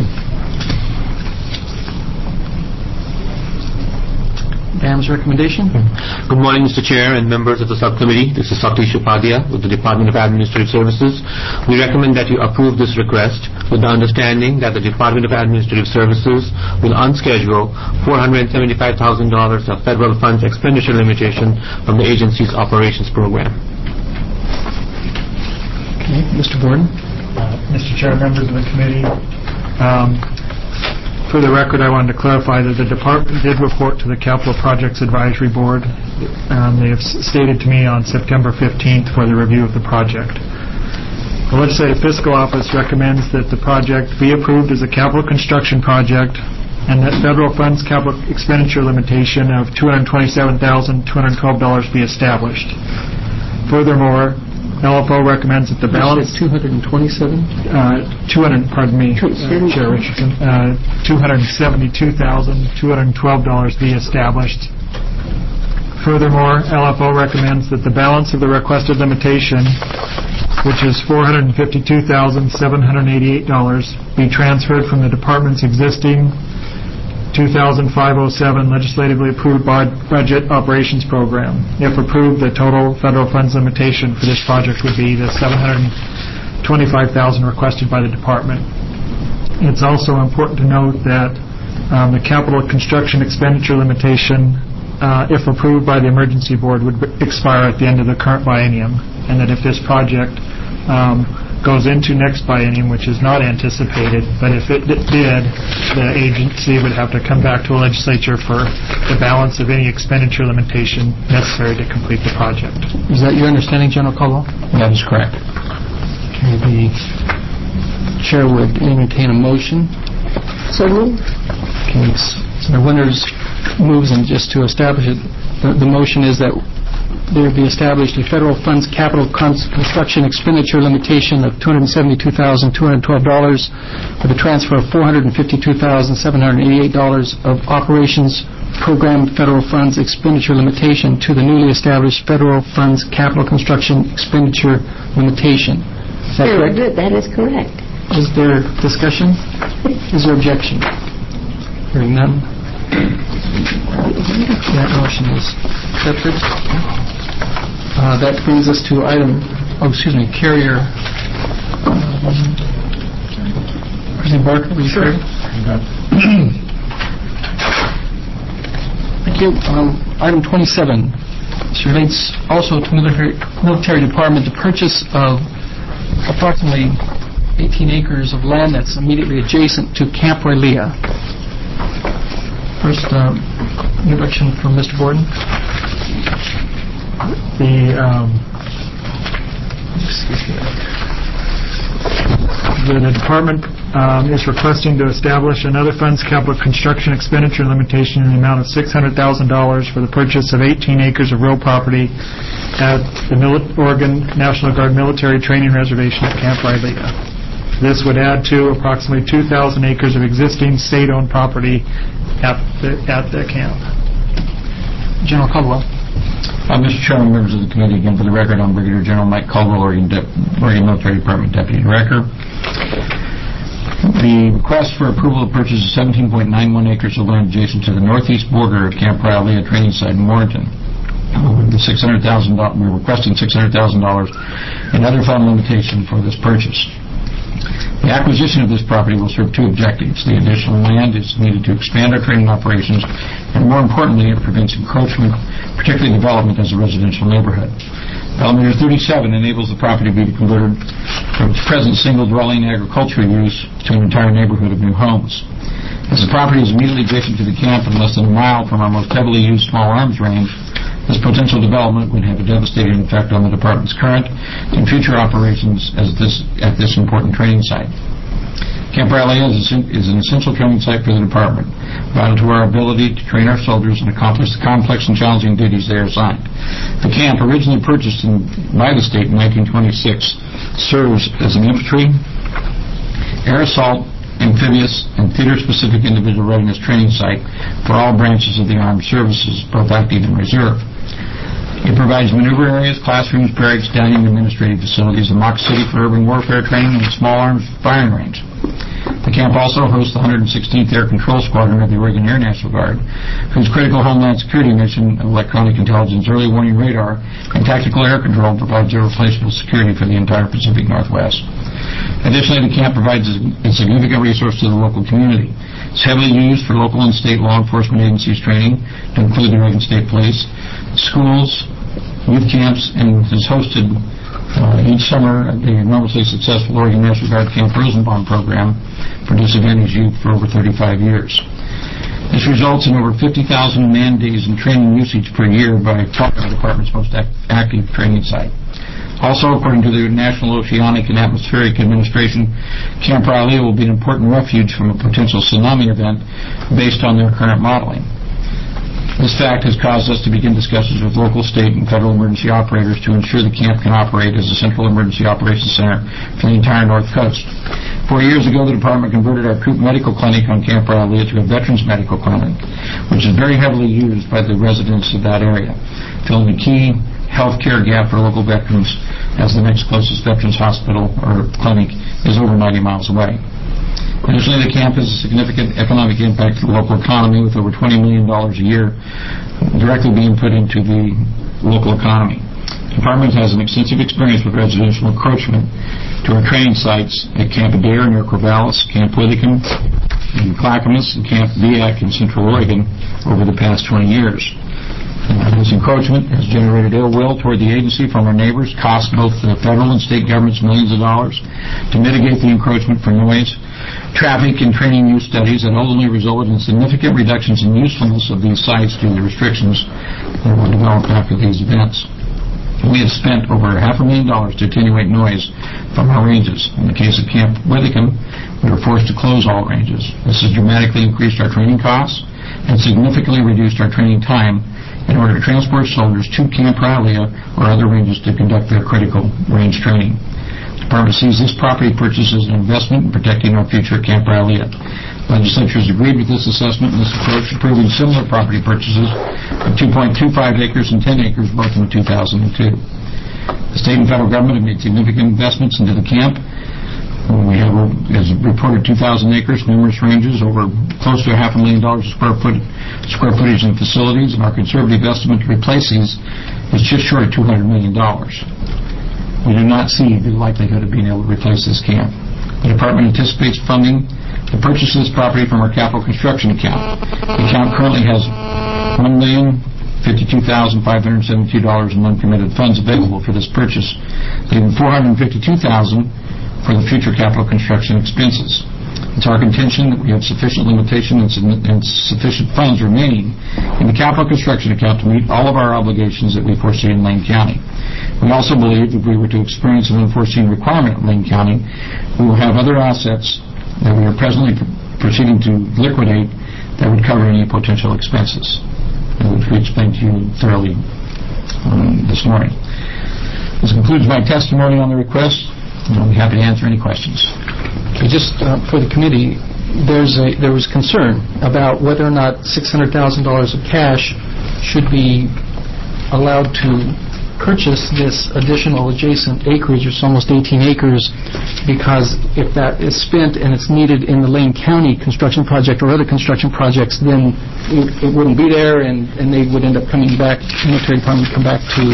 Dam's recommendation? Good morning, Mr. Chair and members of the subcommittee. This is Satish Upadhyay with the Department of Administrative Services. We recommend that you approve this request with the understanding that the Department of Administrative Services will unschedule $475,000 of federal funds expenditure limitation from the agency's operations program. Okay, Mr. Borden. Mr. Chair, members of the committee, for the record, I wanted to clarify that the department did report to the Capital Projects Advisory Board. They have stated to me on September 15th for the review of the project. The Legislative Fiscal Office recommends that the project be approved as a capital construction project and that federal funds capital expenditure limitation of $227,212 be established. Furthermore, LFO recommends that the balance... $227? Chair Richardson. $272,212 be established. Furthermore, LFO recommends that the balance of the requested limitation, which is $452,788, be transferred from the department's existing 2005-07 legislatively approved budget operations program. If approved, the total federal funds limitation for this project would be the $725,000 requested by the department. It's also important to note that the capital construction expenditure limitation, if approved by the emergency board, would expire at the end of the current biennium, and that if this project goes into next biennium, which is not anticipated, but if it did, the agency would have to come back to a legislature for the balance of any expenditure limitation necessary to complete the project. Is that your understanding, General Caldwell? That is correct. Okay, the chair would entertain a motion. So moved. Okay, so Winters moves, and just to establish it, the motion is that there be established a federal funds capital construction expenditure limitation of $272,212 for the transfer of $452,788 of operations program federal funds expenditure limitation to the newly established federal funds capital construction expenditure limitation. Is that correct? That is correct. Is there discussion? Is there objection? Hearing none. That motion is accepted. That brings us to carrier. President Barker, will you Sure. Thank you. Item 27. This relates also to military department, the purchase of approximately 18 acres of land that's immediately adjacent to Camp Wailea. First, introduction from Mr. Borden. The department is requesting to establish another funds capital construction expenditure limitation in the amount of $600,000 for the purchase of 18 acres of real property at the Oregon National Guard Military Training Reservation at Camp Rylea. This would add to approximately 2,000 acres of existing state-owned property at the camp. General Caldwell. Mr. Chairman, members of the committee, again, for the record, I'm Brigadier General Mike Caldwell, Oregon Military Department Deputy Director. The request for approval of purchase of 17.91 acres of land adjacent to the northeast border of Camp Rylea training site in Warrenton. We're requesting $600,000 and other fund limitation for this purchase. The acquisition of this property will serve two objectives. The additional land is needed to expand our training operations, and more importantly, it prevents encroachment, particularly development as a residential neighborhood. Element 37 enables the property to be converted from its present single-dwelling agricultural use to an entire neighborhood of new homes. As the property is immediately adjacent to the camp and less than a mile from our most heavily used small arms range, this potential development would have a devastating effect on the department's current and future operations at this important training site. Camp Rylea is an essential training site for the department, vital to our ability to train our soldiers and accomplish the complex and challenging duties they are assigned. The camp, originally purchased by the state in 1926, serves as an infantry, air assault, amphibious, and theater-specific individual readiness training site for all branches of the armed services, both active and reserve. It provides maneuver areas, classrooms, barracks, dining, and administrative facilities, a mock city for urban warfare training, and a small arms firing range. The camp also hosts the 116th Air Control Squadron of the Oregon Air National Guard, whose critical homeland security mission of electronic intelligence, early warning radar, and tactical air control provides irreplaceable security for the entire Pacific Northwest. Additionally, the camp provides a significant resource to the local community. It's heavily used for local and state law enforcement agencies training, to include the Oregon State Police, schools, youth camps, and has hosted each summer the enormously successful Oregon National Guard Camp Rosenbaum program for disadvantaged youth for over 35 years. This results in over 50,000 man days in training usage per year by far the department's most active training site. Also, according to the National Oceanic and Atmospheric Administration, Camp Rylea will be an important refuge from a potential tsunami event based on their current modeling. This fact has caused us to begin discussions with local, state, and federal emergency operators to ensure the camp can operate as a central emergency operations center for the entire North Coast. 4 years ago, the department converted our Coop Medical Clinic on Camp Rylea to a Veterans Medical Clinic, which is very heavily used by the residents of that area, filling a key health care gap for local veterans, as the next closest veterans hospital or clinic is over 90 miles away. Additionally, the camp has a significant economic impact to the local economy, with over $20 million a year directly being put into the local economy. The department has an extensive experience with residential encroachment to our training sites at Camp Adair near Corvallis, Camp Whitcomb in Clackamas, and Camp Viac in Central Oregon over the past 20 years. This encroachment has generated ill will toward the agency from our neighbors, cost both the federal and state governments millions of dollars to mitigate the encroachment for noise, traffic, and training use studies that ultimately resulted in significant reductions in usefulness of these sites due to the restrictions that were developed after these events. We have spent over $500,000 to attenuate noise from our ranges. In the case of Camp Whitcomb, we were forced to close all ranges. This has dramatically increased our training costs and significantly reduced our training time in order to transport soldiers to Camp Rylea or other ranges to conduct their critical range training. The department sees this property purchase as an investment in protecting our future at Camp Rylea. Legislature has agreed with this assessment and this approach, approving similar property purchases of 2.25 acres and 10 acres both in 2002. The state and federal government have made significant investments into the camp. We have, as reported, 2,000 acres, numerous ranges, over close to $500,000 square footage in facilities, and our conservative estimate to replace these is just short of $200 million. We do not see the likelihood of being able to replace this camp. The department anticipates funding the purchase of this property from our capital construction account. The account currently has $1,052,572 in uncommitted funds available for this purchase, leaving $452,000 for the future capital construction expenses. It's our contention that we have sufficient limitations and sufficient funds remaining in the capital construction account to meet all of our obligations that we foresee in Lane County. We also believe if we were to experience an unforeseen requirement in Lane County, we will have other assets that we are presently proceeding to liquidate that would cover any potential expenses, which we explained to you thoroughly this morning. This concludes my testimony on the request. I'll be happy to answer any questions. Just for the committee, there was concern about whether or not $600,000 of cash should be allowed to purchase this additional adjacent acreage, it's almost 18 acres, because if that is spent and it's needed in the Lane County construction project or other construction projects, then it wouldn't be there, and they would end up coming back, the military department would come back to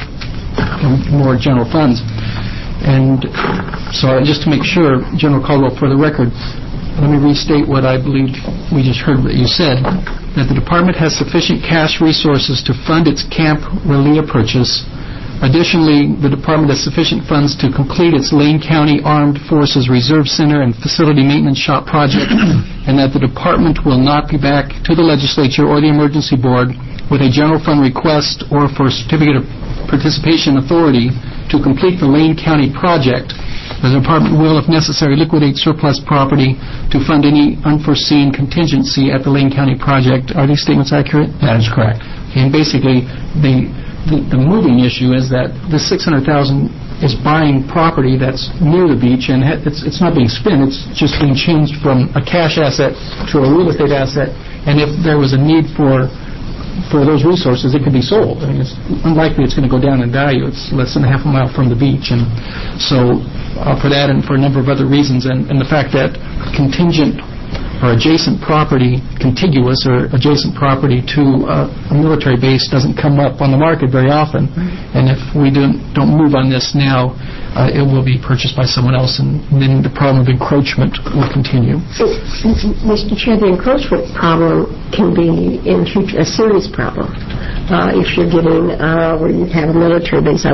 more general funds. And so just to make sure, General Caldwell, for the record, let me restate what I believe we just heard that you said, that the department has sufficient cash resources to fund its Camp Relia purchase. Additionally, the department has sufficient funds to complete its Lane County Armed Forces Reserve Center and Facility Maintenance Shop project, and that the department will not be back to the legislature or the emergency board with a general fund request or for a certificate of participation authority to complete the Lane County project. The department will, if necessary, liquidate surplus property to fund any unforeseen contingency at the Lane County project. Are these statements accurate? That is correct. And basically, the moving issue is that the $600,000 is buying property that's near the beach, and it's not being spent. It's just being changed from a cash asset to a real estate asset. And if there was a need for those resources, it could be sold. I mean, it's unlikely it's going to go down in value. It's less than a half a mile from the beach. And so for that and for a number of other reasons, and the fact that contingent or adjacent property, contiguous or adjacent property to a military base doesn't come up on the market very often. And if we don't move on this now, it will be purchased by someone else, and then the problem of encroachment will continue. Mr. Chair, the encroachment problem can be in future a serious problem. If you're getting where you have a military base,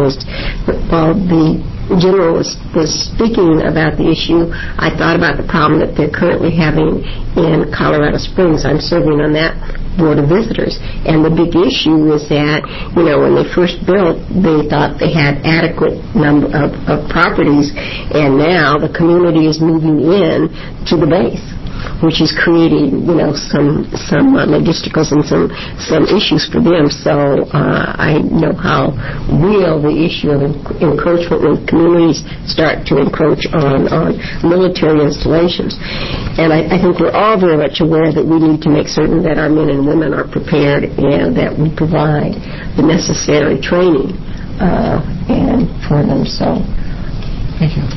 the General was speaking about the issue, I thought about the problem that they're currently having in Colorado Springs. I'm serving on that Board of Visitors. And the big issue is that, when they first built, they thought they had adequate number of properties, and now the community is moving in to the base, which is creating, some logisticals and some issues for them. So I know how real the issue of encroachment when communities start to encroach on military installations. And I think we're all very much aware that we need to make certain that our men and women are prepared and that we provide the necessary training and for them. So, thank you.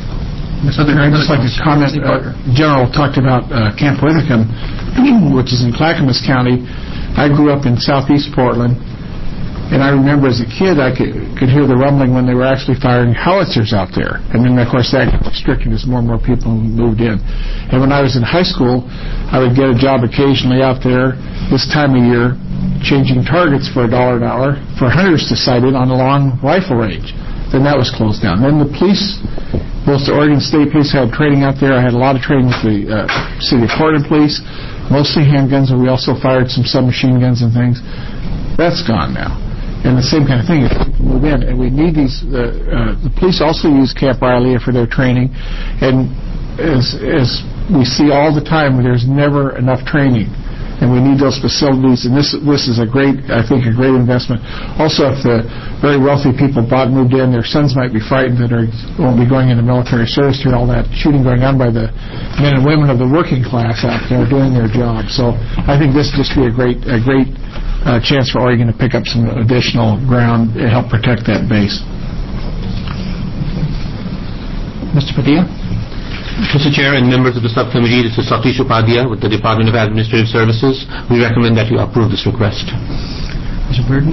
I'd just like to comment. General talked about Camp Winnicum, which is in Clackamas County. I grew up in southeast Portland, and I remember as a kid I could hear the rumbling when they were actually firing howitzers out there. And then, of course, that got restricted as more and more people moved in. And when I was in high school, I would get a job occasionally out there this time of year changing targets for $1 an hour for hunters to sight it on a long rifle range. Then that was closed down. Then the police, both the Oregon State Police had training out there. I had a lot of training with the City of Portland Police, mostly handguns, and we also fired some submachine guns and things. That's gone now. And the same kind of thing, if people move in. And we need these, the police also use Camp Riley for their training. And as we see all the time, there's never enough training. And we need those facilities, and this is a great investment. Also, if the very wealthy people moved in, their sons might be frightened that won't be going into military service to all that shooting going on by the men and women of the working class out there doing their job. So I think this would just be a great chance for Oregon to pick up some additional ground to help protect that base. Mr. Padilla? Mr. Chair and members of the subcommittee, this is Satish Upadhyay with the Department of Administrative Services. We recommend that you approve this request. Mr. Borden?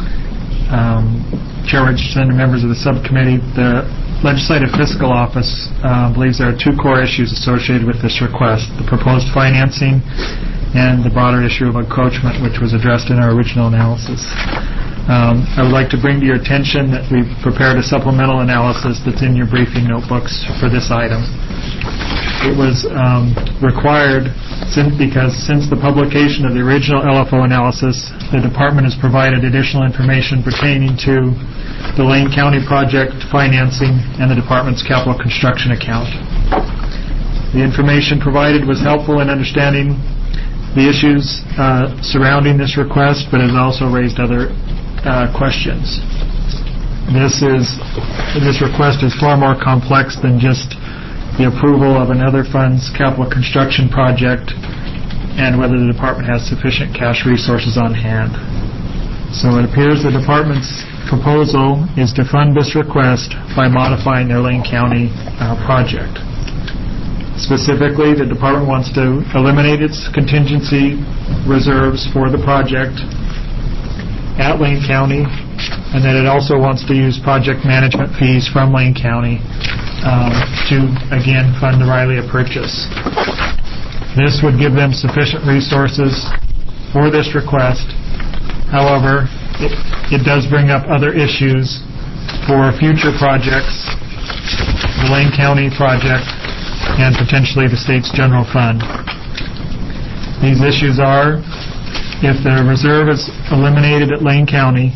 Chair Richardson and members of the subcommittee, the Legislative Fiscal Office believes there are two core issues associated with this request: the proposed financing and the broader issue of encroachment, which was addressed in our original analysis. I would like to bring to your attention that we've prepared a supplemental analysis that's in your briefing notebooks for this item. It was required because since the publication of the original LFO analysis, the department has provided additional information pertaining to the Lane County project financing and the department's capital construction account. The information provided was helpful in understanding the issues surrounding this request, but has also raised other questions. This request is far more complex than just the approval of another fund's capital construction project and whether the department has sufficient cash resources on hand. So it appears the department's proposal is to fund this request by modifying their Lane County project. Specifically, the department wants to eliminate its contingency reserves for the project at Lane County, and then it also wants to use project management fees from Lane County to, again, fund the Riley purchase. This would give them sufficient resources for this request. However, it does bring up other issues for future projects, the Lane County project, and potentially the state's general fund. These issues are, if the reserve is eliminated at Lane County,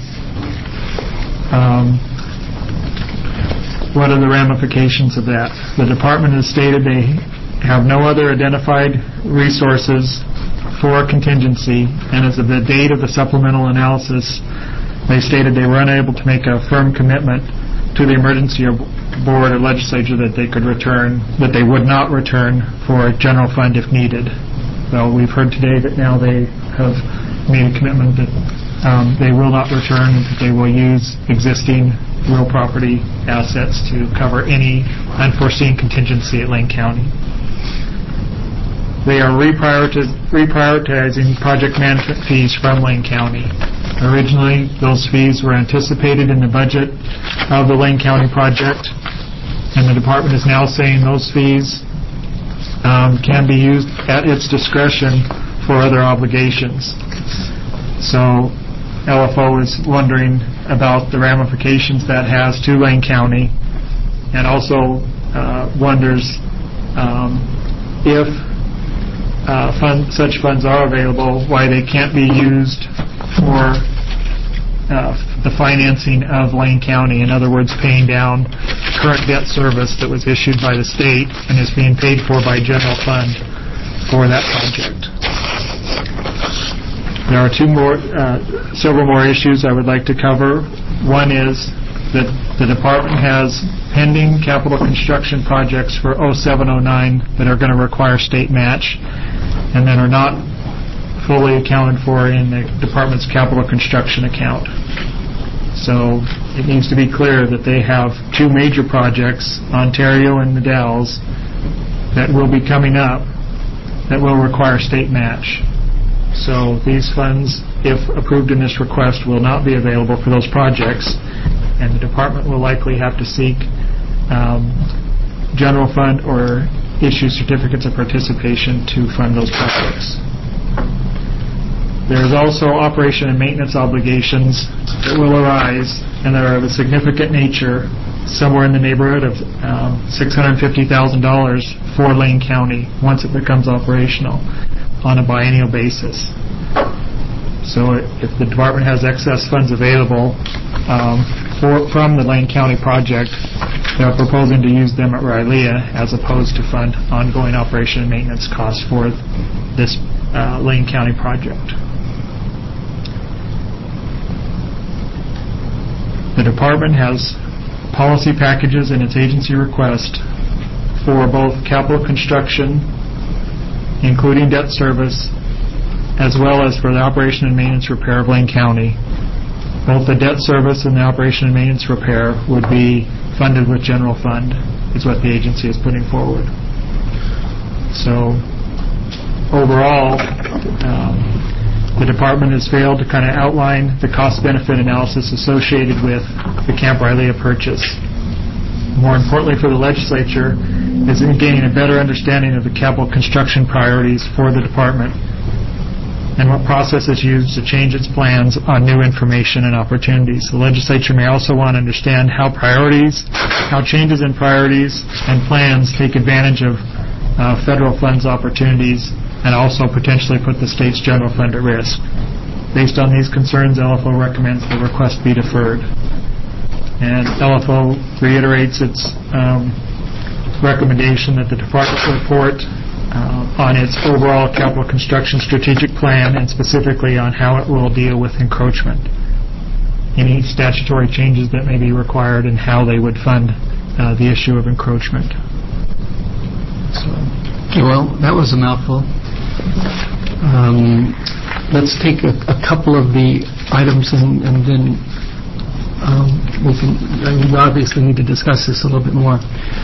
what are the ramifications of that? The department has stated they have no other identified resources for contingency, and as of the date of the supplemental analysis, they stated they were unable to make a firm commitment to the emergency board or legislature that they would not return for a general fund if needed. Well, we've heard today that now they have made a commitment that they will not return, and that they will use existing real property assets to cover any unforeseen contingency at Lane County. They are reprioritizing project management fees from Lane County. Originally, those fees were anticipated in the budget of the Lane County project, and the department is now saying those fees can be used at its discretion for other obligations. So LFO is wondering about the ramifications that has to Lane County, and also wonders if such funds are available, why they can't be used for the financing of Lane County. In other words, paying down current debt service that was issued by the state and is being paid for by general fund for that project. There are several more issues I would like to cover. One is that the department has pending capital construction projects for 07-09 that are going to require state match and that are not fully accounted for in the department's capital construction account. So it needs to be clear that they have two major projects, Ontario and the Dalles, that will be coming up that will require state match. So these funds, if approved in this request, will not be available for those projects, and the department will likely have to seek general fund or issue certificates of participation to fund those projects. There's also operation and maintenance obligations that will arise and that are of a significant nature, somewhere in the neighborhood of $650,000 for Lane County once it becomes operational on a biennial basis. So if the department has excess funds available from the Lane County project, they're proposing to use them at Rylea as opposed to fund ongoing operation and maintenance costs for this Lane County project. The department has policy packages in its agency request for both capital construction, including debt service, as well as for the operation and maintenance repair of Lane County. Both the debt service and the operation and maintenance repair would be funded with general fund, is what the agency is putting forward. So overall, the department has failed to kind of outline the cost-benefit analysis associated with the Camp Rylea purchase. More importantly for the legislature is in gaining a better understanding of the capital construction priorities for the department and what process is used to change its plans on new information and opportunities. The legislature may also want to understand how changes in priorities and plans take advantage of federal funds opportunities and also potentially put the state's general fund at risk. Based on these concerns, LFO recommends the request be deferred. And LFO reiterates its recommendation that the department report on its overall capital construction strategic plan and specifically on how it will deal with encroachment. Any statutory changes that may be required and how they would fund the issue of encroachment. Okay, well, that was a mouthful. Let's take a couple of the items and then we obviously need to discuss this a little bit more.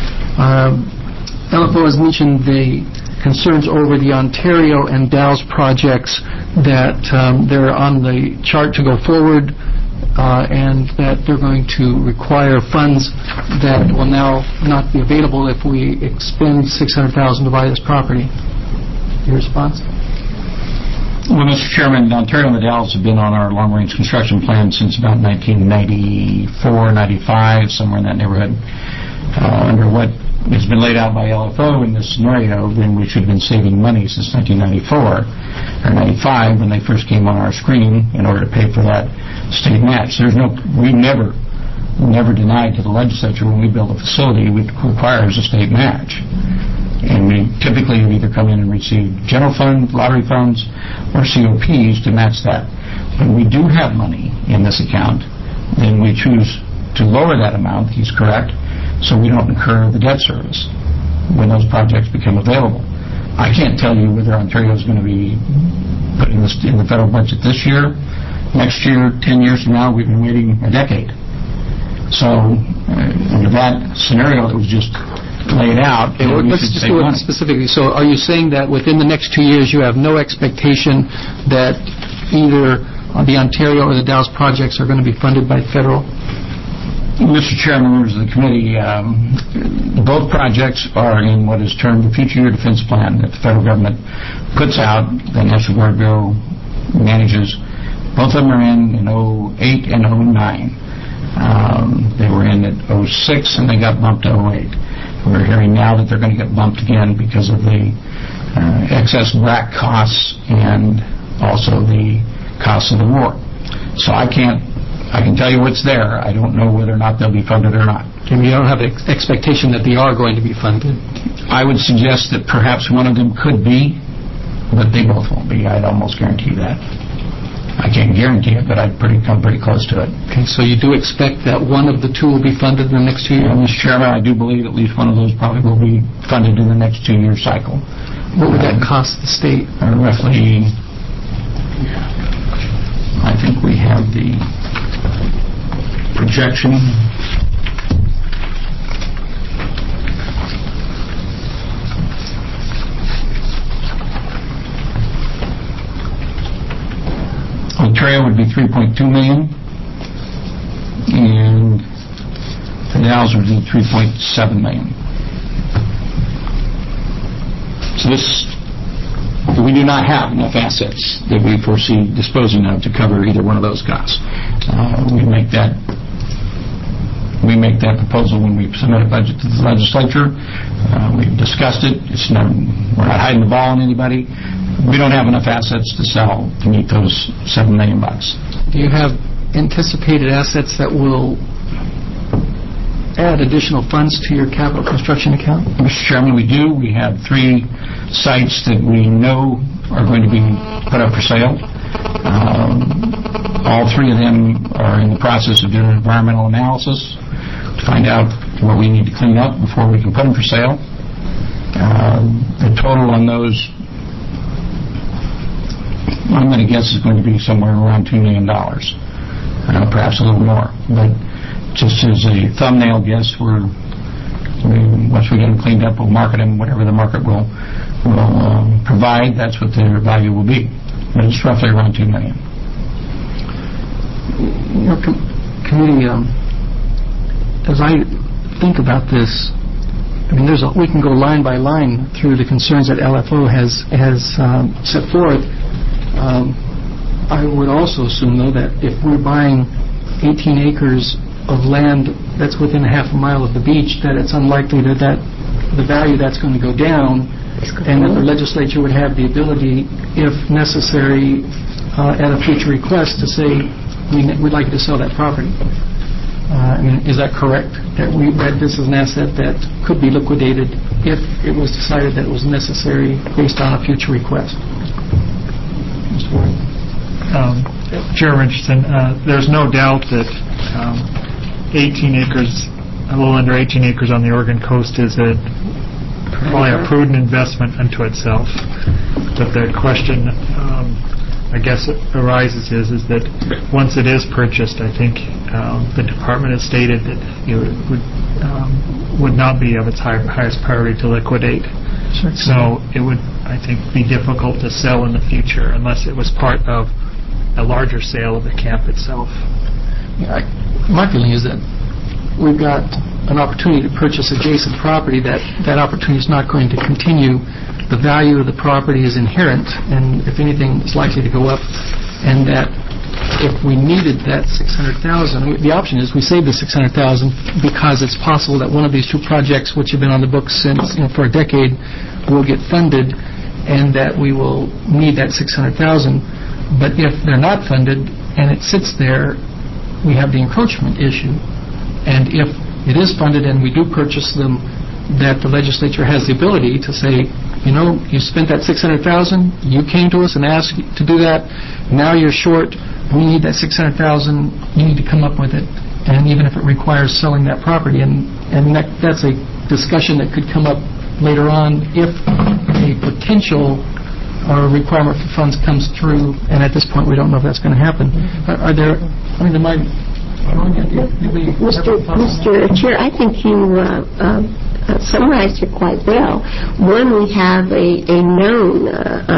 LFO has mentioned the concerns over the Ontario and Dalles projects that they're on the chart to go forward and that they're going to require funds that will now not be available if we expend $600,000 to buy this property. Your response? Well, Mr. Chairman, Ontario and the Dalles have been on our long-range construction plan since about 1994, 95, somewhere in that neighborhood. Under what has been laid out by LFO in this scenario, then we should have been saving money since 1994 or 95 when they first came on our screen in order to pay for that state match. We never denied to the legislature when we build a facility it requires a state match. And we typically either come in and receive general fund, lottery funds, or COPs to match that. When we do have money in this account, then we choose to lower that amount, he's correct, so we don't incur the debt service when those projects become available. I can't tell you whether Ontario is going to be putting this in the federal budget this year, next year, 10 years from now. We've been waiting a decade. So under that scenario that was just laid out, let's just do it specifically. So are you saying that within the next 2 years you have no expectation that either the Ontario or the Dalles projects are going to be funded by federal? Mr. Chairman, members of the committee, both projects are in what is termed the Future Year Defense Plan that the federal government puts out, the National Guard Bureau manages. Both of them are in 08 and 09. They were in at 06 and they got bumped to 08. We're hearing now that they're going to get bumped again because of the excess BRAC costs and also the costs of the war. So I can tell you what's there. I don't know whether or not they'll be funded or not. And you don't have an expectation that they are going to be funded? I would suggest that perhaps one of them could be, but they both won't be. I'd almost guarantee that. I can't guarantee it, but I'd come pretty close to it. Okay, so you do expect that one of the two will be funded in the next 2 years? Mr. Chairman, I do believe at least one of those probably will be funded in the next 2-year cycle. What would that cost the state? Roughly, I think we have the projection. Ontario would be $3.2 million, and the Dalles would be $3.7 million. So we do not have enough assets that we foresee disposing of to cover either one of those costs. We make that proposal when we submit a budget to the legislature. We've discussed it. We're not hiding the ball on anybody. We don't have enough assets to sell to meet those $7 million. Do you have anticipated assets that will add additional funds to your capital construction account? Mr. Chairman, we do. We have 3 sites that we know are going to be put up for sale. All 3 of them are in the process of doing an environmental analysis to find out what we need to clean up before we can put them for sale. The total on those, I'm going to guess, is going to be somewhere around $2 million, perhaps a little more. But just as a thumbnail guess, once we get them cleaned up, we'll market them. Whatever the market will provide, that's what their value will be. But it's roughly around $2 million. Committee, as I think about this, I mean, we can go line by line through the concerns that LFO has set forth. I would also assume, though, that if we're buying 18 acres of land that's within a half a mile of the beach, that it's unlikely that the value that's going to go down and that the legislature would have the ability, if necessary, at a future request, to say, we'd like you to sell that property. Is that correct? That this is an asset that could be liquidated if it was decided that it was necessary based on a future request? Mr. Ward. Chair Richardson, there's no doubt that 18 acres, a little under 18 acres on the Oregon coast is probably a prudent investment unto itself. But the question, I guess, arises is that once it is purchased, I think the department has stated that it would not be of its highest priority to liquidate. Sure. So it would, I think, be difficult to sell in the future unless it was part of a larger sale of the camp itself. My feeling is that we've got an opportunity to purchase adjacent property. That opportunity is not going to continue. The value of the property is inherent, and if anything, is likely to go up. And that if we needed that $600,000, the option is we save the $600,000 because it's possible that one of these two projects, which have been on the books since for a decade, will get funded, and that we will need that $600,000. But if they're not funded and it sits there, we have the encroachment issue. And if it is funded and we do purchase them, that the legislature has the ability to say, you spent that $600,000, you came to us and asked to do that, now you're short, we need that $600,000, you need to come up with it. And even if it requires selling that property, and that's a discussion that could come up later on if a potential requirement for funds comes through, and at this point we don't know if that's going to happen. Mr. Chair, I think you summarized it quite well. One, we have a known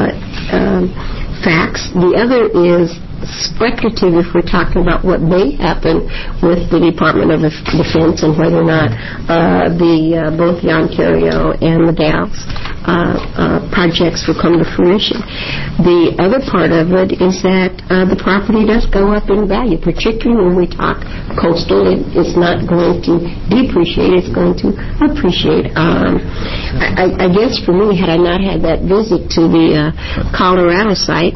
facts. The other is speculative if we're talking about what may happen with the Department of Defense and whether or not both the Ontario and the Dalles projects will come to fruition. The other part of it is that the property does go up in value, particularly when we talk coastal. It's not going to depreciate, it's going to appreciate. I guess for me, had I not had that visit to the Colorado site,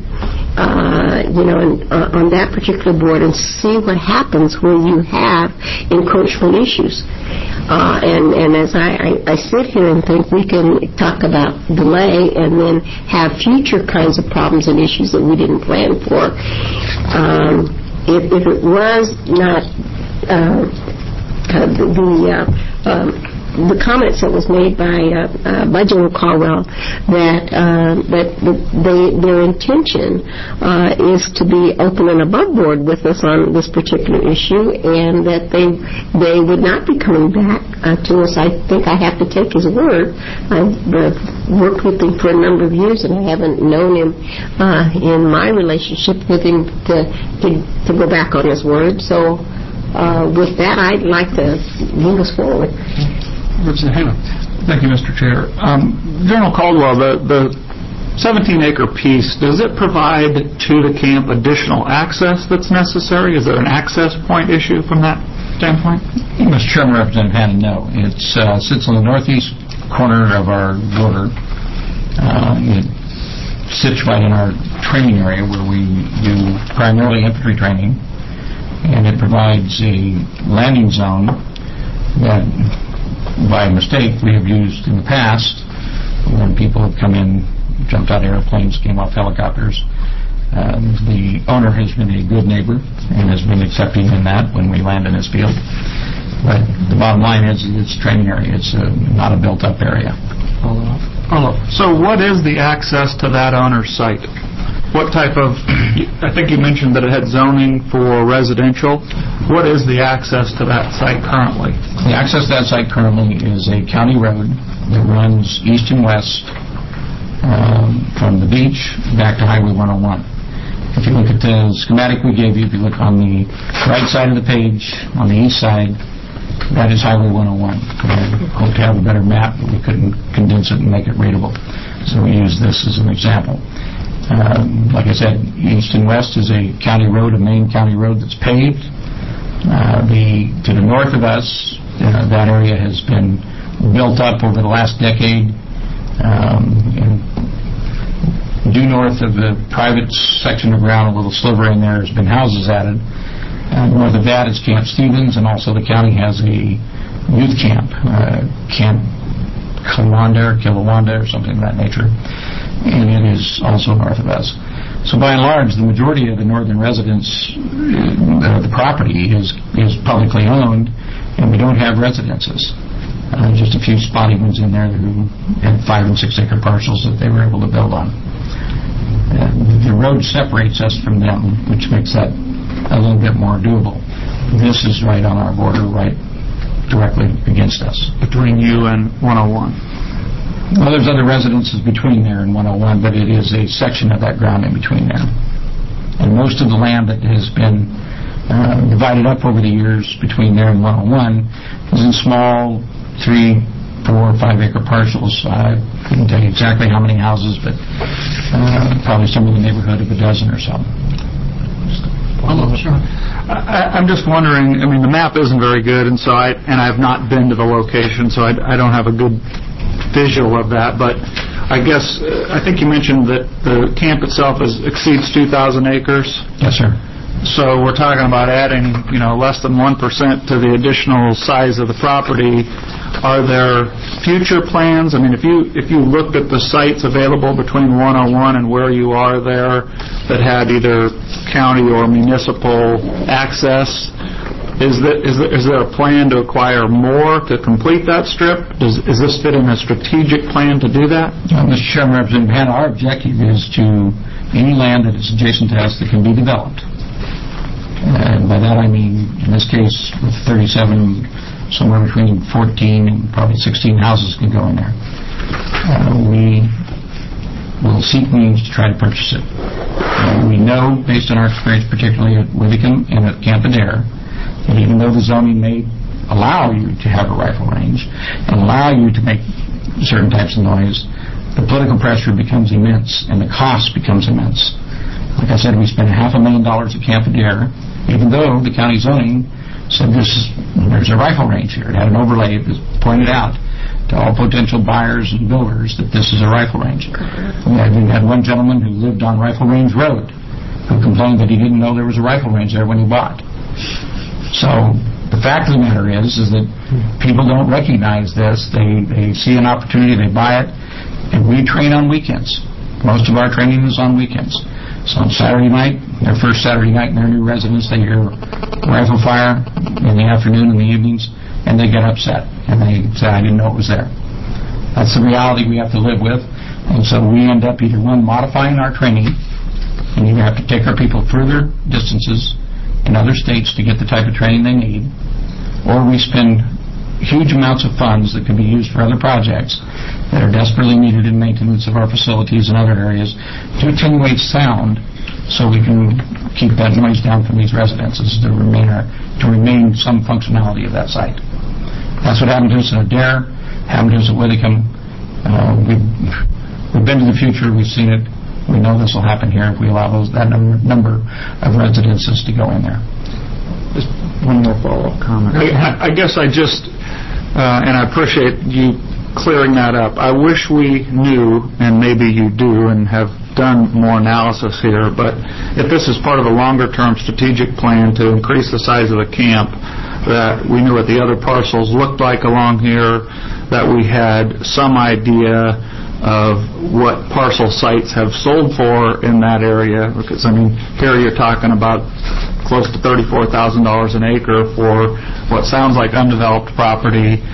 on that particular board and see what happens when you have encroachment issues. And as I sit here and think we can talk about delay and then have future kinds of problems and issues that we didn't plan for. If it was not the comments that was made by General Caldwell that their intention is to be open and above board with us on this particular issue, and that they would not be coming back to us. I think I have to take his word. I've worked with him for a number of years, and I haven't known him in my relationship with him to go back on his word. So with that, I'd like to move us forward. Thank you, Mr. Chair. General Caldwell, the 17-acre piece, does it provide to the camp additional access that's necessary? Is there an access point issue from that standpoint? Mr. Chairman, Representative Hannon, no. It sits on the northeast corner of our border. It sits right in our training area where we do primarily infantry training, and it provides a landing zone that, by mistake, we have used in the past when people have come in, jumped out of airplanes, came off helicopters. The owner has been a good neighbor and has been accepting in that when we land in his field. But the bottom line is it's a training area. It's not a built-up area. So what is the access to that owner's site? What type of, I think you mentioned that it had zoning for residential. What is the access to that site currently? The access to that site currently is a county road that runs east and west from the beach back to Highway 101. If you look at the schematic we gave you, if you look on the right side of the page, on the east side, that is Highway 101. We hope to have a better map, but we couldn't condense it and make it readable. So we use this as an example. Like I said, east and west is a county road, a main county road that's paved. To the north of us, that area has been built up over the last decade. Due north of the private section of ground, a little sliver in there, has been houses added. North of that is Camp Stevens, and also the county has a youth camp, Camp Kilawanda or something of that nature, and it is also north of us. So by and large, the majority of the northern residents, the property is publicly owned, and we don't have residences. Just a few spotty ones in there who had 5 and 6 acre parcels that they were able to build on. The road separates us from them, which makes that a little bit more doable. This is right on our border, right directly against us. Between you and 101? Well, there's other residences between there and 101, but it is a section of that ground in between there. And most of the land that has been divided up over the years between there and 101 is in small 3, 4, 5 acre parcels. I couldn't tell you exactly how many houses, but probably somewhere in the neighborhood of a dozen or so. Sure. I'm just wondering, I mean, the map isn't very good, and so I've not been to the location, so I don't have a good visual of that, but I guess, I think you mentioned that the camp itself exceeds 2,000 acres? Yes, sir. So we're talking about adding, less than 1% to the additional size of the property. Are there future plans? I mean, if you looked at the sites available between 101 and where you are there that had either county or municipal access, is there a plan to acquire more to complete that strip? Is this fit in a strategic plan to do that? Mr. Chairman, Representative Hanna, our objective is to any land that is adjacent to us that can be developed. And by that I mean, in this case, with 37, somewhere between 14 and probably 16 houses can go in there. We will seek means to try to purchase it. We know, based on our experience, particularly at Withicum and at Camp Adair, that even though the zoning may allow you to have a rifle range and allow you to make certain types of noise, the political pressure becomes immense and the cost becomes immense. Like I said, we spent $500,000 at Camp Adair, even though the county zoning said there's a rifle range here. It had an overlay that pointed out to all potential buyers and builders that this is a rifle range. We had one gentleman who lived on Rifle Range Road who complained that he didn't know there was a rifle range there when he bought. So the fact of the matter is that people don't recognize this. They see an opportunity, they buy it, and we train on weekends. Most of our training is on weekends. So on Saturday night, their first Saturday night in their new residence, they hear rifle fire in the afternoon and the evenings, and they get upset. And they say, I didn't know it was there. That's the reality we have to live with. And so we end up either, one, modifying our training, and either have to take our people further distances in other states to get the type of training they need, or we spend huge amounts of funds that can be used for other projects that are desperately needed in maintenance of our facilities and other areas to attenuate sound so we can keep that noise down from these residences to remain some functionality of that site. That's what happened to us in Adair, happened to us at Withicum. We've been to the future, we've seen it. We know this will happen here if we allow that number of residences to go in there. Just one more follow-up comment. I guess and I appreciate you clearing that up. I wish we knew, and maybe you do and have done more analysis here, but if this is part of a longer-term strategic plan to increase the size of the camp, that we knew what the other parcels looked like along here, that we had some idea of what parcel sites have sold for in that area, because, I mean, here you're talking about close to $34,000 an acre for what sounds like undeveloped property.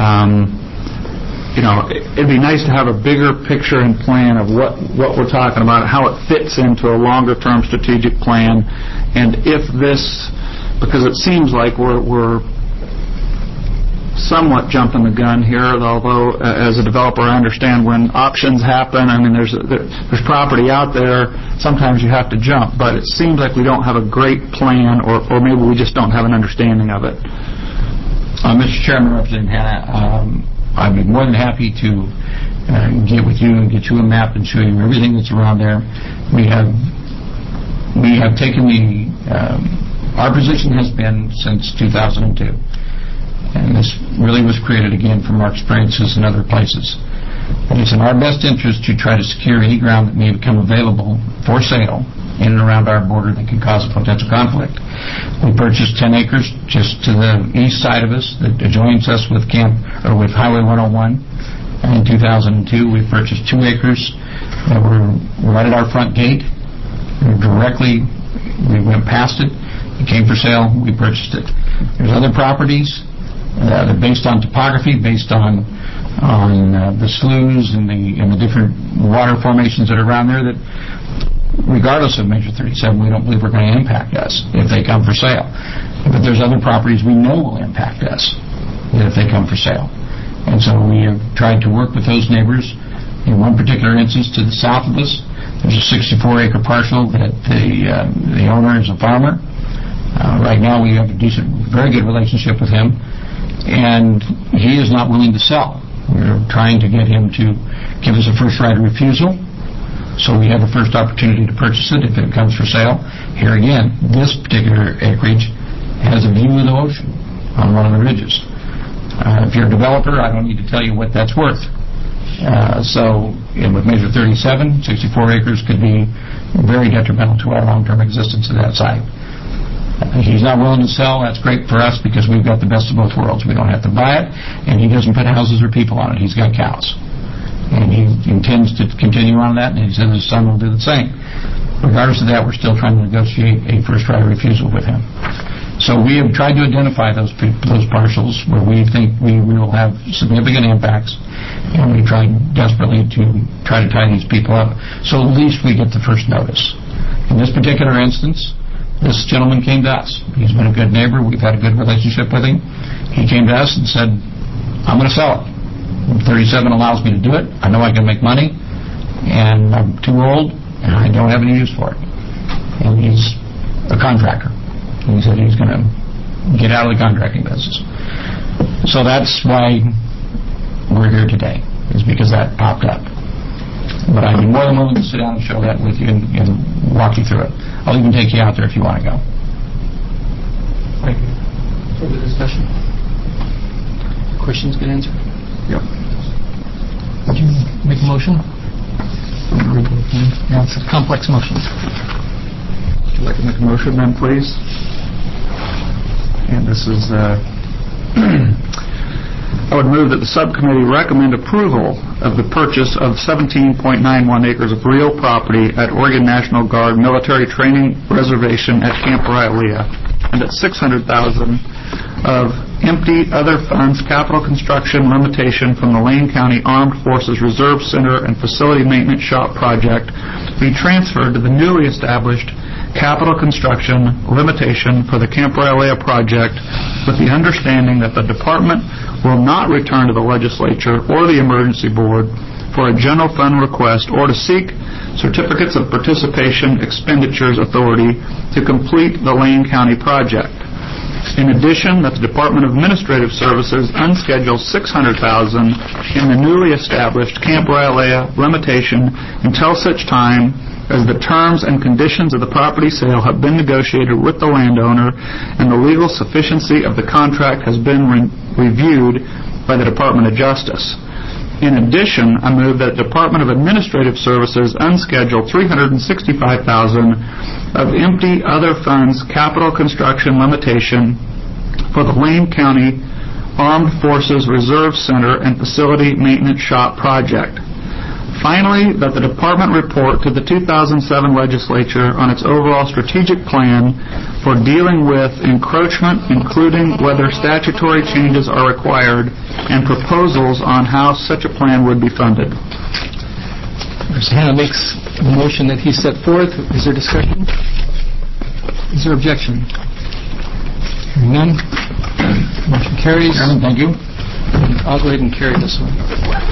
It'd be nice to have a bigger picture and plan of what we're talking about, how it fits into a longer-term strategic plan, and if this, because it seems like we're somewhat jumping the gun here, although as a developer I understand when options happen, I mean there's property out there, sometimes you have to jump, but it seems like we don't have a great plan, or maybe we just don't have an understanding of it. Mr. Chairman, Representative Hanna, I'd be more than happy to get with you and get you a map and show you everything that's around there. We have taken our position has been since 2002. And this really was created, again, from our experiences in other places. that it's in our best interest to try to secure any ground that may become available for sale in and around our border that could cause a potential conflict. We purchased 10 acres just to the east side of us that adjoins us with Highway 101. And in 2002, we purchased 2 acres that were right at our front gate. We went past it. It came for sale. We purchased it. There's other properties that are based on topography, based on the sloughs and the different water formations that are around there that, regardless of Measure 37, we don't believe are going to impact us if they come for sale. But there's other properties we know will impact us if they come for sale. And so we have tried to work with those neighbors. In one particular instance, to the south of us, there's a 64-acre parcel that the owner is a farmer. Right now we have a very good relationship with him, and he is not willing to sell. We're trying to get him to give us a first right of refusal, so we have the first opportunity to purchase it if it comes for sale. Here again, this particular acreage has a view of the ocean on one of the ridges. If you're a developer, I don't need to tell you what that's worth. With Measure 37, 64 acres could be very detrimental to our long-term existence of that site. He's not willing to sell. That's great for us because we've got the best of both worlds. We don't have to buy it, and he doesn't put houses or people on it. He's got cows. And he intends to continue on that, and he said his son will do the same. Regardless of that, we're still trying to negotiate a first right of refusal with him. So we have tried to identify those parcels where we think we will have significant impacts, and we tried desperately to try to tie these people up so at least we get the first notice. In this particular instance, this gentleman came to us. He's been a good neighbor. We've had a good relationship with him. He came to us and said, I'm going to sell it. 37 allows me to do it. I know I can make money, and I'm too old, and I don't have any use for it. And he's a contractor. And he said he's going to get out of the contracting business. So that's why we're here today, is because that popped up. But I'd be more than willing to sit down and show that with you and walk you through it. I'll even take you out there if you want to go. Thank you. Further discussion? Questions get answered? Yep. Would you make a motion? Yeah, it's a complex motion. Would you like to make a motion then, please? And this is... I would move that the subcommittee recommend approval of the purchase of 17.91 acres of real property at Oregon National Guard Military Training Reservation at Camp Rylea, and at $600,000 of empty other funds capital construction limitation from the Lane County Armed Forces Reserve Center and Facility Maintenance Shop project be transferred to the newly established capital construction limitation for the Camp Rylea project, with the understanding that the department will not return to the legislature or the emergency board for a general fund request or to seek certificates of participation expenditures authority to complete the Lane County project. In addition, that the Department of Administrative Services unschedule $600,000 in the newly established Camp Rylea limitation until such time as the terms and conditions of the property sale have been negotiated with the landowner and the legal sufficiency of the contract has been reviewed by the Department of Justice. In addition, I move that Department of Administrative Services unschedule $365,000 of empty other funds capital construction limitation for the Lane County Armed Forces Reserve Center and Facility Maintenance Shop project. Finally, that the department report to the 2007 legislature on its overall strategic plan for dealing with encroachment, including whether statutory changes are required, and proposals on how such a plan would be funded. Mr. Hanna makes the motion that he set forth. Is there discussion? Is there objection? Hearing none. Motion carries. Chairman, thank you. I'll go ahead and carry this one.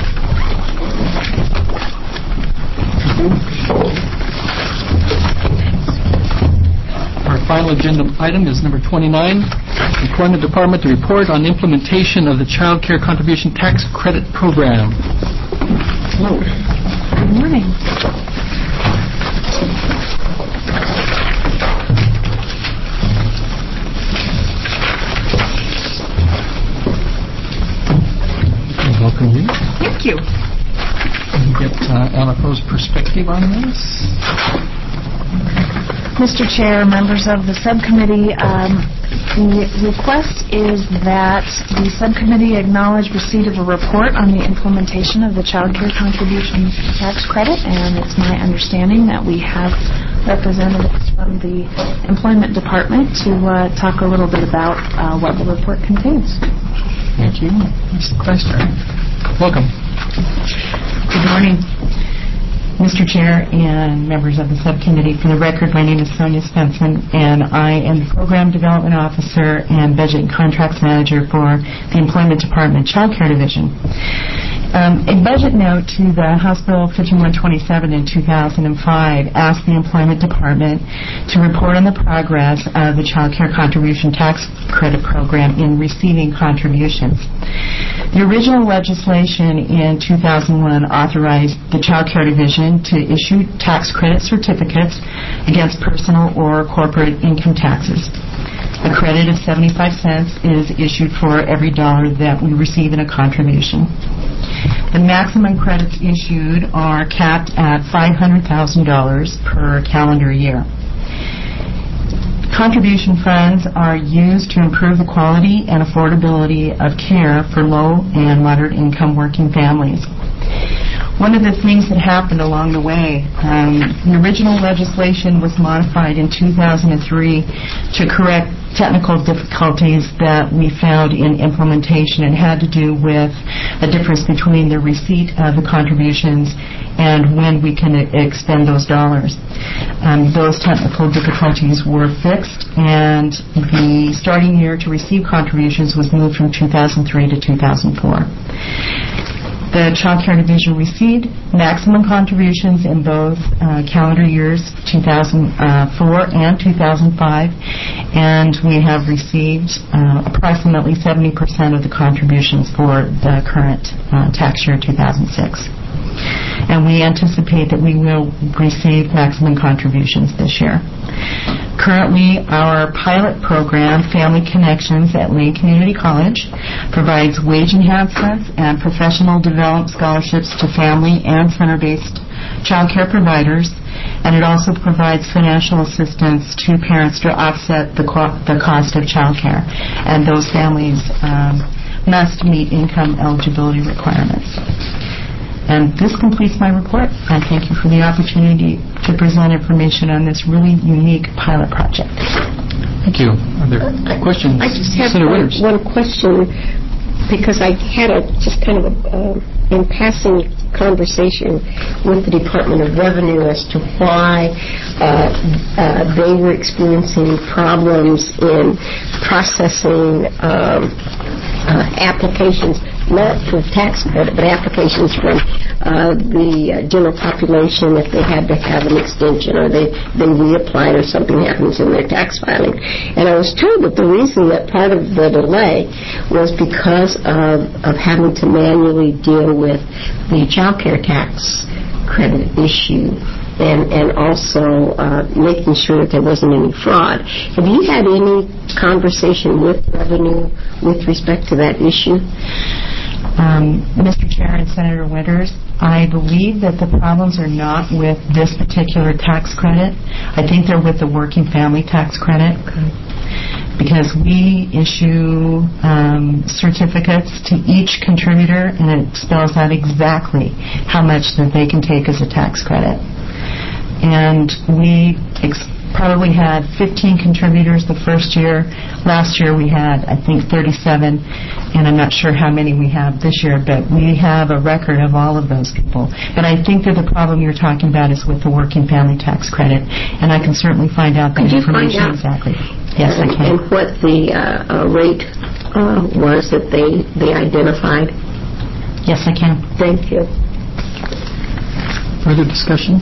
Our final agenda item is number 29, Employment Department to report on implementation of the Child Care Contribution Tax Credit Program. Hello. Good morning. Welcome you. Thank you. perspective on this? Mr. Chair, members of the subcommittee, the request is that the subcommittee acknowledge receipt of a report on the implementation of the Child Care Contribution Tax Credit, and it's my understanding that we have representatives from the Employment Department to talk a little bit about what the report contains. Thank you. Mr. Questor. Welcome. Good morning, Mr. Chair and members of the subcommittee. For the record, my name is Sonia Svensson, and I am the Program Development Officer and Budget and Contracts Manager for the Employment Department Child Care Division. A budget note to the House Bill 5127 in 2005 asked the Employment Department to report on the progress of the Child Care Contribution Tax Credit Program in receiving contributions. The original legislation in 2001 authorized the Child Care Division to issue tax credit certificates against personal or corporate income taxes. A credit of 75 cents is issued for every dollar that we receive in a contribution. The maximum credits issued are capped at $500,000 per calendar year. Contribution funds are used to improve the quality and affordability of care for low and moderate income working families. One of the things that happened along the way, the original legislation was modified in 2003 to correct technical difficulties that we found in implementation. It had to do with a difference between the receipt of the contributions and when we can expend those dollars. Those technical difficulties were fixed, and the starting year to receive contributions was moved from 2003 to 2004. The Child Care Division received maximum contributions in both calendar years 2004 and 2005, and we have received approximately 70% of the contributions for the current tax year 2006. And we anticipate that we will receive maximum contributions this year. Currently, our pilot program, Family Connections at Lane Community College, provides wage enhancements and professional development scholarships to family and center-based child care providers, and it also provides financial assistance to parents to offset the cost of child care. And those families must meet income eligibility requirements. And this completes my report. I thank you for the opportunity to present information on this really unique pilot project. Thank you. Are there questions? I just have Senator Winters. one question, because I had just kind of in passing conversation with the Department of Revenue as to why they were experiencing problems in processing applications, not for tax credit, but applications from the general population if they had to have an extension or they reapplied or something happens in their tax filing. And I was told that the reason that part of the delay was because of having to manually deal with the child care tax credit issue and also making sure that there wasn't any fraud. Have you had any conversation with Revenue with respect to that issue? Mr. Chair and Senator Winters, I believe that the problems are not with this particular tax credit. I think they're with the working family tax credit. Because we issue certificates to each contributor, and it spells out exactly how much that they can take as a tax credit. And we probably had 15 contributors the first year. Last year we had, I think, 37, and I'm not sure how many we have this year, but we have a record of all of those people. But I think that the problem you're talking about is with the working family tax credit, and I can certainly find out that information exactly. Yes, I can. And what the rate was that they identified? Yes, I can. Thank you. Further discussion?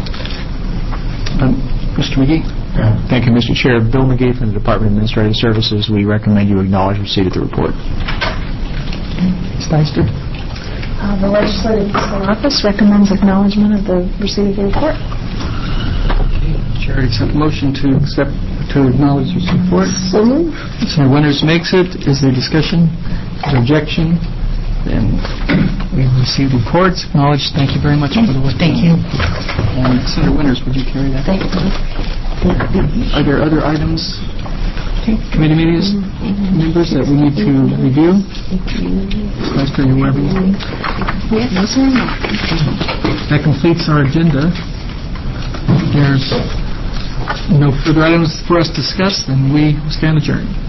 Mr. McGee. Thank you, Mr. Chair. Bill McGee from the Department of Administrative Services. We recommend you acknowledge receipt of the report. Ms. Deister. The Legislative Fiscal Office recommends acknowledgement of the receipt of the report. Chair accept motion to acknowledge this report. So moved. Senator Winters makes it. Is there discussion? Is there objection? Then We've received reports, acknowledged. Thank you very much for the work. Thank you. And Senator Winters, would you carry that? Thank you. Are there other items, committee meetings, members that we need to review? Vice Chair, you aware of anything? Yes, sir. That completes our agenda. There's no further items for us to discuss, then we stand adjourned.